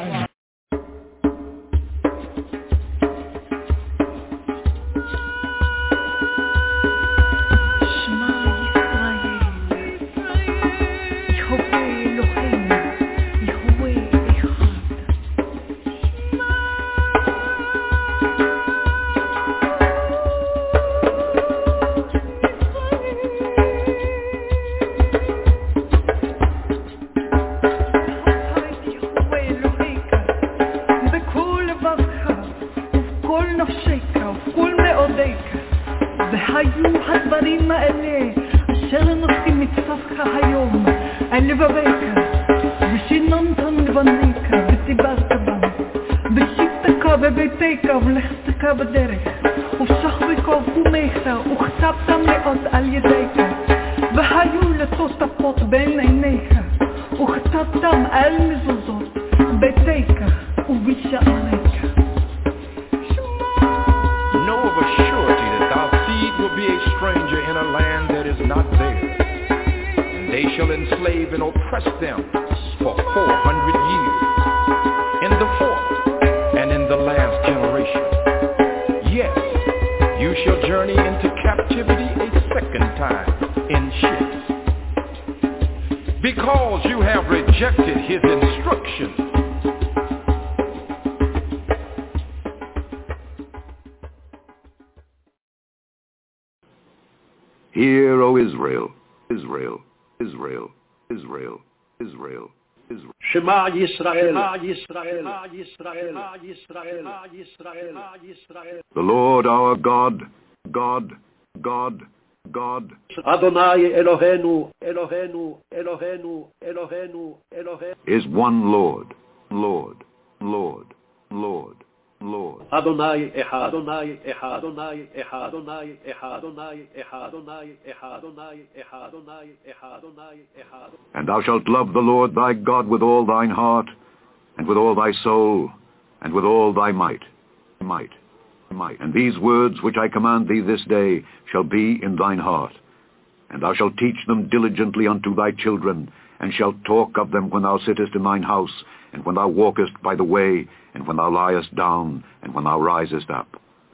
Hear, O Israel, Israel, Israel, Israel, Israel, Israel. Shema Yisrael, Yisrael, Yisrael, Yisrael, Yisrael, Yisrael. The Lord our God, God, God, God. Adonai Eloheinu, Eloheinu, Eloheinu, Eloheinu, Eloheinu. Is one Lord, Lord, Lord, Lord. Lord. Adonai Echad, Adonai Echad, Adonai Echad, Adonai Echad, Adonai Echad, Adonai Echad, Adonai Echad, Adonai Echad, Adonai Echad. And thou shalt love the Lord thy God with all thine heart, and with all thy soul, and with all thy might, might, might. And these words which I command thee this day shall be in thine heart, and thou shalt teach them diligently unto thy children, and shalt talk of them when thou sittest in thine house, and when thou walkest by the way, and when thou liest down, and when thou risest up.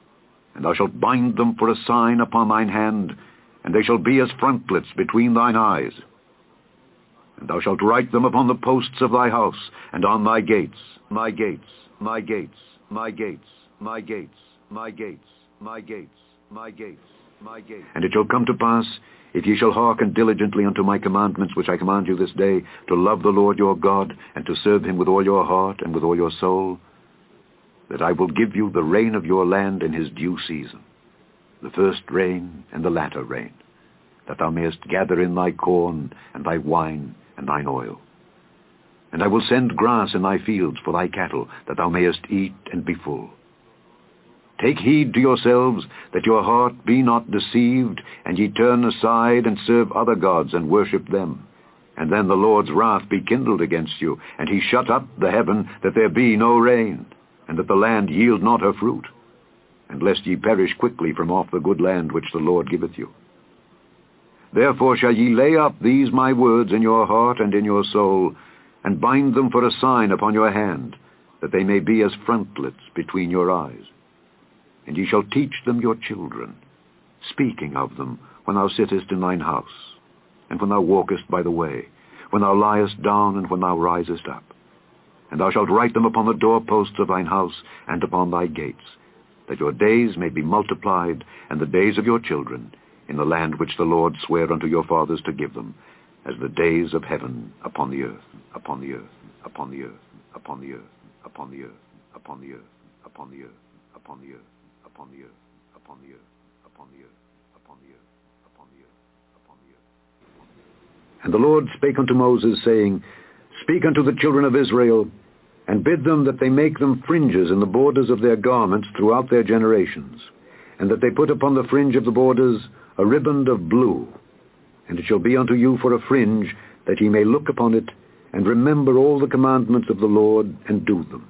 And thou shalt bind them for a sign upon thine hand, and they shall be as frontlets between thine eyes. And thou shalt write them upon the posts of thy house, and on thy gates, my gates, my gates, my gates, my gates, my gates, my gates, my gates, my gates. And it shall come to pass, if ye shall hearken diligently unto my commandments which I command you this day, to love the Lord your God, and to serve him with all your heart and with all your soul, that I will give you the rain of your land in his due season, the first rain and the latter rain, that thou mayest gather in thy corn and thy wine and thine oil. And I will send grass in thy fields for thy cattle, that thou mayest eat and be full. Take heed to yourselves that your heart be not deceived, and ye turn aside and serve other gods and worship them. And then the Lord's wrath be kindled against you, and he shut up the heaven, that there be no rain, and that the land yield not her fruit, and lest ye perish quickly from off the good land which the Lord giveth you. Therefore shall ye lay up these my words in your heart and in your soul, and bind them for a sign upon your hand, that they may be as frontlets between your eyes. And ye shall teach them your children, speaking of them when thou sittest in thine house, and when thou walkest by the way, when thou liest down, and when thou risest up. And thou shalt write them upon the doorposts of thine house and upon thy gates, that your days may be multiplied, and the days of your children, in the land which the Lord sware unto your fathers to give them, as the days of heaven upon the earth, upon the earth, upon the earth, upon the earth, upon the earth, upon the earth, upon the earth, upon the earth, upon the earth, upon the earth, upon the earth, upon the earth, upon the earth, upon the earth. And the Lord spake unto Moses, saying, Speak unto the children of Israel, and bid them that they make them fringes in the borders of their garments throughout their generations, and that they put upon the fringe of the borders a riband of blue. And it shall be unto you for a fringe, that ye may look upon it, and remember all the commandments of the Lord, and do them.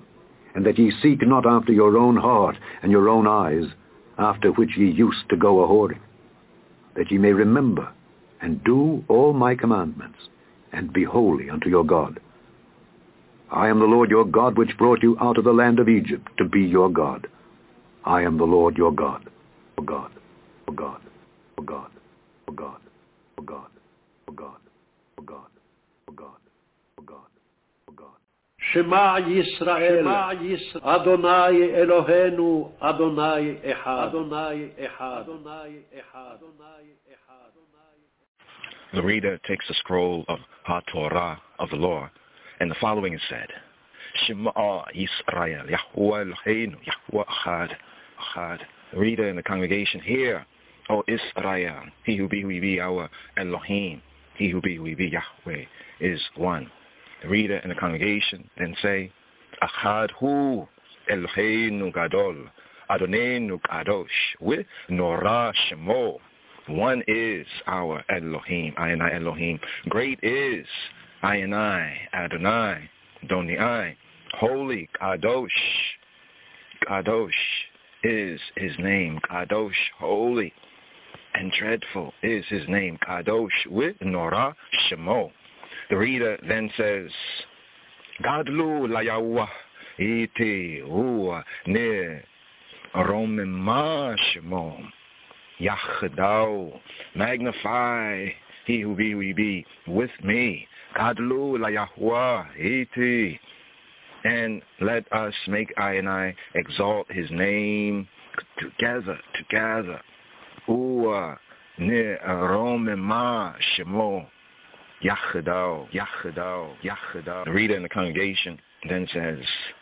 and that ye seek not after your own heart and your own eyes, after which ye used to go a-whoring, that ye may remember and do all my commandments, and be holy unto your God. I am the Lord your God, which brought you out of the land of Egypt to be your God. I am the Lord your God, O God, O God, O God, O God, O God, O God, O God, O God, O God, O God. Shema Yisrael, Adonai Eloheinu, Adonai Echad, Adonai Echad, Adonai Echad, Adonai Echad. The reader takes the scroll of HaTorah of the law, and the following is said: Shema Yisrael, Yahweh Eloheinu, Yahweh Echad, Echad. The reader in the congregation, hear, O Israel, he who be, who be, our Elohim, he who be, who be, Yahweh, is one. The reader in the congregation then say, Echad hu Eloheinu Gadol, Adonenu Kadosh, with Norah Shemo. One is our Elohim, Ayonai Elohim. Great is Ayonai Adonai, Doniai. Holy Kadosh, Kadosh is his name. Kadosh, holy and dreadful is his name. Kadosh with Norah Shemo. The reader then says, Gadlu la Yahweh iti hu ne romema Shemo. Yachadao, magnify he who be, we be with me. Gadlu la Yahweh iti. And let us make I and I exalt his name together, together. Ua ne romema Shemo. Yachadao, Yachadao, Yachadao. The reader in the congregation then says,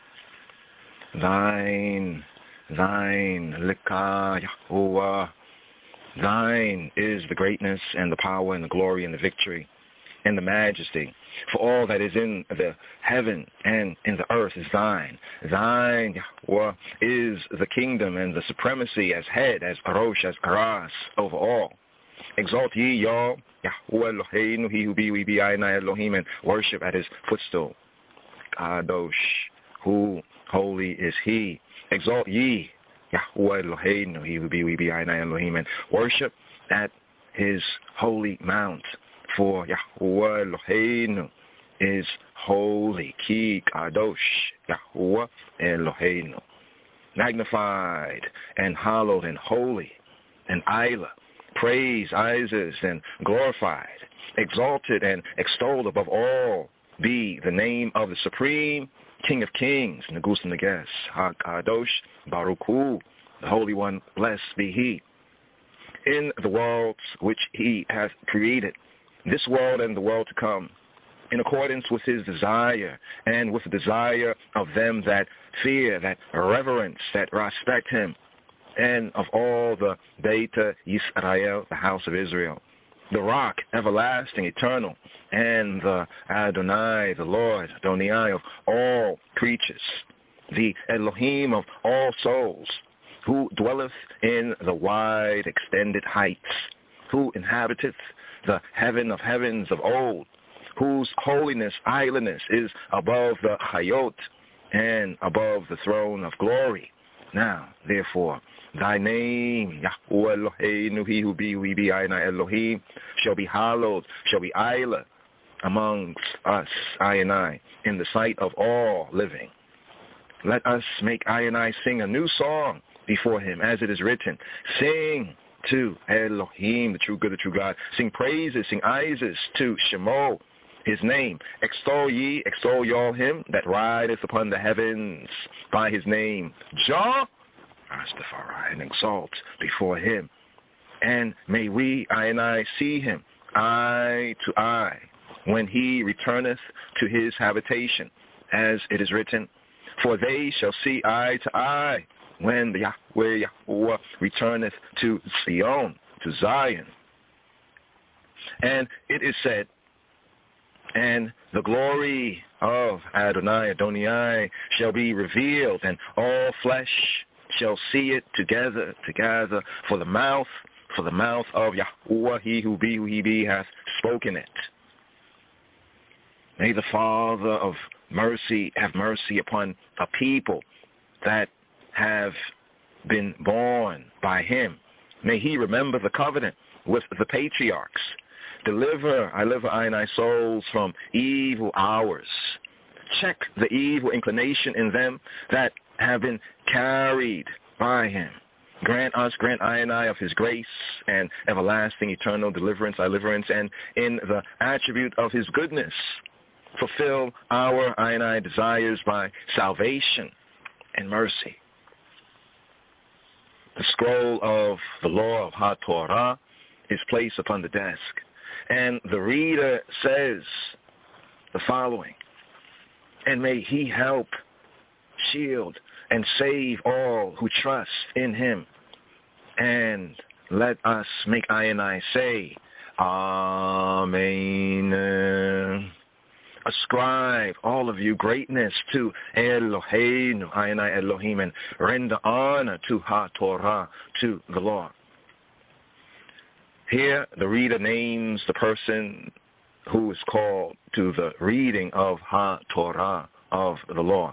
Thine, thine, Lika Yahuwah. Thine is the greatness and the power and the glory and the victory and the majesty. For all that is in the heaven and in the earth is thine. Thine, Yahweh, is the kingdom and the supremacy as head, as Arosh, as Aras, over all. Exalt ye, y'all, Yahweh Eloheinu, he who be, we be, Ayonai Elohim, and worship at his footstool. Kadosh, who holy is he. Exalt ye, Yahweh Eloheinu, he who be, we be, Ayonai Elohim, and worship at his holy mount. For Yahweh Eloheinu is holy. Ki Kadosh, Yahweh Eloheinu. Magnified and hallowed and holy and Isla. Praised, Isis, and glorified, exalted and extolled above all be the name of the Supreme King of Kings, Negus Neges, HaKadosh, Baruch Hu, the Holy One, blessed be He. In the worlds which He hath created, this world and the world to come, in accordance with His desire and with the desire of them that fear, that reverence, that respect Him, and of all the Beta Yisrael, the house of Israel, the rock, everlasting, eternal, and the Adonai, the Lord, Adonai of all creatures, the Elohim of all souls, who dwelleth in the wide extended heights, who inhabiteth the heaven of heavens of old, whose holiness, islandness is above the Hayot and above the throne of glory. Now, therefore, thy name, Yahweh Eloheinu, he who be, we be, Ayonai Elohim, shall be hallowed, shall be Isla amongst us, Ayonai, in the sight of all living. Let us make Ayonai sing a new song before him, as it is written. Sing to Elohim, the true good, the true God. Sing praises, sing Isis to Shemo, his name. Extol ye, extol y'all him that rideth upon the heavens by his name. Jah, Rastafari, and exalt before him. And may we, I and I, see him eye to eye when he returneth to his habitation, as it is written, for they shall see eye to eye when the Yahweh Yahweh returneth to Zion, to Zion. And it is said, and the glory of Adonai, Adonai, shall be revealed, and all flesh shall see it together, together, for the mouth, for the mouth of Yahweh, he who be, who he be, hath spoken it. May the Father of mercy, have mercy upon a people that have been born by him. May he remember the covenant with the patriarchs. Deliver, I deliver I and I souls from evil hours. Check the evil inclination in them that have been carried by him. Grant us, grant I and I of his grace and everlasting eternal deliverance, I deliverance, and in the attribute of his goodness, fulfill our I and I desires by salvation and mercy. The scroll of the law of HaTorah is placed upon the desk, and the reader says the following: and may he help, shield, and save all who trust in him. And let us make I and I say, Amen. Ascribe, all of you, greatness to Eloheinu, I and I Elohim, and render honor to HaTorah, to the law. Here, the reader names the person who is called to the reading of HaTorah, of the law.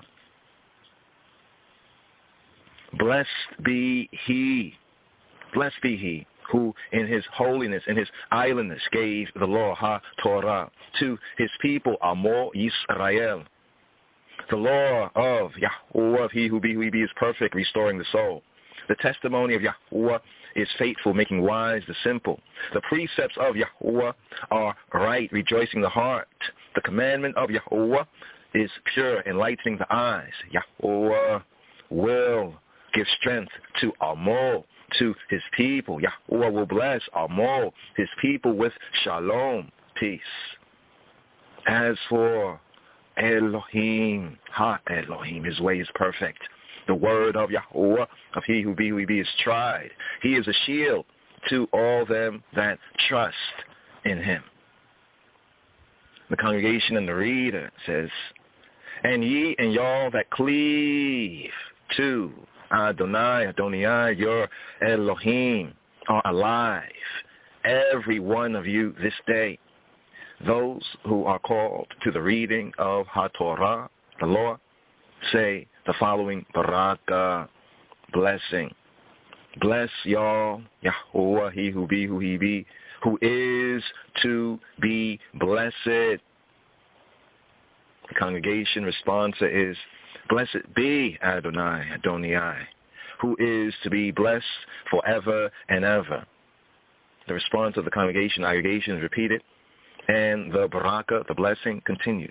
Blessed be he, blessed be he who in his holiness, in his islandness, gave the law, HaTorah, to his people, Amo Yisrael. The law of Yahuwah, he who be, who he be, is perfect, restoring the soul. The testimony of Yahuwah is faithful, making wise the simple. The precepts of Yahuwah are right, rejoicing the heart. The commandment of Yahuwah is pure, enlightening the eyes. Yahuwah will give strength to Amo, to his people. Yahuwah will bless Amo, his people, with shalom, peace. As for Elohim, Ha-Elohim, his way is perfect. The word of Yahuwah, of he who be, who he be, is tried. He is a shield to all them that trust in him. The congregation and the reader says, and ye and y'all that cleave to Adonai, Adonai, your Elohim, are alive, every one of you this day. Those who are called to the reading of HaTorah, the law, say the following baraka, blessing. Bless y'all, Yahuwah, he who be, who he be, who is to be blessed. The congregation response is, blessed be Adonai, Adonai, who is to be blessed forever and ever. The response of the congregation, aggregation is repeated, and the baraka, the blessing, continued.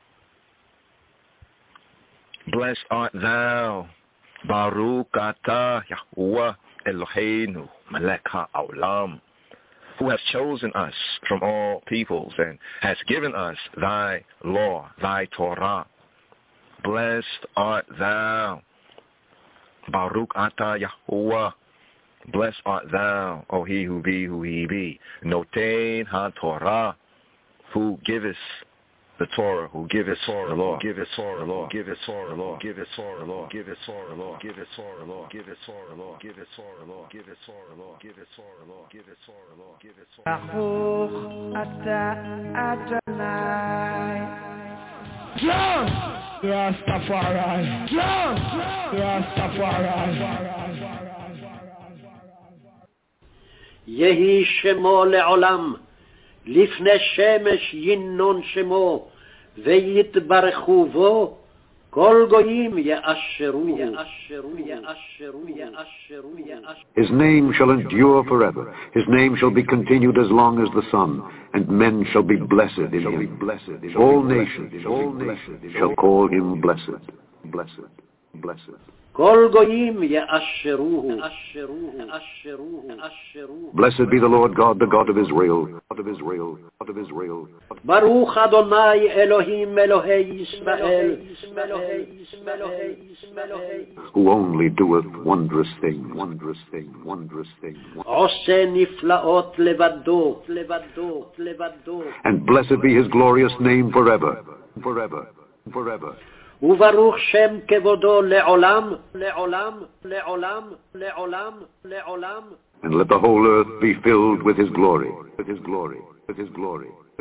Blessed art thou, Baruch atah Yahuwah Eloheinu Melech ha'olam, who has chosen us from all peoples and has given us thy law, thy Torah. Blessed art thou, Baruch atah Yahuwah. Blessed art thou, O he who be, who he be, Noten ha-Torah, who giveth the Torah, who giveth the law, giveth Torah law, giveth Torah law, giveth Torah law, giveth Torah law, giveth Torah law, giveth Torah law, giveth Torah law, giveth Torah law, giveth Torah law, giveth Torah law, giveth Torah law. Baruch atah Adonai. John, Rastafari. John, Rastafari. יהי שמו לעולם, לפני שמש ינון שמו, ויתברכו בו, כל גויים יאשרו. His name shall endure forever. His name shall be continued as long as the sun, and men shall be blessed in him. All nations shall call him blessed, blessed, blessed. כל גויים יאשרו. Blessed be the Lord God, the God of Israel, God of Israel, God of Israel. ברוך אדוני אלוהים אלוהי ישראל, who only doeth wondrous things, wondrous things, wondrous things. עושה נפלאות לבדו, לבדו, לבדו. And blessed be his glorious name forever, forever, forever. וברוך שם כבודו לעולם, לעולם, לעולם, לעולם, לעולם. And let the whole earth be filled with his glory, with his glory, with his glory.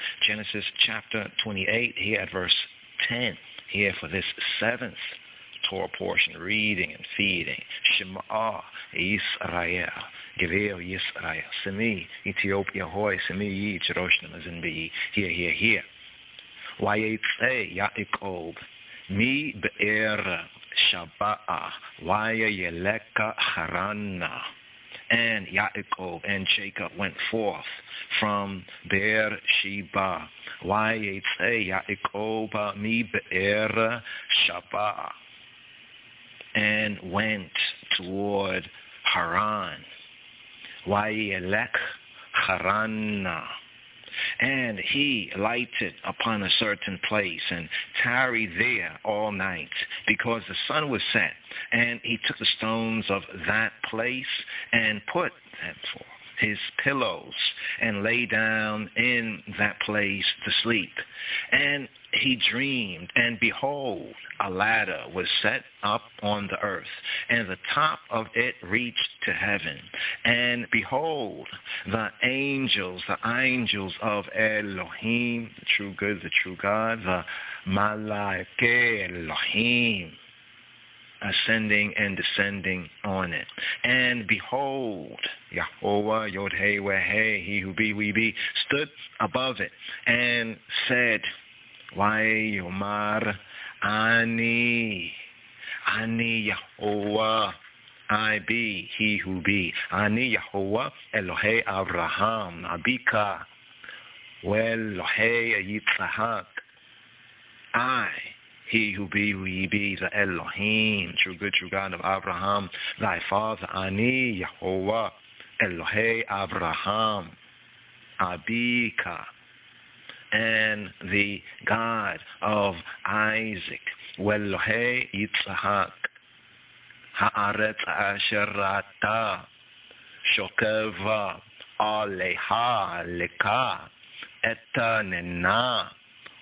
Genesis chapter twenty-eight, here at verse ten, here for this seventh Torah portion, reading and feeding. Shema Yisrael, Geveo Yisrael, Semi, Ethiopia Hoy, Semi Yi, Jeroshna Mazin here, here, here. Wayetze Yaakov, Mi Be'er Shaba'a, Waya Yeleka Harana. And Yaakov and Jacob went forth from Beer Sheba. Wayetze Yaakov Mi Be'er Shaba'a, and went toward Haran. Wayelek Harana. And he lighted upon a certain place and tarried there all night, because the sun was set. And he took the stones of that place and put them for his pillows, and lay down in that place to sleep. And he dreamed, and behold, a ladder was set up on the earth, and the top of it reached to heaven. And behold, the angels, the angels of Elohim, the true good, the true God, the Malaike Elohim, ascending and descending on it. And behold, Yahweh, Yod He Weh He, he who be, we be, stood above it and said, Why Yomar Ani, Ani Yahweh, I be, he who be, Ani Yahweh, Elohei Abraham, Abika, Elohei Yitzhak, I, he who be, who ye be, the Elohim, true good, true God of Abraham, thy father, Ani Yahweh, Elohei Abraham, Abika, and the God of Isaac, Elohei Yitzhak, Haaretz asher ata shokeva aleha leka etanena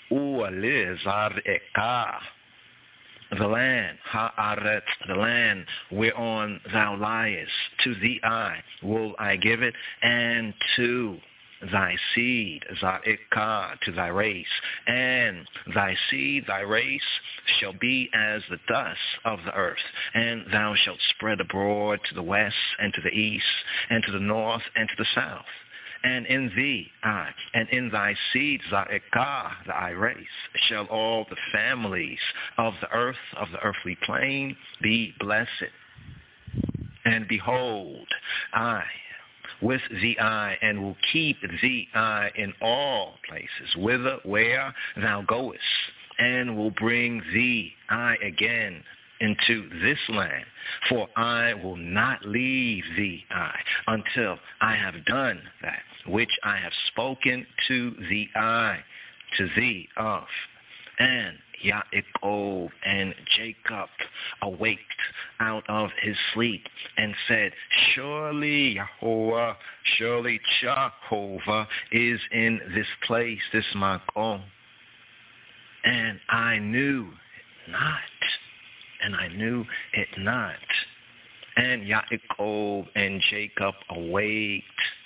ualizareka. The land, Haaretz, the land whereon thou liest, to thee I will I give it, and to thy seed, Zareka, to thy race, and thy seed, thy race, shall be as the dust of the earth, and thou shalt spread abroad to the west, and to the east, and to the north, and to the south. And in thee, I, and in thy seed, Zareka, thy race, shall all the families of the earth, of the earthly plain, be blessed. And behold, I, with thee I, and will keep thee I in all places, whither, where thou goest, and will bring thee I again into this land, for I will not leave thee I, until I have done that which I have spoken to thee I, to thee of. And Yaakov and Jacob awaked out of his sleep and said, Surely Yahweh, surely Jehovah is in this place, this Makom. And I knew it not, and I knew it not. And Yaakov and Jacob awaked.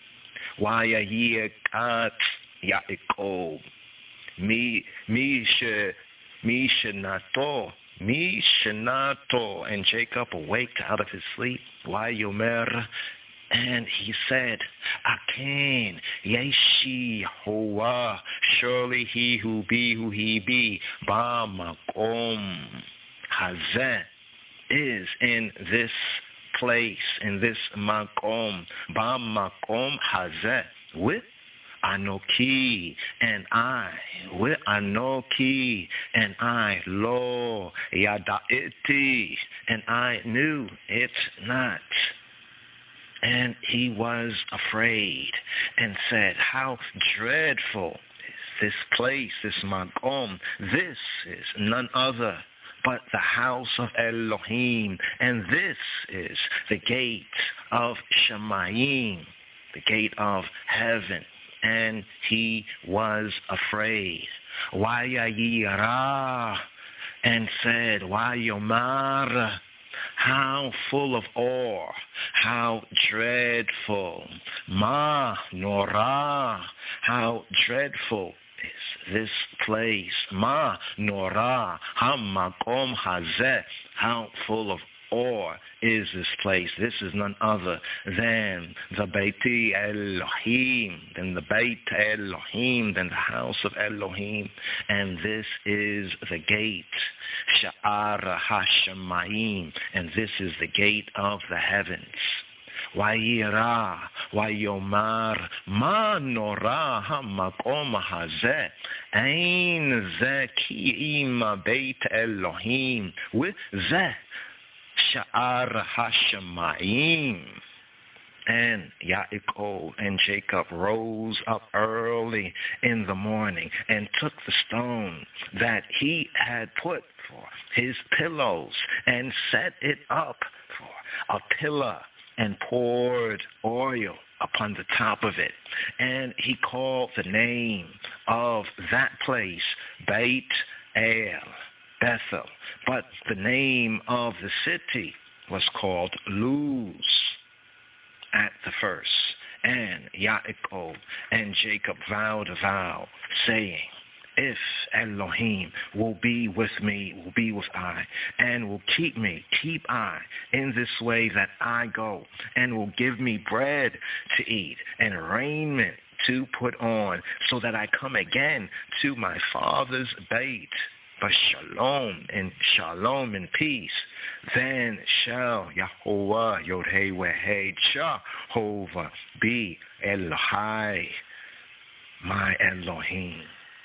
Wayayiakat Yaakov. Mi, mi, she, mi, shenato, mi, shenato. And Jacob awaked out of his sleep. Wayomer. And he said, Aken, Yeshi Hoa, surely he who be, who he be, Ba Makom Hazeh, is in this place, in this Makom, Ba Makom Hazeh, with Anoki, and I, with Anoki, and I, Lo, Yadaiti, and I knew it not. And he was afraid and said, How dreadful is this place, this Makom. This is none other but the house of Elohim, and this is the gate of Shemayim, the gate of heaven. And he was afraid. Wayayira, and said, Wayomar, how full of awe, how dreadful. Ma Norah, how dreadful is this place? Ma Nora Hamakom Hazeh. How full of awe is this place? This is none other than the Beiti Elohim, than the Beit Elohim, than the house of Elohim. And this is the gate, Sha'ar HaShamayim, and this is the gate of the heavens. Wayira, Wayomar, Ma Nora HaMakom Hazeh, Ein Zeh Ki Ima Beit Elohim, with Zeh Sha'ar HaShamayim. And Yaakov and Jacob rose up early in the morning and took the stone that he had put for his pillows and set it up for a pillar and poured oil upon the top of it. And he called the name of that place Beit El, Bethel. But the name of the city was called Luz at the first. And Yaakov and Jacob vowed a vow, saying, if Elohim will be with me, will be with I, and will keep me, keep I, in this way that I go, and will give me bread to eat and raiment to put on, so that I come again to my father's Beit, but shalom and shalom and peace, then shall Yahuwah Yod-Heh Weh-Heh Jehovah be Elohai, my Elohim.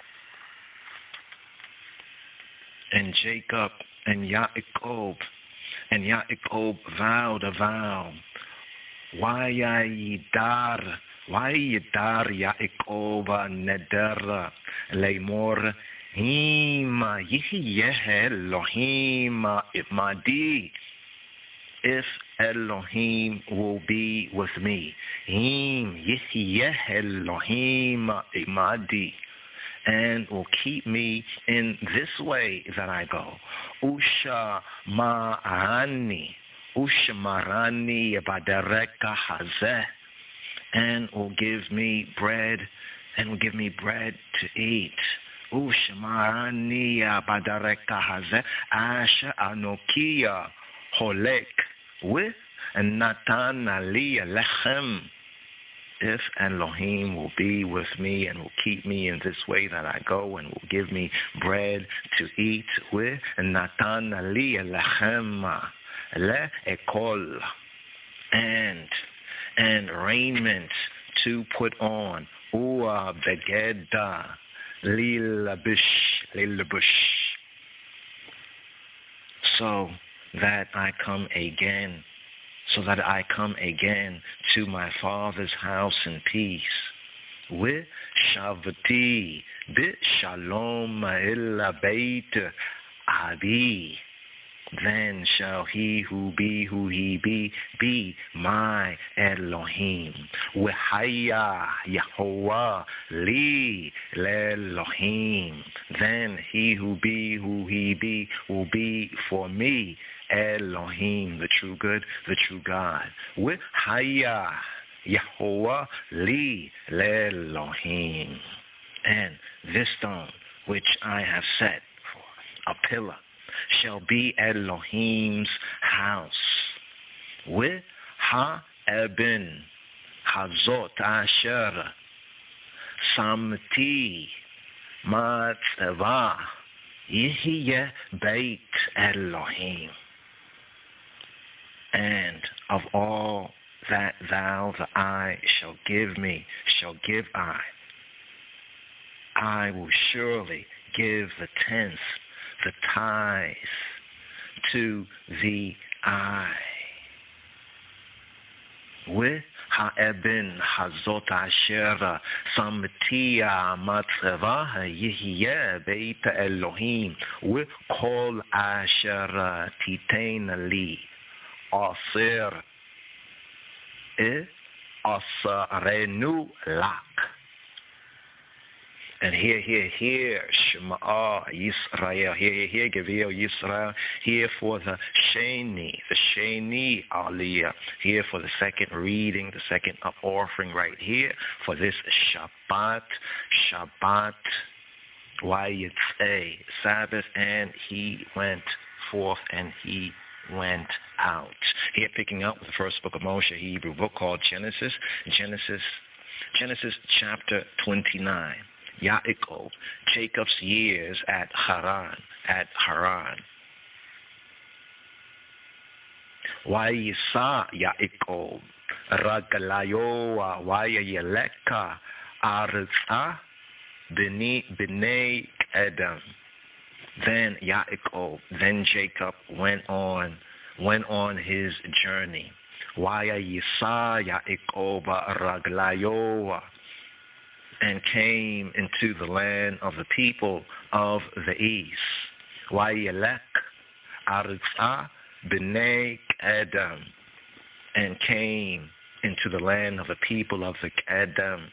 And Jacob and Yaakov and Yaakov vowed a vow. Why yidar, why yidar Yaakov neder leimor hima yihyeh Elohim imadi. If Elohim will be with me, him yihyeh Elohim imadi, and will keep me in this way that I go. Usha ma'ani, usha marani badereka hazeh, and will give me bread, and will give me bread to eat. Usha marani badereka hazeh, asha anokia holek with natan aliyah lechem. If Elohim will be with me and will keep me in this way that I go, and will give me bread to eat with, Natan Ali Lachem le'ekol, and and raiment to put on, Ua begeda lilabish lilabush, so that I come again. So that I come again to my father's house in peace. With Shavati, Bit Shalom Illa Beit Abi. Then shall he who be who he be, be my Elohim. Wehaya Yahuwah li Elohim. Then he who be who he be will be for me Elohim, the true good, the true God. Wehaya Yahuwah li Elohim. And this stone which I have set for a pillar shall be Elohim's house. With ha-eben hazot asher samti matzeva yihyeh beit Elohim. And of all that thou, the I, shall give me, shall give I. I will surely give the tenth, the tithe, to the I. With ha'eben hazot asher samtia matzeva yihyeh beit Elohim, with kol asher titein li asir e asarenu lak. And hear, hear, hear, Shema Yisrael, hear, hear, hear, Gevil Yisrael, here for the Sheni, the Sheni Aliyah, here for the second reading, the second offering right here, for this Shabbat, Shabbat, Wayitzeh, Sabbath, and he went forth and he went out. Here picking up the first book of Moshe, Hebrew book called Genesis, Genesis, Genesis chapter twenty-nine. Yaakov, Jacob's years at Haran, at Haran. Wayisa Yaakov, Ragalayoa, Wayayeleka, Arza, Bnei Edom. Then Yaakov, then Jacob went on, went on his journey. Wayayisa Yaakov, Raglayoa, and came into the land of the people of the east. Wayelek Arza B'nei Edom, and came into the land of the people of the Edom.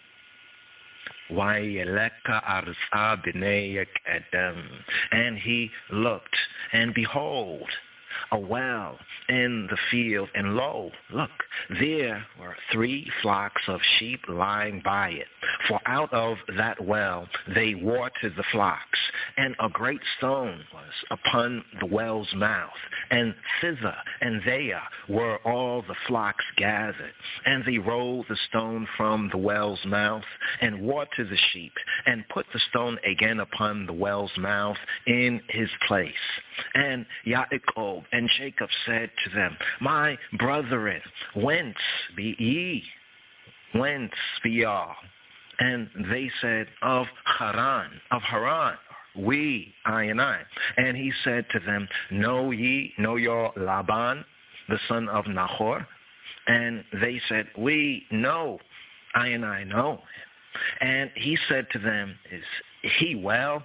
Wayelek Arza B'nei Edom, and he looked, and behold, a well in the field, and lo, look, there were three flocks of sheep lying by it. For out of that well they watered the flocks, and a great stone was upon the well's mouth, and thither and there were all the flocks gathered. And they rolled the stone from the well's mouth, and watered the sheep, and put the stone again upon the well's mouth in his place. And Yaakov and Jacob said to them, My brethren, whence be ye? Whence be y'all? And they said, Of Haran, of Haran, we, I and I. And he said to them, Know ye, know your Laban, the son of Nahor? And they said, We know, I and I know him. And he said to them, Is he well?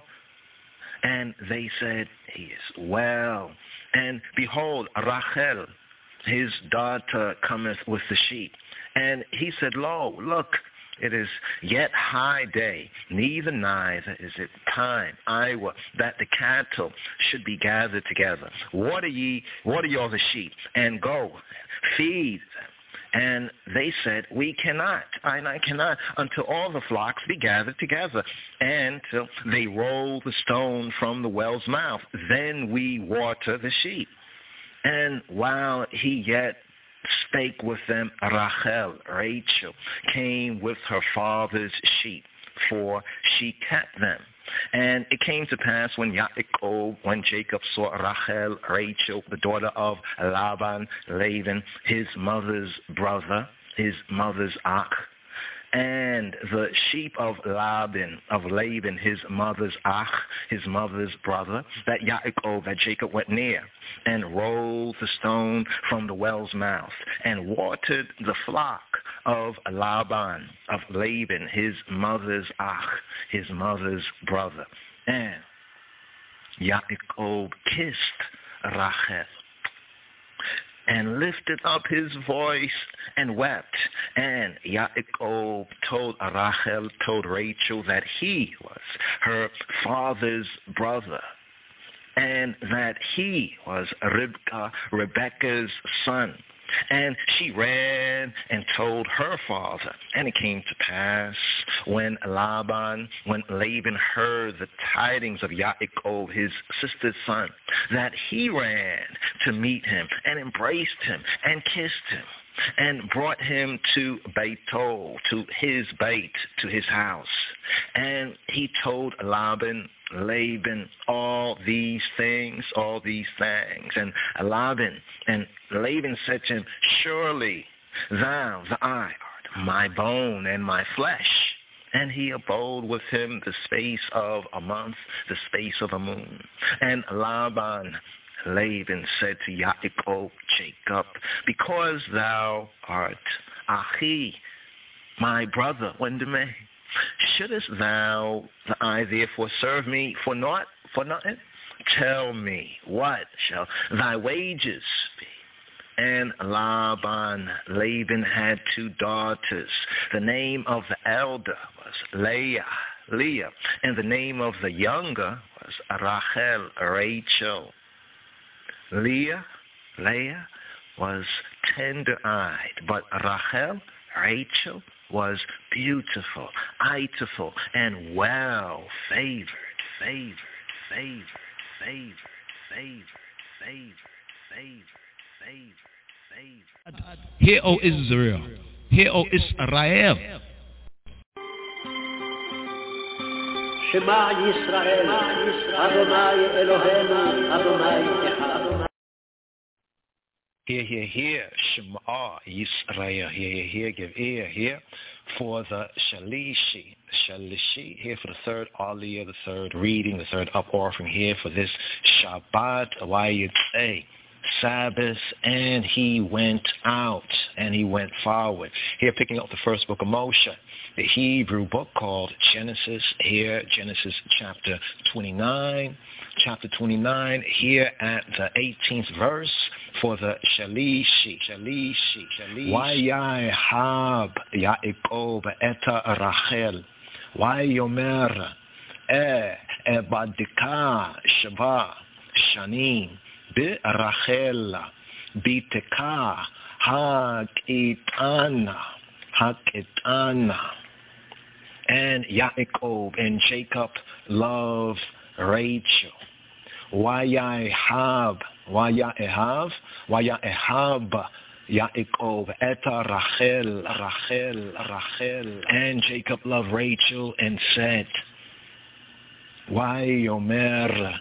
And they said, He is well. And behold, Rachel, his daughter, cometh with the sheep. And he said, Lo, look, it is yet high day, neither neither is it time, Iowa, that the cattle should be gathered together. Water ye, water ye all the sheep, and go, feed them. And they said, We cannot, I and I cannot, until all the flocks be gathered together, and till they roll the stone from the well's mouth. Then we water the sheep. And while he yet spake with them, Rachel, Rachel, came with her father's sheep, for she kept them. And it came to pass when Yaakov, when Jacob saw Rachel, Rachel, the daughter of Laban, Laban, his mother's brother, his mother's Ach, and the sheep of Laban, of Laban, his mother's Ach, his mother's brother, that Yaakov, that Jacob went near, and rolled the stone from the well's mouth, and watered the flock of Laban, of Laban, his mother's Ach, his mother's brother. And Yaakov kissed Rachel, and lifted up his voice and wept. And Yaakov told Rachel, told Rachel that he was her father's brother, and that he was Ribka, Rebekah's son. And she ran and told her father. And it came to pass when Laban, when Laban heard the tidings of Yaakov, his sister's son, that he ran to meet him and embraced him and kissed him and brought him to Beitol, to his Beit, to his house. And he told Laban, Laban, all these things, all these things. And Laban, and Laban said to him, Surely thou, the I, art my bone and my flesh. And he abode with him the space of a month, the space of a moon. And Laban, Laban said to Yaakov, Jacob, Because thou art Achi, my brother, Wendeme, shouldest thou, the I, therefore serve me for naught, for nothing? Tell me, what shall thy wages be? And Laban, Laban had two daughters. The name of the elder was Leah, Leah. And the name of the younger was Rachel, Rachel. Leah, Leah was tender-eyed, but Rachel, Rachel, was beautiful, eyeful, and well-favored, favored, favored, favored, favored, favored, favored, favored, favored. Hear, O Israel. Hear, O Israel. Shema Yisrael, Adonai Eloheinu, Adonai Echad. Hear, hear, hear, Shema Yisrael, hear, hear, hear, give ear, hear, for the Shalishi, Shalishi, here for the third Aliyah, the third reading, the third up offering, here for this Shabbat, Wayitzeh, Sabbath, and he went out, and he went forward. Here picking up the first book of Moshe, the Hebrew book called Genesis, here Genesis chapter twenty-nine, chapter twenty-nine, here at the eighteenth verse, for the Shalishi, Shalishi, Shalishi. Vayihab Yaakov eta Rachel, Vayomer e ebadika shava shanim Rachel biteka hakitana hakitana. And Yaakov and Jacob love Rachel. Vayihab Vayihab Vayihab Yaakov eta Rachel Rachel Rachel. And Jacob loved Rachel and said, Vayomer,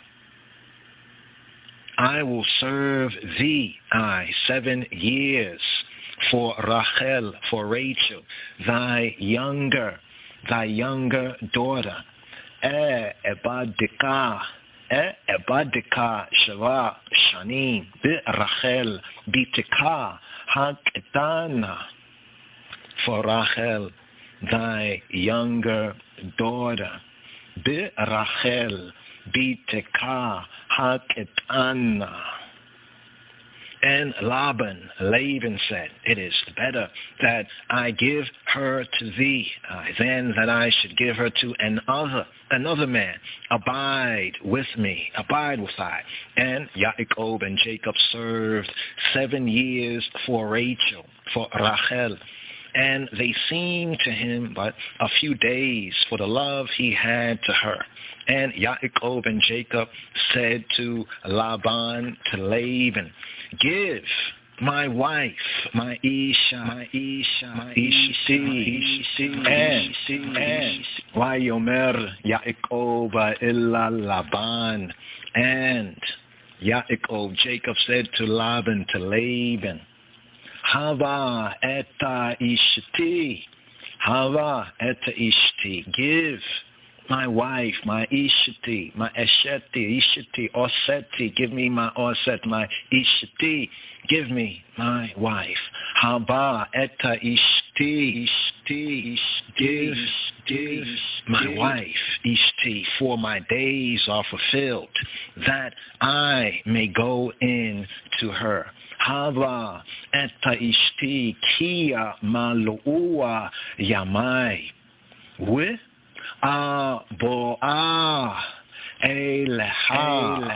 I will serve thee, I, seven years for Rachel, for Rachel, thy younger, thy younger daughter. E ebadika, e ebadika shava shanim, bi Rachel, bitika haketana, for Rachel, thy younger daughter. Bi Rachel, biteka haketana. And Laban, Laban said, it is better that I give her to thee uh, than that I should give her to another, another man. Abide with me, abide with I. And Yaakov and Jacob served seven years for Rachel, for Rachel. And they seemed to him but a few days for the love he had to her. And Yaakov and Jacob said to Laban, to Laban, give my wife, my Isha, my Isha, my Ishti, and, and, Vayomer Yaakov illa Laban. And Yaakov, Jacob said to Laban, to Laban, Hava eta ishti, Hava eta ishti, give my wife, my ishti, my esheti, ishti, oseti, give me my oset, my ishti, give me my wife. Hava eta ishti, ishti, give, give my wife, ishti, for my days are fulfilled, that I may go in to her. Hava eta ishti kia maluua yamai. With aboa eleha.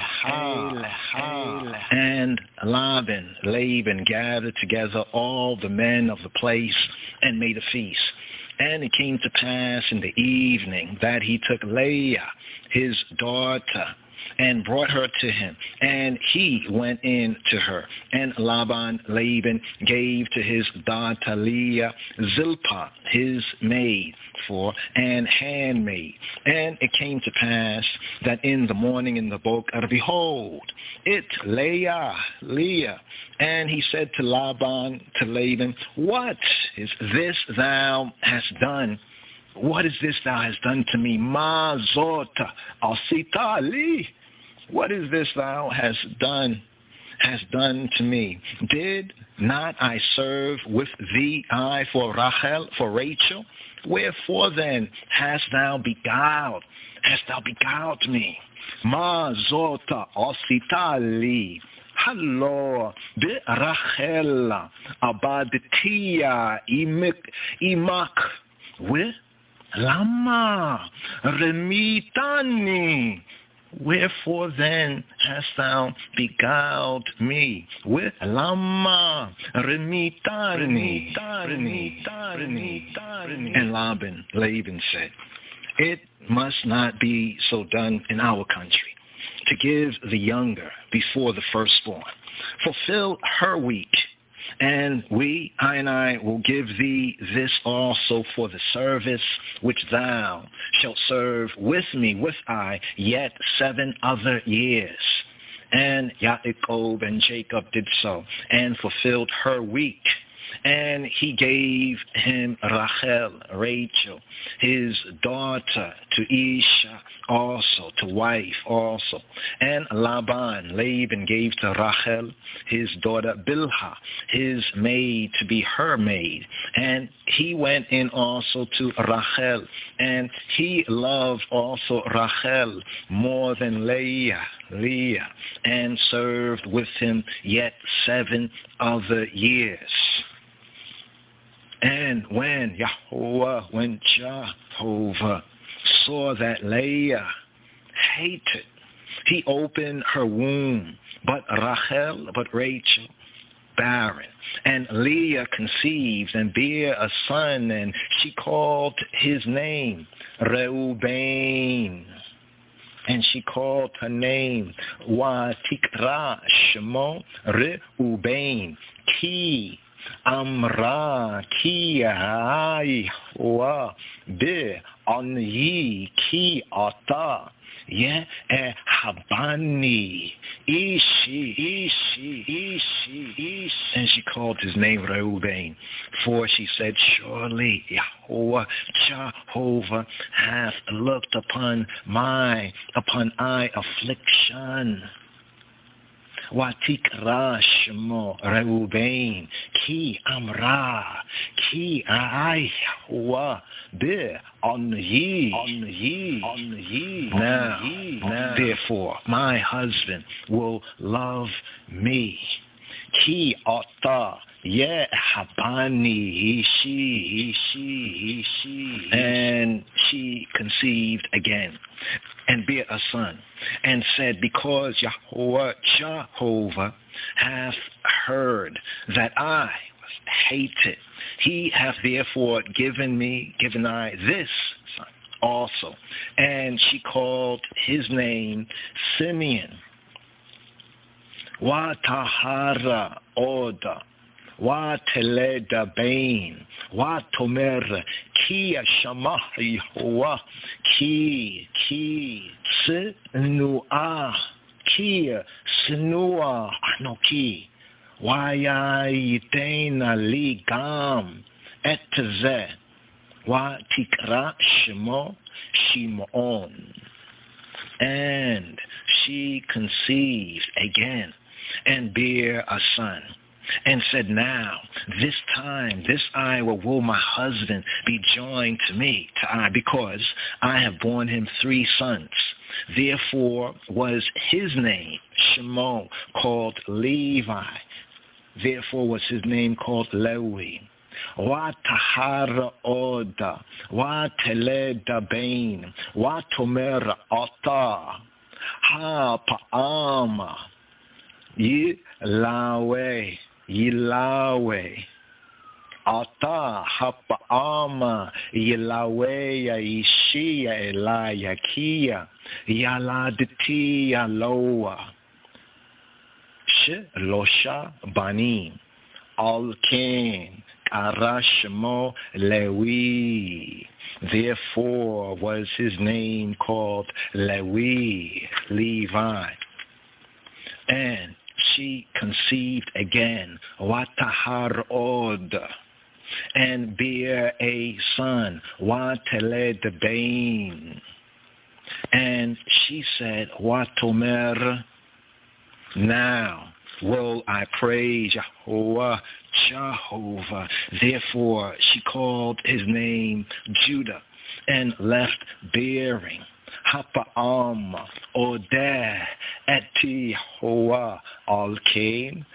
And Laban, Laban gathered together all the men of the place and made a feast. And it came to pass in the evening that he took Leah, his daughter, and brought her to him, and he went in to her. And Laban, Laban, gave to his daughter Leah Zilpah, his maid, for an handmaid. And it came to pass that in the morning in the book, behold, it Leah, Leah. And he said to Laban, to Laban, what is this thou hast done? What is this thou hast done to me? Ma zota asita li. What is this thou hast done, hast done to me? Did not I serve with thee, I, for Rachel, for Rachel? Wherefore then hast thou beguiled, hast thou beguiled me? Ma zota asita li. Hallo, de Rachel abaditia imak imak. With Lama remitani. Wherefore then hast thou beguiled me with Lama remitani? And Laban, Laban said, it must not be so done in our country, to give the younger before the firstborn. Fulfill her week, and we, I and I, will give thee this also for the service which thou shalt serve with me, with I, yet seven other years. And Yaakov and Jacob did so, and fulfilled her week. And he gave him Rachel, Rachel, his daughter, to Isha also, to wife also. And Laban, Laban gave to Rachel his daughter Bilhah, his maid, to be her maid. And he went in also to Rachel, and he loved also Rachel more than Leah, Leah, and served with him yet seven other years. And when Yahweh, when Jehovah saw that Leah hated, he opened her womb, but Rachel, but Rachel, barren. And Leah conceived and bare a son, and she called his name Reuben. And she called her name Watikra Shemo Reuben, Ki Amra ki ai wa be on ye ki ata ye e habani ishi ishi ishi ishi. And she called his name Reuben, for she said, surely Yahweh Jehovah hath looked upon my upon I affliction. Watikra Shemo Reuben ki amra ki aywa be on ye on ye on ye. Now, now, therefore, my husband will love me. Ki ata ye habani ishi ishi ishi. And she conceived again, and bare a son, and said, because Yahweh Jehovah hath heard that I was hated, he hath therefore given me, given I this son also. And she called his name Simeon. Watahara Oda, Wa teleda bain, wa tomer, ki shama Yehovah, ki ki tsenua, ki tsenua anoki, wa ya yitena ligam etze, wa tikra shemo Shimon. And she conceived again, and bare a son, and said, now, this time, this I will, will my husband be joined to me, to I, because I have borne him three sons. Therefore was his name, Shimon, called Levi. Therefore was his name called Lewi. Wa tahara oda, wa teleda bain, wa tomer ata, ha pa'ama, yi lawe. Yilaweh, Ata hapa'ama, Yilaweh Yaishia Elayakia, Yaladiti Yaloa, She Losha Banim, Alkin, Arashmo Lewi. Therefore was his name called Lewi, Levi. And she conceived again, Watahar Od, and bare a son, Wateled Bain. And she said, Watomer, now will I praise Yahweh Jehovah. Therefore she called his name Judah, and left bearing. Hapa'am Odeh Eti Hoa Alkain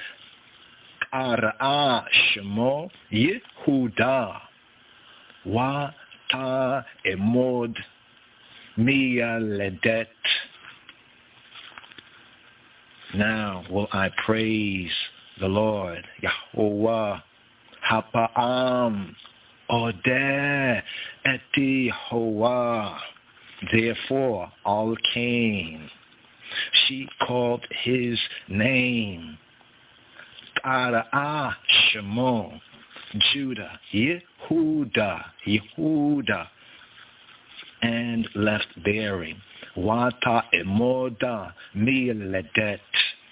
Ara Shemo Yehuda Wa Wata Emod Mia Ledet. Now will I praise the Lord, Yahuwah, Hapa'am, Odeh, Eti Hoa. Therefore all came. She called his name. Kara'ah Shemo, Judah, Yehuda, Yehuda, and left bearing. Wata Emoda Miledet.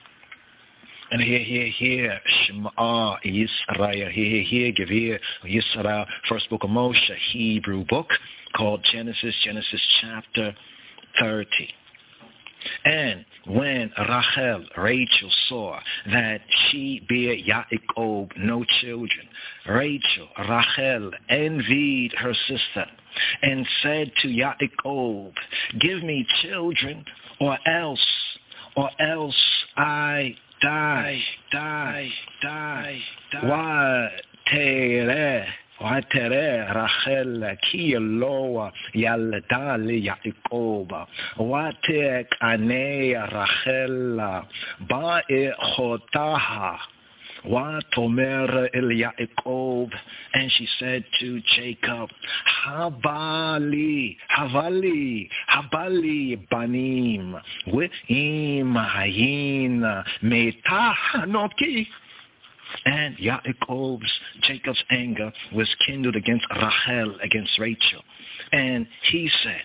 And here, here, here, Shema Yisrael, here, here, here, give here, Yisrael, first book of Moshe, Hebrew book, called Genesis, Genesis chapter thirty. And when Rachel, Rachel, saw that she bare Yaakov no children, Rachel, Rachel, envied her sister and said to Yaakov, give me children, or else, or else I die, die, die, die. Why tere, why tere, Rachel, ki Eloah yalda li Yaakov, why tek ane Rachel, ba'e chotaha, why tomer el Yaakov, and she said to Jacob, Habali, Havali, Habali banim, we'im hayin metahanoki. And Yaakov's, Jacob's anger was kindled against Rachel, against Rachel. And he said,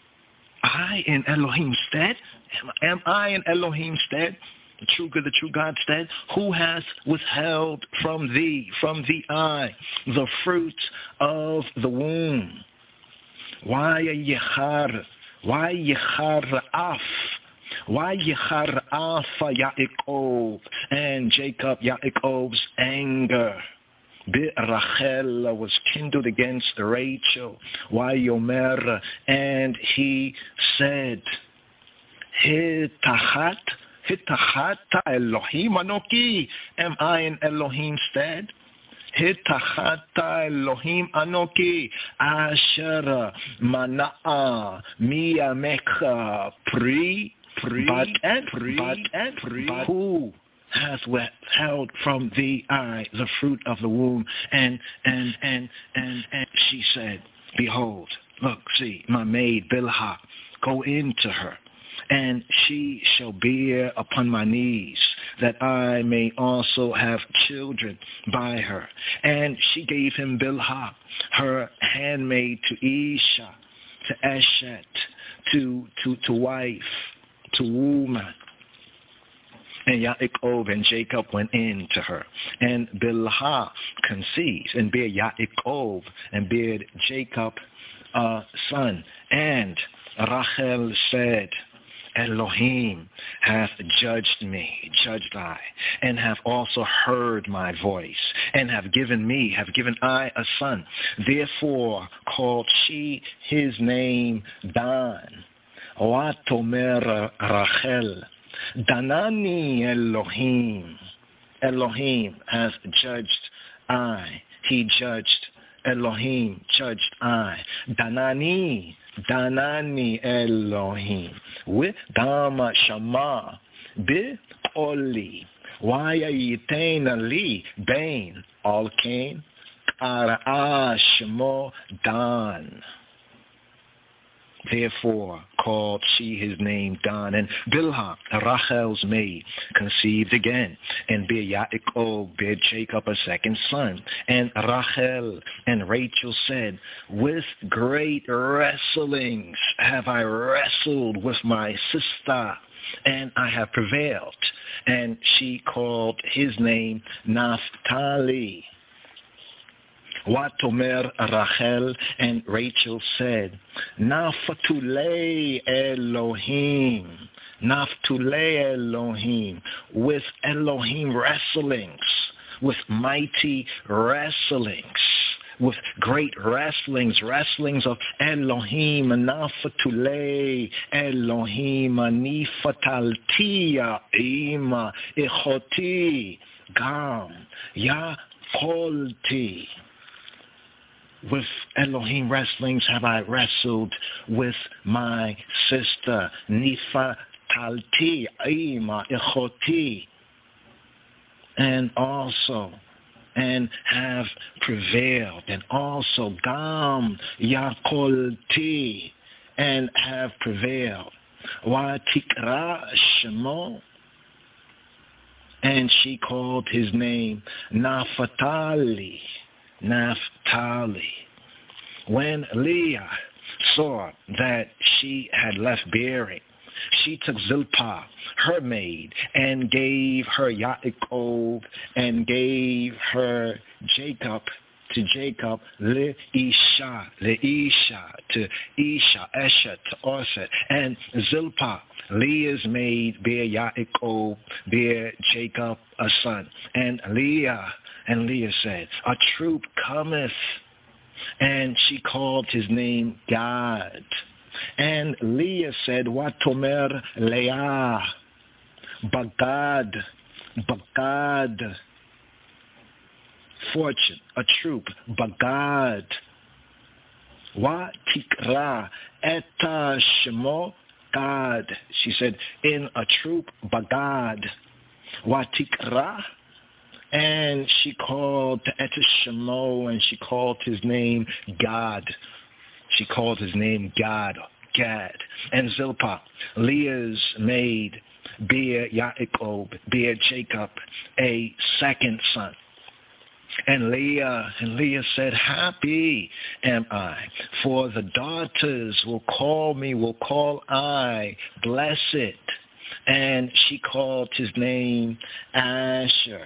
I in Elohim's stead? Am, am I in Elohim's stead? The true good, the true God's stead? Who has withheld from thee, from thee I, the fruit of the womb? Why yechar, why yechar af? Why Yechar Alpha Yaakov, and Jacob, Yaakov's anger, Rachel was kindled against Rachel. Why Yomer, and he said, Hitachat, Hitachat Elohim Anoki, am I in Elohim's stead? Hitachat Elohim Anoki, Asher Mana'a Miyamecha Pri. But and, but and, but who has withheld from thee I the fruit of the womb? And and and and and she said, behold, look, see, my maid Bilhah, go into her, and she shall bear upon my knees, that I may also have children by her. And she gave him Bilhah, her handmaid, to Isha, to Eshet, to to to wife, to woman. And Yaakov and Jacob went in to her. And Bilhah conceived and bare Yaakov and bare Jacob a son. And Rachel said, Elohim hath judged me, judged I, and have also heard my voice, and have given me, have given I a son. Therefore called she his name Dan. Watomer Rachel, Danani Elohim. Elohim has judged I. He judged. Elohim judged I. Danani, Danani Elohim. With Dama Shama, Bi Oli. Why yitain li bain all came? Kara'a Shemo Dan. Therefore called she his name Dan. And Bilhah, Rachel's maid, conceived again, and bare Yaakov, bare Jacob a second son. And Rachel and Rachel said, with great wrestlings have I wrestled with my sister, and I have prevailed. And she called his name Naphtali. Watomer Rachel, and Rachel said, Naphtulei Elohim, Naphtulei Elohim, with Elohim wrestlings, with mighty wrestlings, with great wrestlings, wrestlings of Elohim, Naphtulei Elohim, Nifataltia Ima Echoti Gam Yakolti. with Elohim wrestlings have I wrestled with my sister, Nifa Talti, Ima, Ichoti, and also, and have prevailed, and also Gam, Yakolti, and have prevailed. Wa Tikra Shemo, and she called his name Naphtali, Naphtali. When Leah saw that she had left bearing, she took Zilpah, her maid, and gave her Yaakov, and gave her Jacob to Jacob, Leisha, Leisha, to Isha, Esha, to Oset, and Zilpah, Leah's maid, bare Yaakov, bare Jacob a son. And Leah, and Leah said, a troop cometh, and she called his name Gad. And Leah said, Watomer Leah, Bagad, Bagad, fortune, a troop, Bagad. Wa tikra eta shemo Gad. She said, in a troop, Bagad. Wa tikra. And she called eta shemo, and she called his name God. She called his name God, Gad. And Zilpah, Leah's maid, bare Yaakov, bare Jacob, a second son. And Leah, and Leah said, happy am I, for the daughters will call me, will call I, blessed. And she called his name Asher.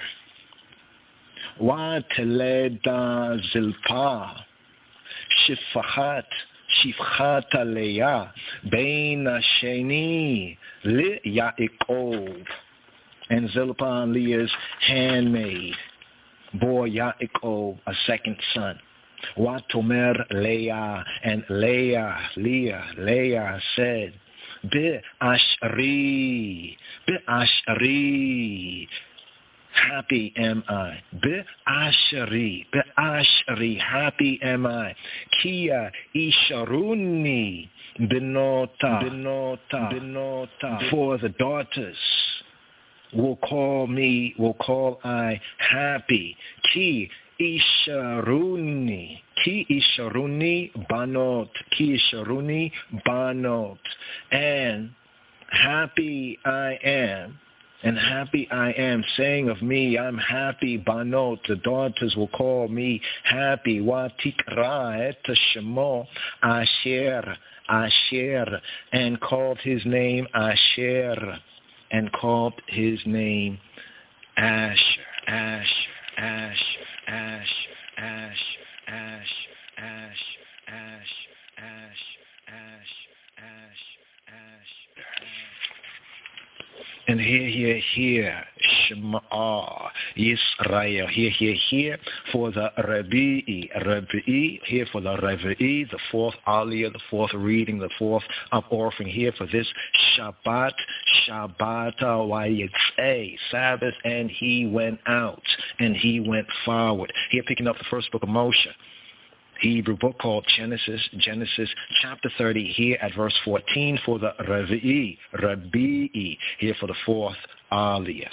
Wa teleda Zilpah, Shifachat, Shifchat Leah, Bein Sheni, Le Yaakov. And Zilpah, Leah's handmaid, bore Yaakov a second son. Watomer Leah, and Leah, Leah, Leah said, Be Ashri, Be Ashri, happy am I. Be Ashri, Be Ashri, happy am I. Kia Isharuni, Benota, Benota, Benota, for the daughters will call me, will call I happy. Ki Isharuni, Ki Isharuni Banot, Ki Isharuni Banot. And happy I am, and happy I am, saying of me, I'm happy, Banot, the daughters will call me happy. Wa tikra et shemo Asher, Asher, and called his name Asher, and called his name Asher, Asher, Asher, Asher, Asher, Asher, Asher, Asher, Asher, Asher, Asher. And here, here, here, Shema Yisrael, here, here, here, for the Revi'i, Revi'i, here for the Revi'i, the fourth Aliyah, the fourth reading, the fourth up-offering here for this Shabbat, Shabbat Wayitzei, Sabbath, and he went out, and he went forward. Here picking up the first book of Moshe, Hebrew book called Genesis, Genesis chapter thirty, here at verse fourteen for the Revi'i, Rebi'i, here for the fourth Aliyah.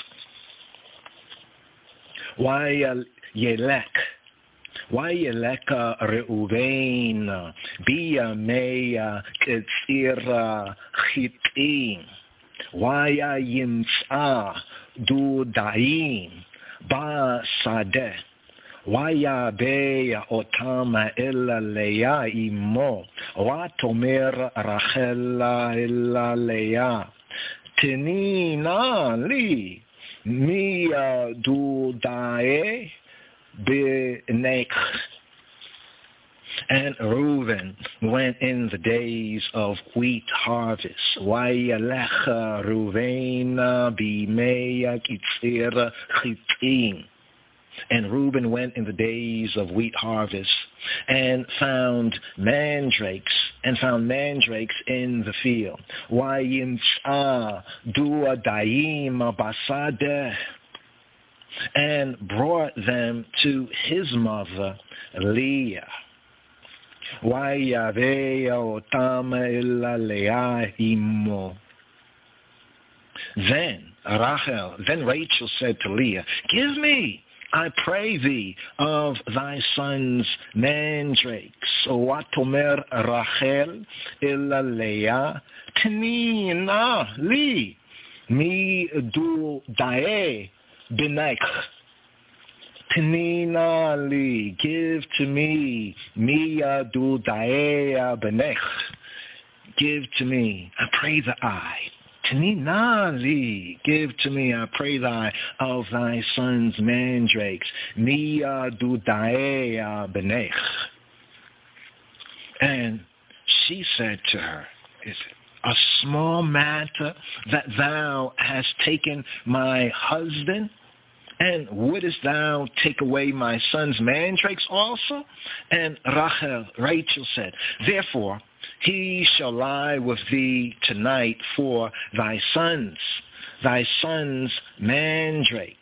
Why Yelek, why Yelek Reuven, Bia Meya Ketzira Chitim, why Yimsa Dudaim, Ba Sadeh, Waya beya otama ella leya imo, watomer Rachela ella leya, tenina li, mia dudae benech. And Reuben went in the days of wheat harvest. Wayalecha Reuven bimeya kitzir chitim. And Reuben went in the days of wheat harvest and found mandrakes, and found mandrakes in the field. Wayimsa duadaim basadeh, and brought them to his mother Leah. וירא אותם אל לאה אמו. Then Rachel, then Rachel said to Leah, give me, I pray thee, of thy son's mandrakes. Watomer Rachel illa Leah, tni na li, mi du dae benech. Tni na li, give to me, mi du dae benech. Give to me, I pray the I. Tinali, give to me, I pray thy, of thy son's mandrakes, Mia dudaea benech. And she said to her, is it a small matter that thou hast taken my husband? And wouldest thou take away my son's mandrakes also? And Rachel, Rachel said, therefore, he shall lie with thee tonight for thy sons, thy sons' mandrakes.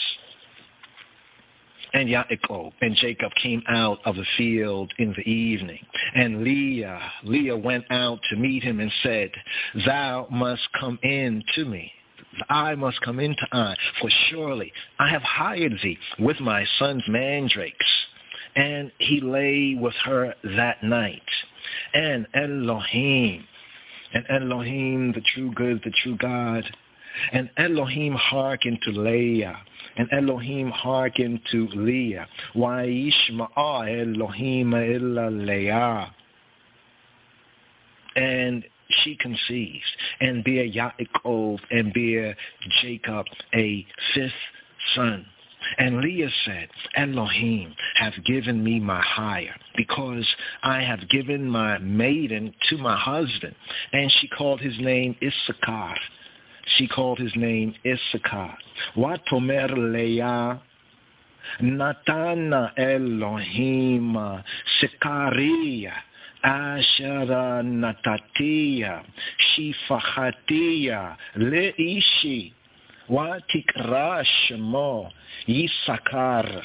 And Yaakov and Jacob came out of the field in the evening. And Leah, Leah went out to meet him and said, thou must come in to me. I must come into I, for surely I have hired thee with my son's mandrakes. And he lay with her that night. And Elohim, and Elohim, the true good, the true God, and Elohim hearkened to Leah, and Elohim hearkened to Leah. Wa'ishma'a Elohim illa Leah. And she conceived, and bare Yaakov, and bare Jacob a fifth son. And Leah said, Elohim have given me my hire, because I have given my maiden to my husband. And she called his name Issachar. She called his name Issachar. Watomer Leah, Natana Elohim Sikaria, Ashara Natatia, Shifahatia, Leishi, Watikra Shemo, Yisakar.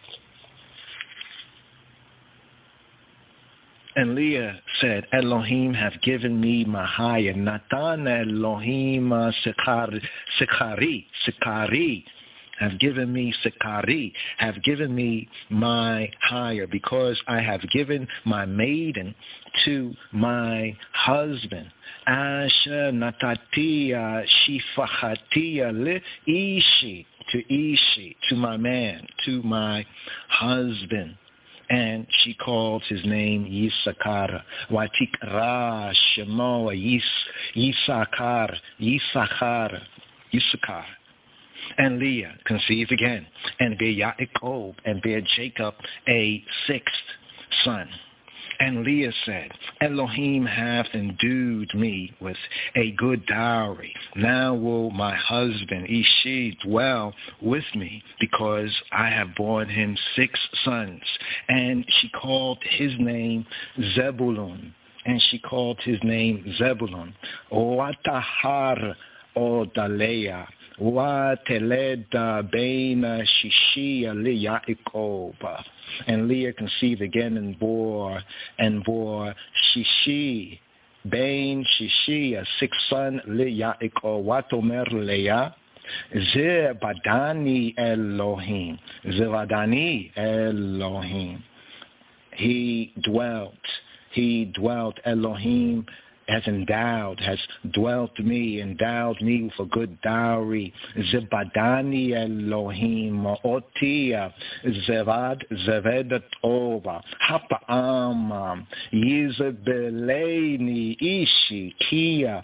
And Leah said, Elohim have given me my hire. Natan Elohim Sikari, Sikari, Sikari, have given me Sikari, have given me my hire, because I have given my maiden to my husband. Asher Natatia Shifahatia Le Ishi, to Ishi, to my man, to my husband. And she called his name Yisakar. Watikra Shemo Yis Yisakar, Yisachar, Yisakar. And Leah conceived again, and bare Yaakov, and bare Jacob a sixth son. And Leah said, Elohim hath endued me with a good dowry. Now will my husband Ishi dwell with me, because I have borne him six sons. And she called his name Zebulun. And she called his name Zebulun. Watahar Odalea. Wateleda Beina Shishia Leah. And Leah conceived again and bore and bore Shishi, Bain Shishi, a sixth son, Leah. Watomer Leah, Zebadani Elohim, Zebadani Elohim. He dwelt, he dwelt, Elohim has endowed, has dwelt me, endowed me with a good dowry. Zebadani Elohim, Otia, Zevad, Zevedat Ova, Hapa'am, Yizabeleni Ishi, Kia,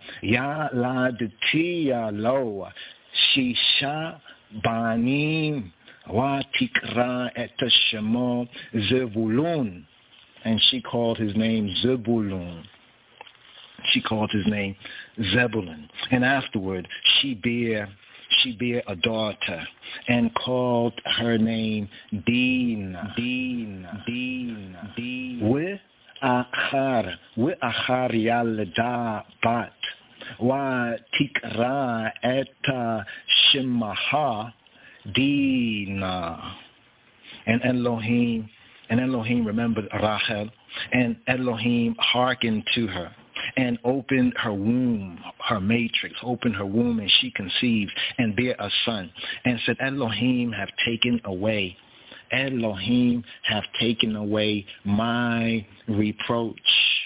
Yaladetia Loa, Shisha Banim, Watikra et Shemo, Zebulun. And she called his name Zebulun. She called his name Zebulun. And afterward, she bare, she bare a daughter, and called her name Dina, Dina, Dina, Dina. We achar, we achar yalda bat, wa tikra et shemaha Dina. And Elohim And Elohim remembered Rachel, and Elohim hearkened to her, and opened her womb, her matrix, opened her womb, and she conceived, and bare a son, and said, Elohim have taken away, Elohim have taken away my reproach.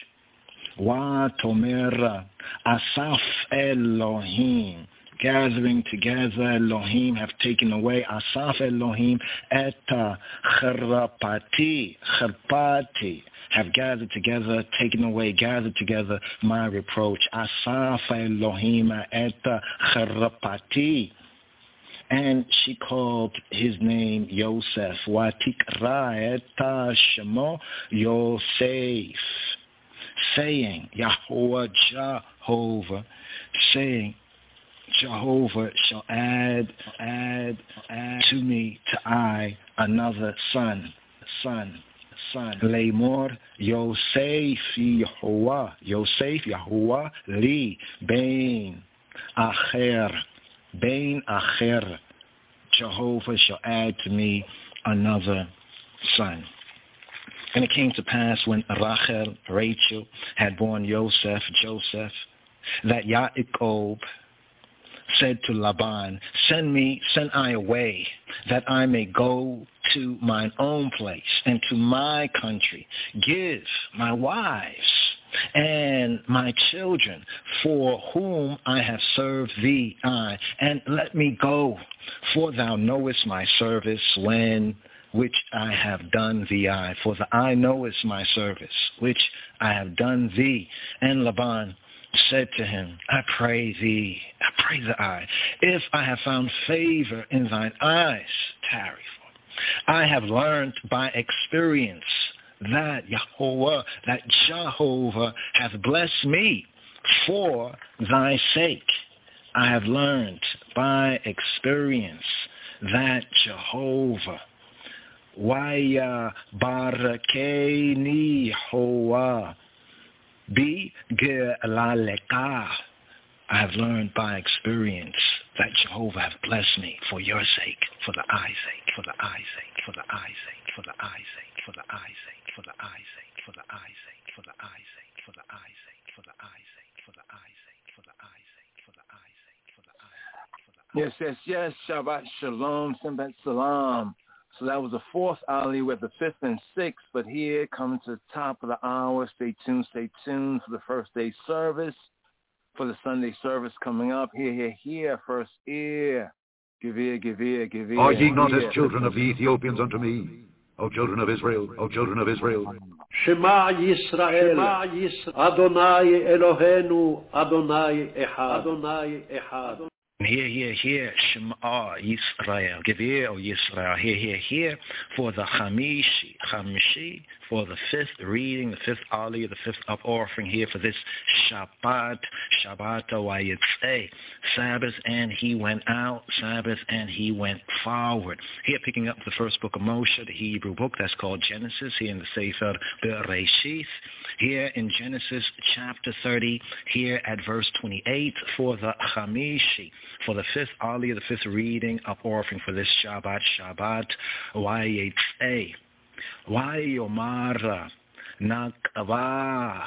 Wa tomera asaf Elohim. Gathering together, Elohim have taken away. Asaf Elohim eta charapati, charpati, have gathered together, taken away, gathered together my reproach. Asaf Elohim eta charapati. And she called his name Yosef. Watikra eta shemo Yosef. Saying, Yahweh Jehovah, saying, Jehovah shall add, add, add to me, to I, another son, son, son. Lemor Yosef Yehovah, Yosef Yehovah li Bain Acher, Bain Acher. Jehovah shall add to me another son. And it came to pass when Rachel, Rachel, had borne Joseph, Joseph, that Yaakov said to Laban, send me, send I away, that I may go to mine own place and to my country. Give my wives and my children, for whom I have served thee, I, and let me go, for thou knowest my service when which I have done thee, I, for the eye knowest my service, which I have done thee. And Laban said to him, I pray thee, I pray thee, I, if I have found favor in thine eyes, tarry for. I have learned by experience that Yahweh, that Jehovah hath blessed me for thy sake. I have learned by experience that Jehovah, Waya barakeni hoa bi gelaleka. I have learned by experience that Jehovah hath blessed me for your sake, for the eye's sake, for the eye's sake, for the eye's sake, for the eye's sake, for the eye's sake, for the eye's sake, for the eye's sake, for the eye's sake, for the eye's sake, for the eye's sake, for the eye's sake, for the eye's sake, for the eye's sake, for the eye's sake. Yes, yes, yes. Shabbat Shalom, Shabbat Salam. So that was the fourth Ali with the fifth and sixth, but here coming to the top of the hour. Stay tuned, stay tuned for the first day service, for the Sunday service coming up. Here, here, here, first ear. Give ear, give ear, give ear. Are ye not as children of the Ethiopians unto me, O children of Israel, O children of Israel? Shema Yisrael, Shema Yisrael, Adonai Eloheinu, Adonai Echad, Adonai Echad. Hear, hear, hear, Shema Yisrael. Give ear, O Yisrael. Hear, hear, hear. For the Chamishi, Chamishi, for the fifth reading, the fifth aliyah, the fifth up offering here for this Shabbat, Shabbat Wayitzeh, Sabbath, and he went out, Sabbath, and he went forward. Here, picking up the first book of Moshe, the Hebrew book that's called Genesis, here in the Sefer Bereshith. Here in Genesis chapter thirty, here at verse twenty-eight, for the Chamishi, for the fifth aliyah, the fifth reading of offering for this Shabbat, Shabbat Wayitzeh. Wayomara nakava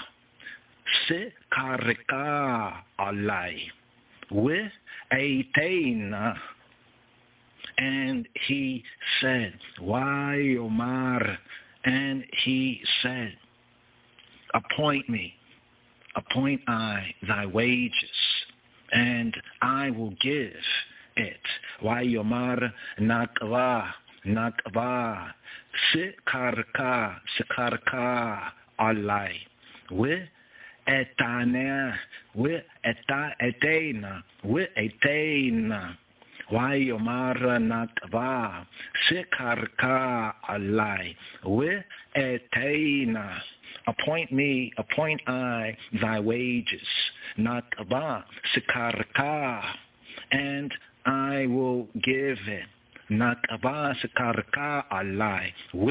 sikarika alai with aitena. And he said, Wayomar, and he said, appoint me, appoint I thy wages, and I will give it. Wayomar nakva, nakva, sikarka, sikarka alai, with etana, with eta etena, with etena. Wayomara nakva, sikarka alai, with etena. Appoint me, appoint I thy wages, nakva, sikarka, and I will give it. Nakva sikarka alai, with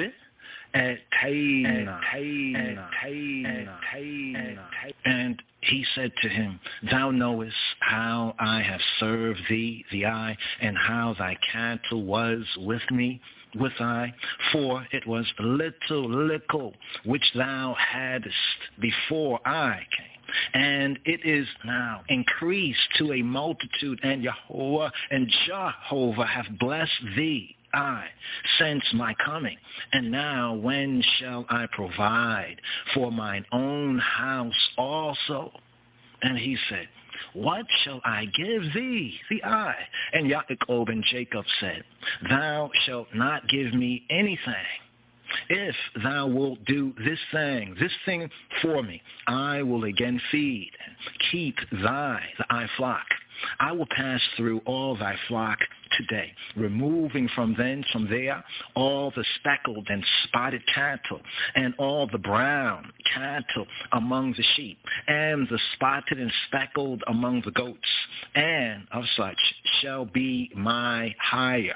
And he said to him, thou knowest how I have served thee, the eye, and how thy cattle was with me, with I, for it was little, little, which thou hadst before I came. And it is now increased to a multitude, and Yahweh and Jehovah have blessed thee, I, since my coming. And now when shall I provide for mine own house also? And he said, what shall I give thee, the I? And Yaakov and Jacob said, thou shalt not give me anything. If thou wilt do this thing, this thing for me, I will again feed and keep thy, thy flock. I will pass through all thy flock today, removing from thence from there all the speckled and spotted cattle, and all the brown cattle among the sheep, and the spotted and speckled among the goats, and of such shall be my hire.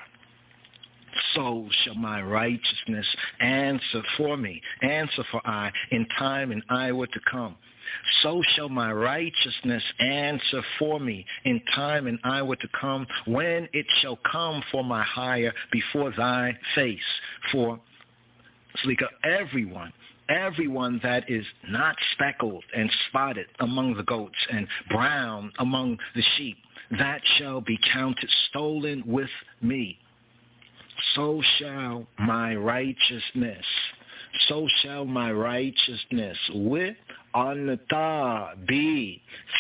So shall my righteousness answer for me, answer for I, in time and hour to come. So shall my righteousness answer for me in time and hour to come, when it shall come for my hire before thy face. For, Slika, everyone, everyone that is not speckled and spotted among the goats, and brown among the sheep, that shall be counted stolen with me. So shall my righteousness, so shall my righteousness with Anata be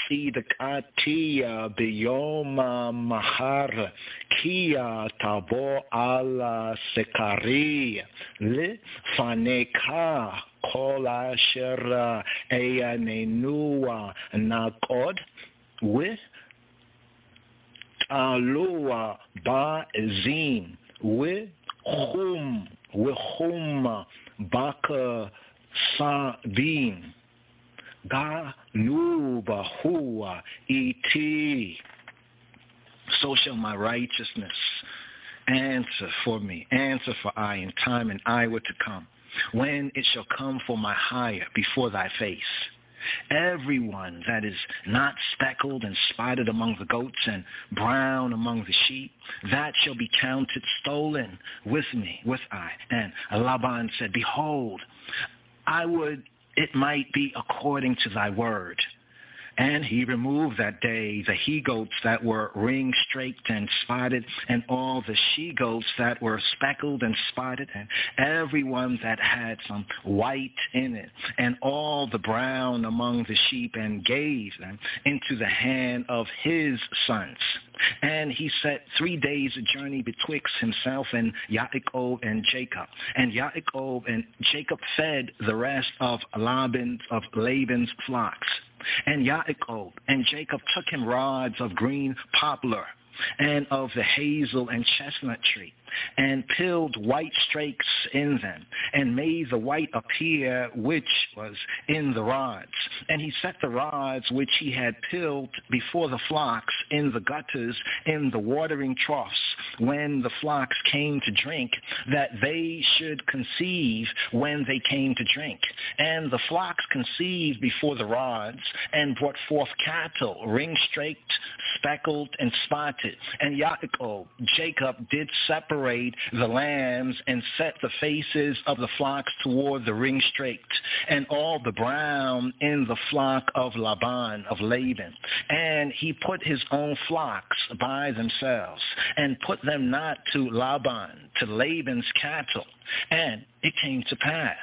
Sidakatia Biyoma Mahar Kia Tabo Ala Sekari Le Faneka Kola Shera Eyanenua Nakod with Alua Ba Zin with Hum with Hum Baka Sabin Ga Nuba Hua Iti. So shall my righteousness answer for me, answer for I in time and hour to come, when it shall come for my hire before thy face. Everyone that is not speckled and spotted among the goats, and brown among the sheep, that shall be counted stolen with me, with I. And Laban said, behold, I would it might be according to thy word. And he removed that day the he-goats that were ring-straked and spotted, and all the she-goats that were speckled and spotted, and everyone that had some white in it, and all the brown among the sheep, and gave them into the hand of his sons. And he set three days a journey betwixt himself and Yaakov and Jacob. And Yaakov and Jacob fed the rest of Laban's, of Laban's flocks. And Yaakov and Jacob took him rods of green poplar, and of the hazel and chestnut tree, and peeled white strakes in them, and made the white appear which was in the rods. And he set the rods which he had peeled before the flocks in the gutters, in the watering troughs, when the flocks came to drink, that they should conceive when they came to drink. And the flocks conceived before the rods, and brought forth cattle, ring-straked, speckled, and spotted. And Yaakov, Jacob, did separate the lambs, and set the faces of the flocks toward the ring-straked, and all the brown in the flock of Laban, of Laban. And he put his own flocks by themselves, and put them not to Laban, to Laban's cattle. And it came to pass,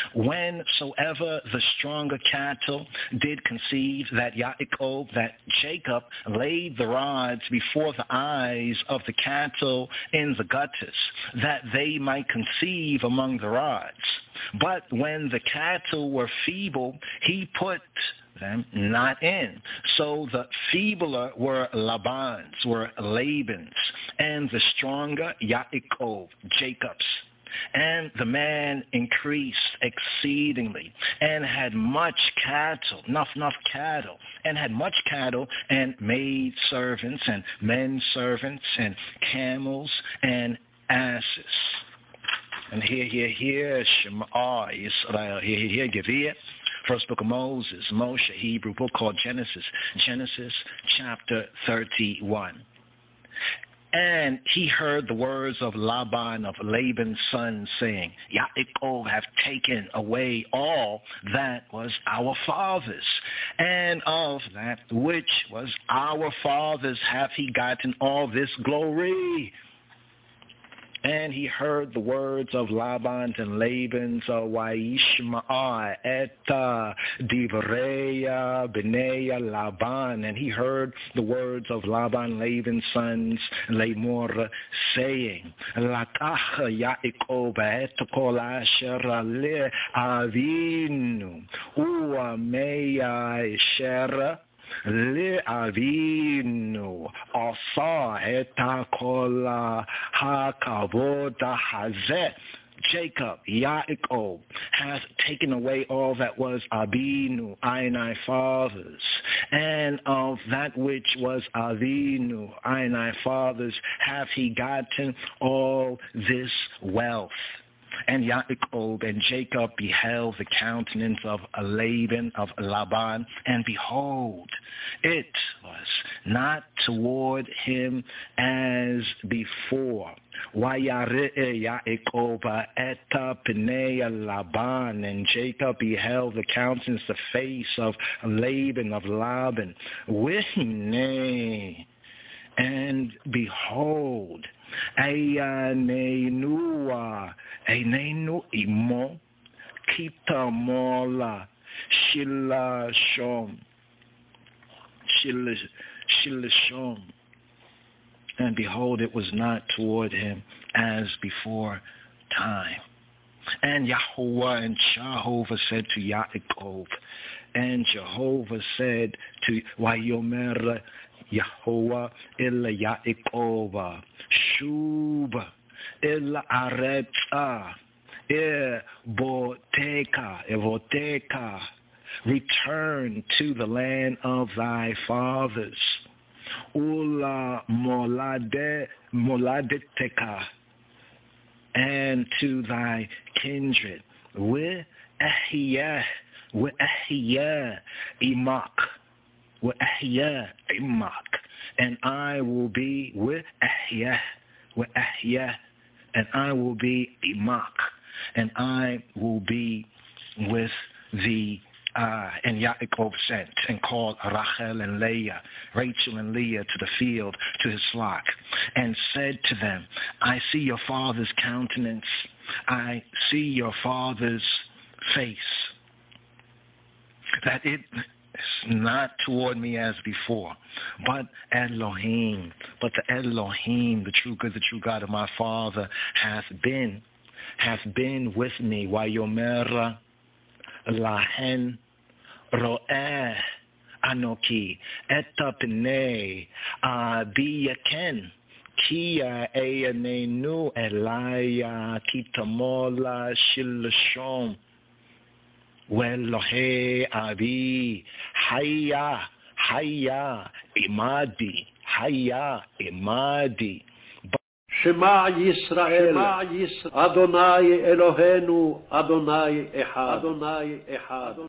whensoever the stronger cattle did conceive, that Yaakov, that Jacob, laid the rods before the eyes of the cattle in the gutters, that they might conceive among the rods. But when the cattle were feeble, he put them not in. So the feebler were Laban's, were Laban's, and the stronger Yaakov, Jacob's. And the man increased exceedingly, and had much cattle, enough, enough cattle, and had much cattle, and maid servants, and men servants, and camels, and asses. And here, here, here, Shema Israel, here, here, here, give ear. First book of Moses, Moshe, Hebrew book called Genesis, Genesis chapter thirty-one. And he heard the words of Laban, of Laban's son, saying, Yaakov have taken away all that was our father's, and of that which was our father's hath he gotten all this glory. And he heard the words of Laban and Laban's Waishma'a eta divreya b'neya Laban. And he heard the words of Laban, Laban's sons, Lamor, saying, Lakach Yaakov et kol asher le avinu u'ameya asher Le avinu asa eta kol hakavod hazeh. Jacob, Yaakov, has taken away all that was Avinu, I and I fathers, and of that which was Avinu, I and I fathers, have he gotten all this wealth. And Yaakov and Jacob beheld the countenance of Laban, of Laban, and behold, it was not toward him as before. Yaakov eta pnei Laban, and Jacob beheld the countenance, the face of Laban, of Laban. Wihine, and behold, Einenua, Einenu imo, Kitamola, Shilashom, Shilashom. And behold, it was not toward him as before time. And Yahweh and Jehovah said to Yaakov, and Jehovah said to Wayomer Yahweh illa Yaakov, Shub illa Aretza, e Boteka, Evoteka, return to the land of thy fathers. Ula molade moladeteka, and to thy kindred. We ahiyah, we ahiyah imak, we ahiyah imak, and I will be with ahiyah, we ahiyah, and I will be imak, and I will be with thee. Uh, and Yaakov sent and called Rachel and Leah, Rachel and Leah, to the field, to his flock, and said to them, I see your father's countenance. I see your father's face, that it is not toward me as before, but Elohim, but the Elohim, the true good, the true God of my father, hath been, hath been with me. Wayomer lahen ro'eh anoki eta pnei abiyaken kia eyanenu elaya kitamola shilshom welohe abi haya haya imadi haya imadi. Shema Yisrael, Adonai Elohenu, Adonai Echad, Adonai Echad.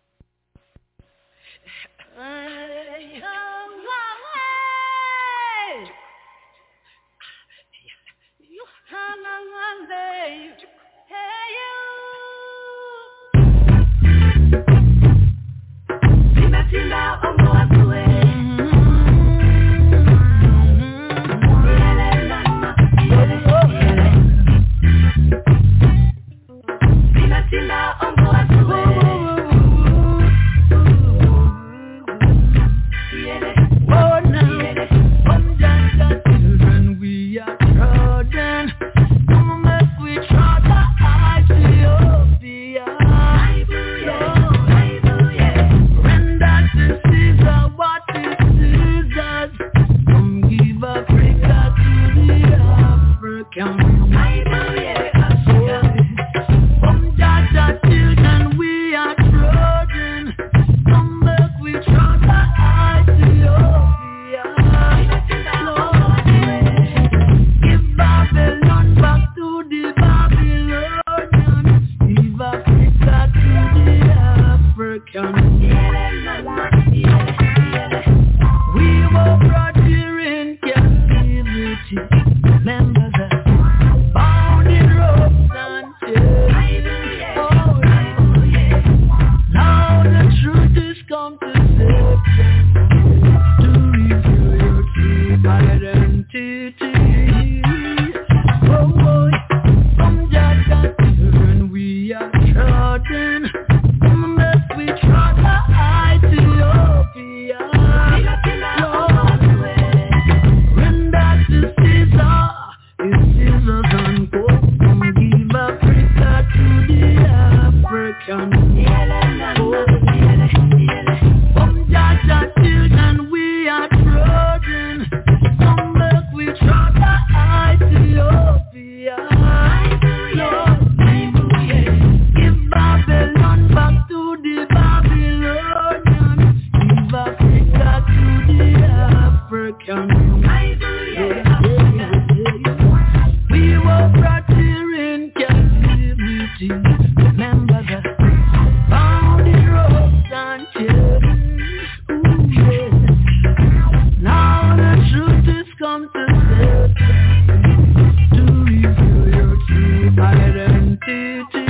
Till identity. Oh boy, from Jaja children we are trodden. Come make we trod Ethiopia. Lord, when that is Caesar, is Caesar's uncle. Come give Africa to the African. Oh, from Jaja children we are trodden. Come make we trod Ethiopia. Lord, give Babylon back to the Babylonians. Give Africa to the African. We were brought here in captivity. Remember that. Found in ropes and chains. Ooh, yeah. Now the truth is come to set to reveal your true identity.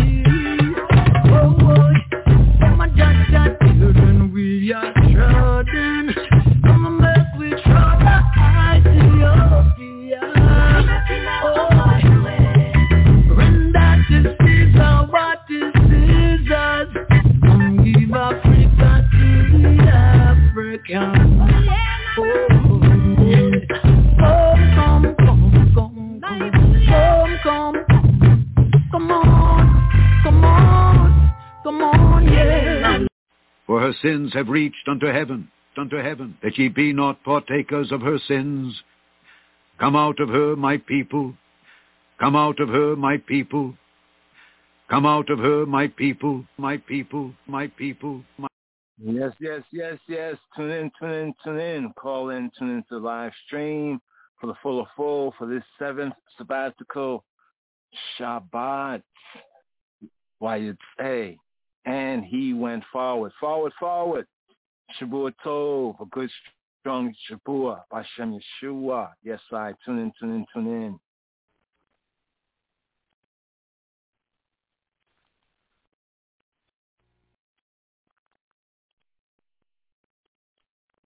Oh boy, from a Jaja children we are trodden. Come and make we trod Ethiopia. Oh, when that is Caesar, what is Caesar's? Come give Africa to the African. Oh, yeah. Come, come, come, come, come, come, come, come on, come on, come on, yeah. For her sins have reached unto heaven, unto heaven, that ye be not partakers of her sins. Come out of her, my people. Come out of her, my people. Come out of her, my people, my people, my people, my... Yes, yes, yes, yes. Tune in, tune in, tune in. Call in, tune into the live stream for the full of full for this seventh sabbatical Shabbat. Why it's A. And he went forward, forward, forward. Shabbat Tov, a good strong Shabbat, Hashem Yeshua. Yes, I tune in, tune in, tune in.